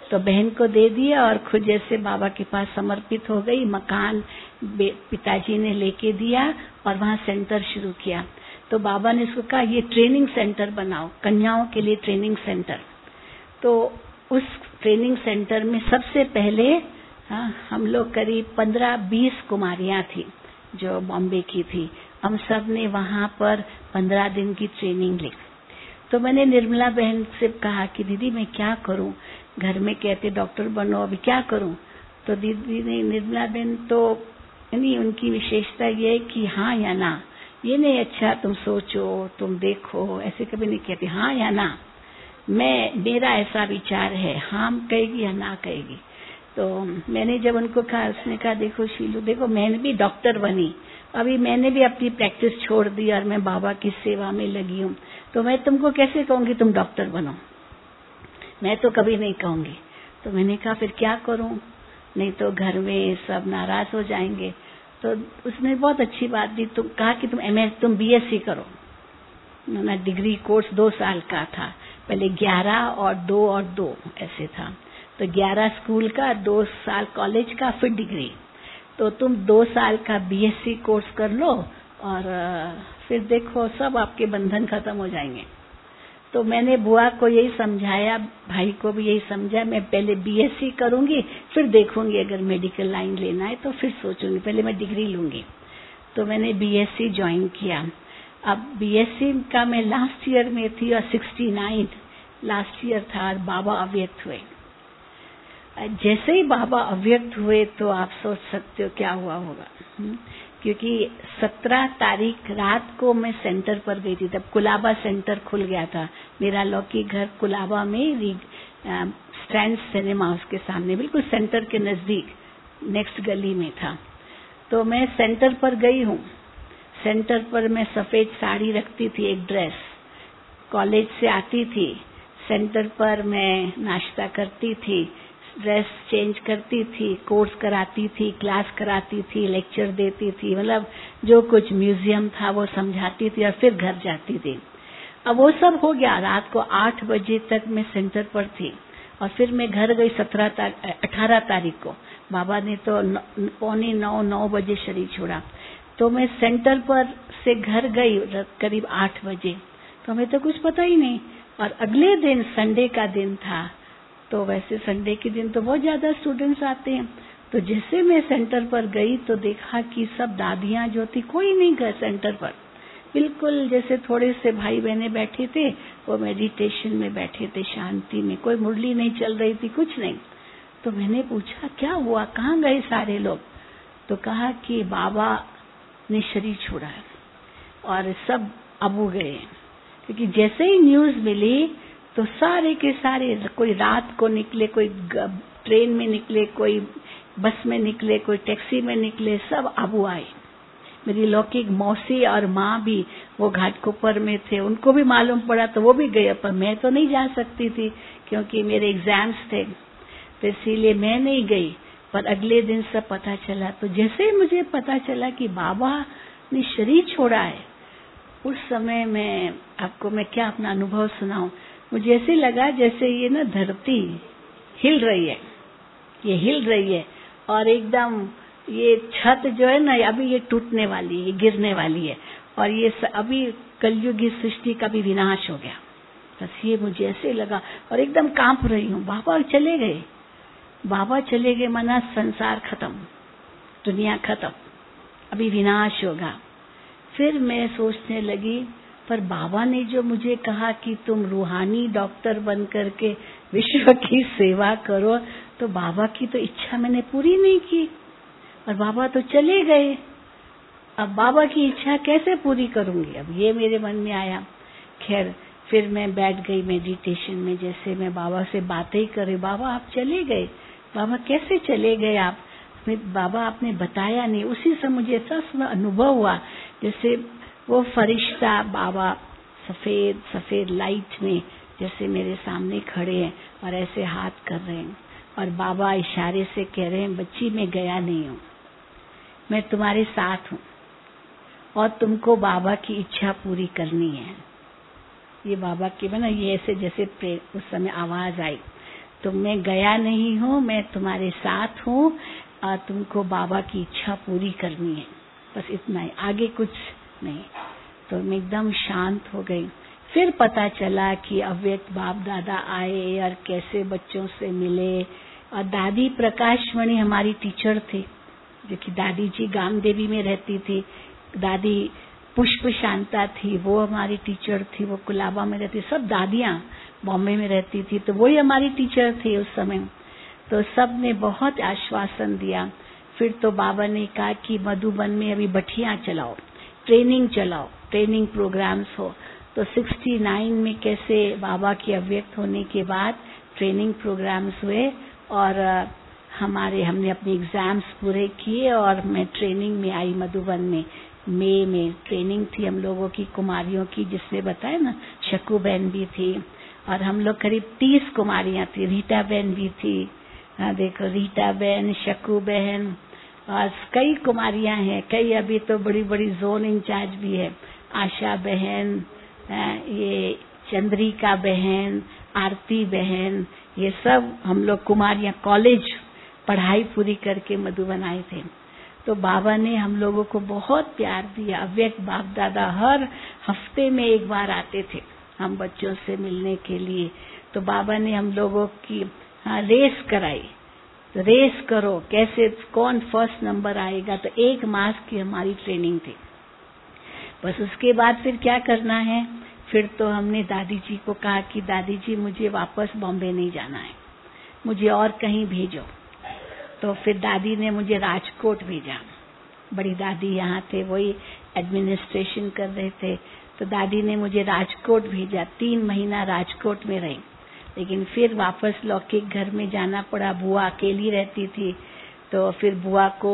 तो बहन को दे दिया और खुद जैसे बाबा के पास समर्पित हो गई। मकान पिताजी ने लेके दिया और वहाँ सेंटर शुरू किया। तो बाबा ने उसको कहा ये ट्रेनिंग सेंटर बनाओ, कन्याओं के लिए ट्रेनिंग सेंटर। तो उस ट्रेनिंग सेंटर में सबसे पहले हम लोग करीब 15-20 कुमारियां थी जो बॉम्बे की थी। हम सब ने वहां पर 15 दिन की ट्रेनिंग ली। तो मैंने निर्मला बहन से कहा कि दीदी मैं क्या करूं, घर में कहते डॉक्टर बनो, अभी क्या करूं। तो दीदी ने, निर्मला बहन तो नहीं, उनकी विशेषता ये है कि हाँ या ना, ये नहीं अच्छा तुम सोचो, तुम देखो, ऐसे कभी नहीं कहती, हाँ या ना। मेरा ऐसा विचार है, हाँ कहेगी या ना कहेगी। तो मैंने जब उनको कहा, उसने कहा देखो शीलू, देखो मैंने भी डॉक्टर बनी, अभी मैंने भी अपनी प्रैक्टिस छोड़ दी और मैं बाबा की सेवा में लगी हूँ, तो मैं तुमको कैसे कहूंगी तुम डॉक्टर बनो, मैं तो कभी नहीं कहूंगी। तो मैंने कहा फिर क्या करूं, नहीं तो घर में सब नाराज हो जाएंगे। तो उसने बहुत अच्छी बात दी, तुम कहा कि तुम BSc करो। ना डिग्री कोर्स 2 साल का था, पहले 11 और 2 ऐसे था। तो 11 स्कूल का, 2 साल कॉलेज का, फिर डिग्री। तो तुम 2 साल का BSc कोर्स कर लो और फिर देखो सब आपके बंधन खत्म हो जाएंगे। तो मैंने बुआ को यही समझाया, भाई को भी यही समझाया, मैं पहले BSc करूंगी, फिर देखूंगी अगर मेडिकल लाइन लेना है तो फिर सोचूंगी, पहले मैं डिग्री लूंगी। तो मैंने BSc ज्वाइन किया। अब BSc का मैं लास्ट ईयर में थी और 69 लास्ट ईयर था और बाबा अव्यक्त हुए। जैसे ही बाबा अव्यक्त हुए तो आप सोच सकते हो क्या हुआ होगा, क्योंकि 17 तारीख रात को मैं सेंटर पर गई थी। तब कुलाबा सेंटर खुल गया था। मेरा लौकिक घर कुलाबा में स्टैंड सिनेमा उसके सामने, बिल्कुल सेंटर के नजदीक नेक्स्ट गली में था। तो मैं सेंटर पर गई हूँ। सेंटर पर मैं सफेद साड़ी रखती थी, एक ड्रेस, कॉलेज से आती थी, सेंटर पर मैं नाश्ता करती थी, ड्रेस चेंज करती थी, कोर्स कराती थी, क्लास कराती थी, लेक्चर देती थी, मतलब जो कुछ म्यूजियम था वो समझाती थी और फिर घर जाती थी। अब वो सब हो गया। रात को 8 बजे तक मैं सेंटर पर थी और फिर मैं घर गई 18 तारीख को। बाबा ने तो 8:45-9 बजे शरीर छोड़ा। तो मैं सेंटर पर से घर गई करीब 8 बजे। तो हमें तो कुछ पता ही नहीं। और अगले दिन संडे का दिन था, तो वैसे संडे के दिन तो बहुत ज्यादा स्टूडेंट्स आते हैं। तो जैसे मैं सेंटर पर गई तो देखा कि सब दादियां जो थी, कोई नहीं गए सेंटर पर, बिल्कुल जैसे थोड़े से भाई बहने बैठे थे, वो मेडिटेशन में बैठे थे, शांति में, कोई मुरली नहीं चल रही थी, कुछ नहीं। तो मैंने पूछा क्या हुआ, कहाँ गए सारे लोग। तो कहा कि बाबा ने शरीर छोड़ा है और सब अबू गए। क्योंकि जैसे ही न्यूज मिली तो सारे के सारे, कोई रात को निकले, कोई ट्रेन में निकले, कोई बस में निकले, कोई टैक्सी में निकले, सब अबू आए। मेरी लौकिक मौसी और माँ भी वो घाटकोपर में थे, उनको भी मालूम पड़ा तो वो भी गए, पर मैं तो नहीं जा सकती थी क्योंकि मेरे एग्जाम्स थे, तो इसीलिए मैं नहीं गई। पर अगले दिन सब पता चला। तो जैसे ही मुझे पता चला कि बाबा ने शरीर छोड़ा है, उस समय मैं क्या अपना अनुभव सुनाऊं, मुझे ऐसे लगा जैसे ये ना धरती हिल रही है, ये हिल रही है और एकदम ये छत जो है ना अभी ये टूटने वाली है, ये गिरने वाली है और ये अभी कलयुगी सृष्टि का भी विनाश हो गया। बस ये मुझे ऐसे लगा और एकदम कांप रही हूँ। बाबा चले गए, बाबा चले गए, माना संसार खत्म, दुनिया खत्म, अभी विनाश होगा। फिर मैं सोचने लगी, पर बाबा ने जो मुझे कहा कि तुम रूहानी डॉक्टर बन करके विश्व की सेवा करो, तो बाबा की तो इच्छा मैंने पूरी नहीं की और बाबा तो चले गए। अब बाबा की इच्छा कैसे पूरी करूंगी, अब ये मेरे मन में आया। खैर फिर मैं बैठ गई मेडिटेशन में, जैसे मैं बाबा से बातें ही कर रही, बाबा आप चले गए, बाबा कैसे चले गए आप, बाबा आपने बताया नहीं। उसी से मुझे ऐसा अनुभव हुआ जैसे वो फरिश्ता बाबा सफेद सफेद लाइट में जैसे मेरे सामने खड़े हैं और ऐसे हाथ कर रहे हैं और बाबा इशारे से कह रहे हैं, बच्ची मैं गया नहीं हूँ, मैं तुम्हारे साथ हूँ और तुमको बाबा की इच्छा पूरी करनी है। ये बाबा की बना ये ऐसे जैसे उस समय आवाज आई। तो मैं गया नहीं हूँ, मैं तुम्हारे साथ हूँ और तुमको बाबा की इच्छा पूरी करनी है, बस इतना ही, आगे कुछ नहीं। तो मैं एकदम शांत हो गई। फिर पता चला कि अव्यक्त बाप दादा आए और कैसे बच्चों से मिले। और दादी प्रकाशमणि हमारी टीचर थी, जो कि दादी जी गाम देवी में रहती थी। दादी पुष्प शांता थी, वो हमारी टीचर थी, वो कुलाबा में रहती। सब दादियां बॉम्बे में रहती थी, तो वही हमारी टीचर थी उस समय। तो सब ने बहुत आश्वासन दिया। फिर तो बाबा ने कहा कि मधुबन में अभी भट्टियां चलाओ, ट्रेनिंग चलाओ, ट्रेनिंग प्रोग्राम्स हो। तो 69 में कैसे बाबा के अव्यक्त होने के बाद ट्रेनिंग प्रोग्राम्स हुए और हमने अपने एग्जाम्स पूरे किए और मैं ट्रेनिंग में आई मधुबन में। मई में ट्रेनिंग थी हम लोगों की, कुमारियों की, जिसने बताया ना, शकू बहन भी थी और हम लोग करीब 30 कुमारियां थी। रीटा बहन भी थी, देखो रीटा बहन, शकू बहन और कई कुमारियां हैं, कई अभी तो बड़ी बड़ी जोन इंचार्ज भी है। आशा बहन, ये चंद्रिका बहन, आरती बहन, ये सब हम लोग कुमारियां कॉलेज पढ़ाई पूरी करके मधुबन आए थे। तो बाबा ने हम लोगों को बहुत प्यार दिया। अव्यक्त बाप दादा हर हफ्ते में एक बार आते थे हम बच्चों से मिलने के लिए। तो बाबा ने हम लोगों की रेस कराई, तो रेस करो, कैसे कौन फर्स्ट नंबर आएगा। तो 1 मास की हमारी ट्रेनिंग थी। बस उसके बाद फिर क्या करना है, फिर तो हमने दादी जी को कहा कि दादी जी मुझे वापस बॉम्बे नहीं जाना है, मुझे और कहीं भेजो। तो फिर दादी ने मुझे राजकोट भेजा। बड़ी दादी यहाँ थे, वही एडमिनिस्ट्रेशन कर रहे थे। तो दादी ने मुझे राजकोट भेजा। 3 महीना राजकोट में रही, लेकिन फिर वापस लौट घर में जाना पड़ा। बुआ अकेली रहती थी, तो फिर बुआ को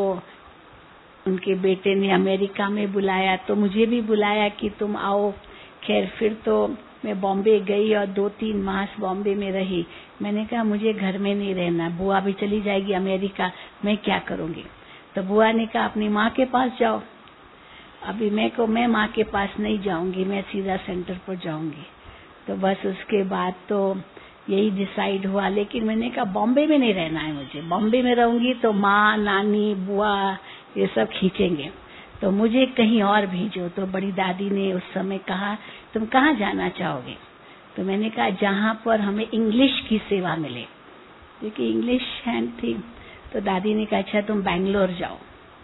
उनके बेटे ने अमेरिका में बुलाया, तो मुझे भी बुलाया कि तुम आओ। खैर फिर तो मैं बॉम्बे गई और 2-3 मास बॉम्बे में रही। मैंने कहा मुझे घर में नहीं रहना, बुआ भी चली जाएगी अमेरिका, मैं क्या करूंगी। तो बुआ ने कहा अपनी माँ के पास जाओ। अभी मैं माँ के पास नहीं जाऊंगी, मैं सीधा सेंटर पर जाऊंगी। तो बस उसके बाद तो यही डिसाइड हुआ। लेकिन मैंने कहा बॉम्बे में नहीं रहना है मुझे, बॉम्बे में रहूंगी तो माँ, नानी, बुआ ये सब खींचेंगे, तो मुझे कहीं और भेजो। तो बड़ी दादी ने उस समय कहा तुम कहाँ जाना चाहोगे। तो मैंने कहा जहाँ पर हमें इंग्लिश की सेवा मिले, क्योंकि इंग्लिश हैंड थी। तो दादी ने कहा अच्छा तुम बैंगलोर जाओ।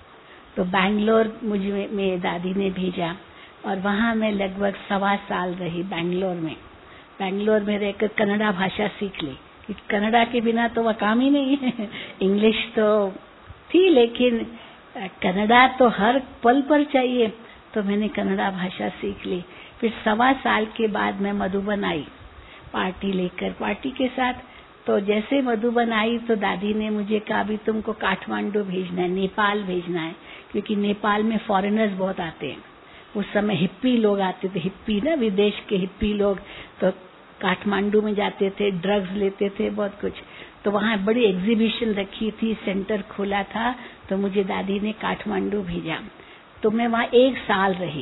तो बैंगलोर मुझे मेरी दादी ने भेजा और वहाँ मैं लगभग 1.25 साल रही बैंगलोर में। बैंगलोर में रहकर कन्नड़ा भाषा सीख ली, क्योंकि कन्नड़ा के बिना तो वह काम ही नहीं है। इंग्लिश तो थी लेकिन कन्नड़ा तो हर पल पर चाहिए, तो मैंने कन्नड़ा भाषा सीख ली। फिर 1.25 साल के बाद मैं मधुबन आई पार्टी लेकर, पार्टी के साथ। तो जैसे मधुबन आई तो दादी ने मुझे कहा अभी तुमको काठमांडू भेजना है, नेपाल भेजना है, क्योंकि नेपाल में फॉरेनर्स बहुत आते हैं। उस समय हिप्पी लोग आते थे, हिप्पी ना, विदेश के हिप्पी लोग, तो काठमांडू में जाते थे, ड्रग्स लेते थे, बहुत कुछ। तो वहाँ बड़ी एग्जीबिशन रखी थी, सेंटर खोला था, तो मुझे दादी ने काठमांडू भेजा। तो मैं वहाँ 1 साल रही।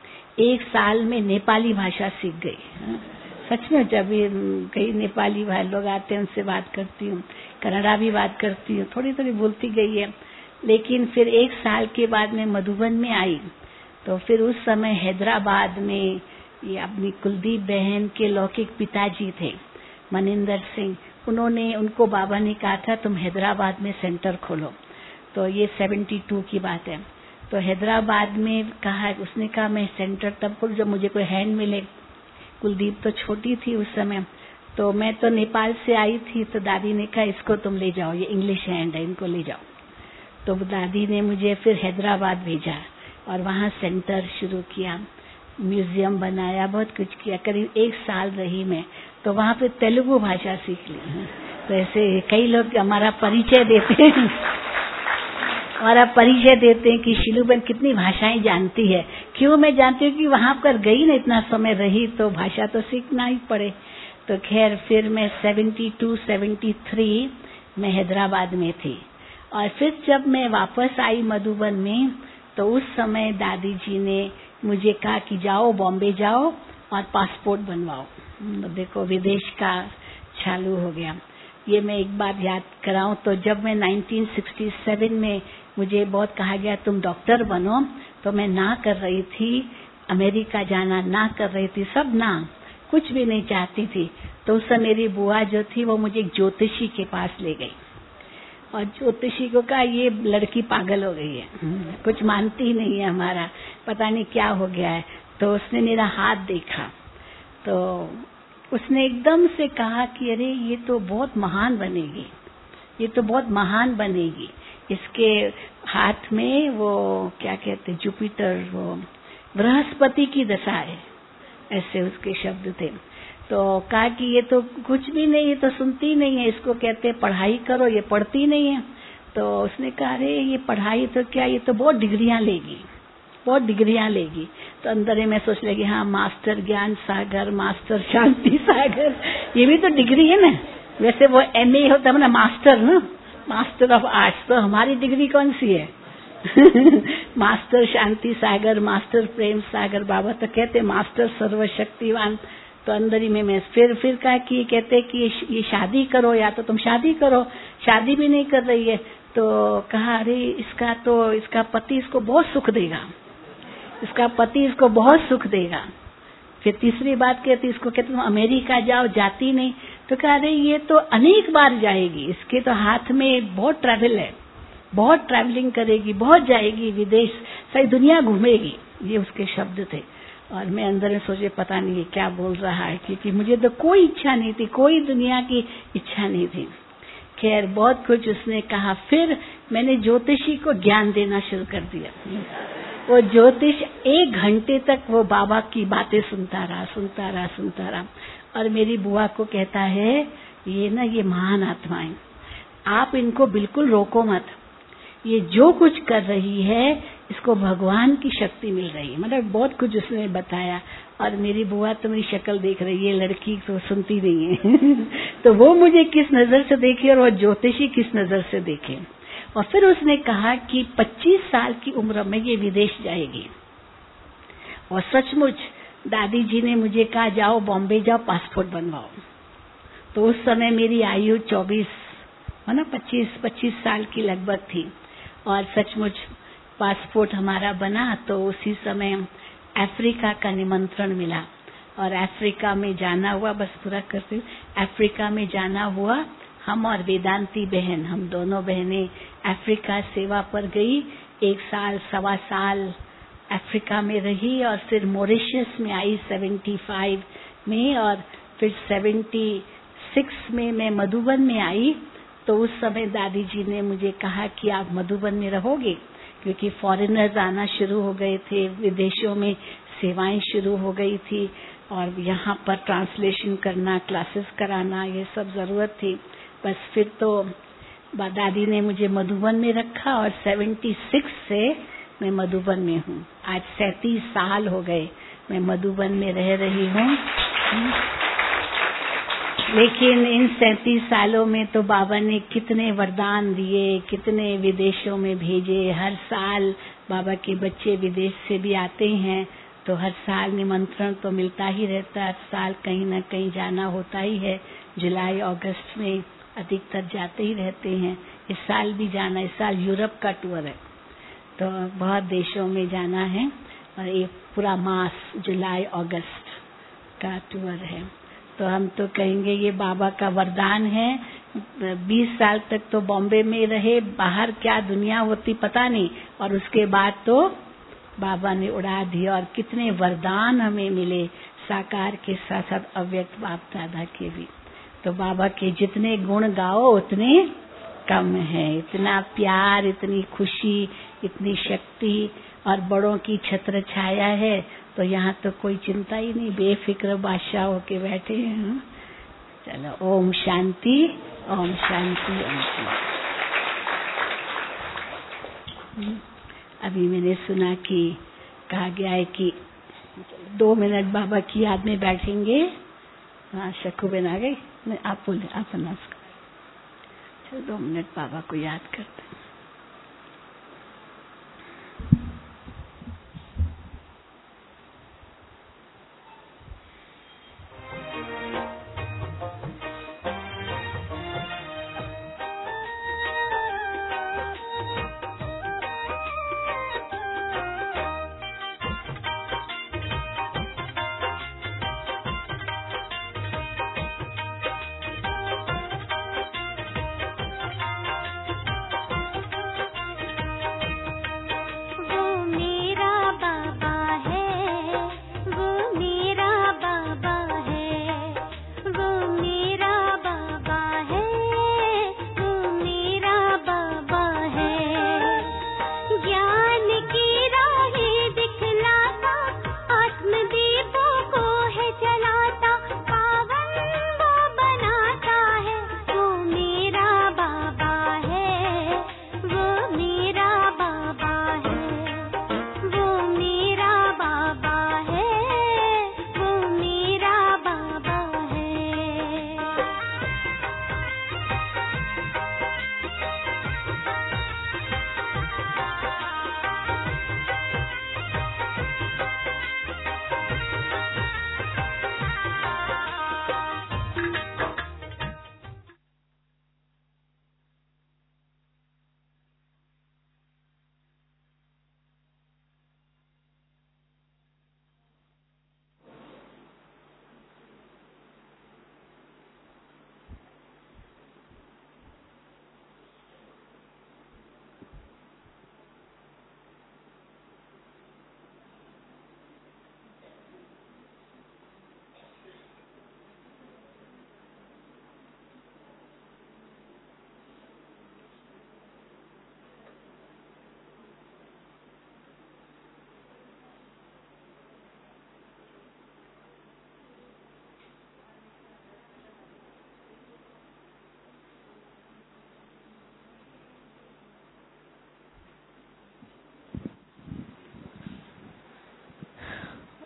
1 साल में नेपाली भाषा सीख गई। सच में जब कई नेपाली भाई लोग आते हैं उनसे बात करती हूँ, कन्नड़ा भी बात करती हूँ, थोड़ी थोड़ी बोलती गई है। लेकिन फिर 1 साल के बाद मैं मधुबन में आई। तो फिर उस समय हैदराबाद में ये अपनी कुलदीप बहन के लौकिक पिताजी थे, मनिंदर सिंह, उनको बाबा ने कहा था तुम हैदराबाद में सेंटर खोलो। तो ये 72 की बात है। तो हैदराबाद में कहा, उसने कहा मैं सेंटर तब खोलूं जब मुझे कोई हैंड मिले। कुलदीप तो छोटी थी उस समय, तो मैं तो नेपाल से आई थी। तो दादी ने कहा इसको तुम ले जाओ, ये इंग्लिश हैंड है, इनको ले जाओ। तो दादी ने मुझे फिर हैदराबाद भेजा और वहाँ सेंटर शुरू किया, म्यूजियम बनाया, बहुत कुछ किया। करीब 1 साल रही मैं। तो वहाँ पे तेलुगु भाषा सीख ली। तो ऐसे कई लोग हमारा परिचय देते हैं कि शीलूबेन कितनी भाषाएं जानती है। क्यों मैं जानती हूँ कि वहां पर गई ना, इतना समय रही तो भाषा तो सीखना ही पड़े। तो खैर फिर मैं 72-73 में हैदराबाद में थी। और फिर जब मैं वापस आई मधुबन में, तो उस समय दादी जी ने मुझे कहा कि जाओ बॉम्बे जाओ और पासपोर्ट बनवाओ। तो देखो विदेश का चालू हो गया। ये मैं एक बार याद कराऊं तो जब मैं 1967 में मुझे बहुत कहा गया तुम डॉक्टर बनो, तो मैं ना कर रही थी, अमेरिका जाना ना कर रही थी, सब ना, कुछ भी नहीं चाहती थी। तो उस समय मेरी बुआ जो थी वो मुझे एक ज्योतिषी के पास ले गई और ज्योतिषी को कहा ये लड़की पागल हो गई है, कुछ मानती ही नहीं है, हमारा पता नहीं क्या हो गया है। तो उसने मेरा हाथ देखा तो उसने एकदम से कहा कि अरे ये तो बहुत महान बनेगी, ये तो बहुत महान बनेगी। इसके हाथ में वो क्या कहते जुपिटर, वो बृहस्पति की दशा है, ऐसे उसके शब्द थे। तो कहा कि ये तो कुछ भी नहीं, ये तो सुनती नहीं है, इसको कहते पढ़ाई करो, ये पढ़ती नहीं है। तो उसने कहा अरे ये पढ़ाई तो क्या, ये तो बहुत डिग्रियां लेगी, बहुत डिग्रियां लेगी। तो अंदर ही मैं सोच लगी हाँ मास्टर ज्ञान सागर, मास्टर शांति सागर, ये भी तो डिग्री है ना। वैसे वो MA होता है ना, मास्टर ना, मास्टर ऑफ आर्ट्स। तो हमारी डिग्री कौन सी है? मास्टर शांति सागर, मास्टर प्रेम सागर। बाबा तो कहते मास्टर सर्वशक्तिवान। तो अंदर ही में मैं फिर कहा कि कहते कि ये शादी करो, या तो तुम शादी करो, शादी भी नहीं कर रही है। तो कहा अरे इसका पति इसको बहुत सुख देगा, इसका पति इसको बहुत सुख देगा। फिर तीसरी बात कहती, इसको कहते तुम अमेरिका जाओ, जाती नहीं। तो कहा अरे ये तो अनेक बार जाएगी, इसके तो हाथ में बहुत ट्रैवल है, बहुत ट्रैवलिंग करेगी, बहुत जाएगी विदेश, सारी दुनिया घूमेगी, ये उसके शब्द थे। और मैं अंदर में सोचे पता नहीं ये क्या बोल रहा है, क्योंकि मुझे तो कोई इच्छा नहीं थी, कोई दुनिया की इच्छा नहीं थी। खैर बहुत कुछ उसने कहा। फिर मैंने ज्योतिषी को ज्ञान देना शुरू कर दिया। वो ज्योतिष 1 घंटे तक वो बाबा की बातें सुनता रहा। और मेरी बुआ को कहता है ये महान आत्माएं, आप इनको बिल्कुल रोको मत, ये जो कुछ कर रही है इसको भगवान की शक्ति मिल रही है। मतलब बहुत कुछ उसने बताया। और मेरी बुआ तो मेरी शक्ल देख रही है, लड़की तो सुनती नहीं है तो वो मुझे किस नजर से देखे और वो ज्योतिषी किस नजर से देखे। और फिर उसने कहा कि 25 साल की उम्र में ये विदेश जाएगी। और सचमुच दादी जी ने मुझे कहा जाओ बॉम्बे जाओ, पासपोर्ट बनवाओ। तो उस समय मेरी आयु 24 है ना, 25 साल की लगभग थी। और सचमुच पासपोर्ट हमारा बना। तो उसी समय अफ्रीका का निमंत्रण मिला और अफ्रीका में जाना हुआ। बस पूरा करती हूँ। अफ्रीका में जाना हुआ। हम और वेदांती बहन, हम दोनों बहनें अफ्रीका सेवा पर गई। 1 साल 1.25 साल अफ्रीका में रही और फिर मॉरिशस में आई 75 में, और फिर 76 में मैं मधुबन में आई। तो उस समय दादी जी ने मुझे कहा कि आप मधुबन में रहोगे, क्योंकि फॉरेनर्स आना शुरू हो गए थे, विदेशों में सेवाएं शुरू हो गई थी और यहाँ पर ट्रांसलेशन करना, क्लासेस कराना, ये सब जरूरत थी। बस फिर तो दादी ने मुझे मधुबन में रखा और 76 से मैं मधुबन में हूँ। आज 37 साल हो गए मैं मधुबन में रह रही हूँ। लेकिन इन 37 सालों में तो बाबा ने कितने वरदान दिए, कितने विदेशों में भेजे। हर साल बाबा के बच्चे विदेश से भी आते हैं, तो हर साल निमंत्रण तो मिलता ही रहता है। हर साल कहीं न कहीं जाना होता ही है। जुलाई अगस्त में अधिकतर जाते ही रहते हैं। इस साल भी जाना, इस साल यूरोप का टूर है, तो बहुत देशों में जाना है। और ये पूरा मास जुलाई अगस्त का टूर है। तो हम तो कहेंगे ये बाबा का वरदान है। 20 साल तक तो बॉम्बे में रहे, बाहर क्या दुनिया होती पता नहीं, और उसके बाद तो बाबा ने उड़ा दिया। और कितने वरदान हमें मिले, साकार के साथ साथ अव्यक्त बाप दादा के भी। तो बाबा के जितने गुण गाओ उतने कम है। इतना प्यार, इतनी खुशी, इतनी शक्ति, और बड़ों की छत्र छाया है। तो यहाँ तो कोई चिंता ही नहीं, बेफिक्र बादशाह होके बैठे हैं। चलो, ओम शांति, ओम शांति, ओम शांति। अभी मैंने सुना कि कहा गया है कि 2 मिनट बाबा की याद में बैठेंगे। हाँ, शक्कू बन आ गई। आप बोले, आप नमस्कार। चलो 2 मिनट बाबा को याद करते हैं।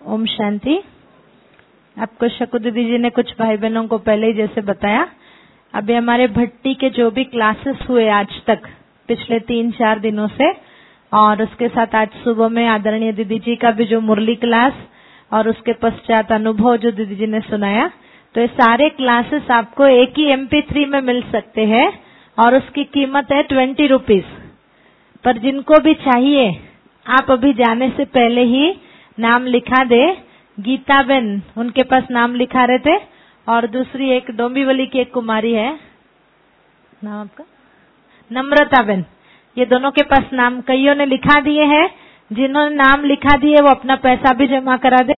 ओम शांति। आपको शकु दीदी जी ने कुछ भाई बहनों को पहले ही जैसे बताया, अभी हमारे भट्टी के जो भी क्लासेस हुए आज तक पिछले 3-4 दिनों से, और उसके साथ आज सुबह में आदरणीय दीदी जी का भी जो मुरली क्लास और उसके पश्चात अनुभव जो दीदी जी ने सुनाया, तो ये सारे क्लासेस आपको एक ही MP3 में मिल सकते हैं और उसकी कीमत है 20 रुपीज। पर जिनको भी चाहिए आप अभी जाने से पहले ही नाम लिखा दे। गीता बेन उनके पास नाम लिखा रहे थे, और दूसरी एक डोंबिवली की एक कुमारी है, नाम आपका नम्रता बेन, ये दोनों के पास नाम कईयों ने लिखा दिए हैं। जिन्होंने नाम लिखा दिए वो अपना पैसा भी जमा करा दे।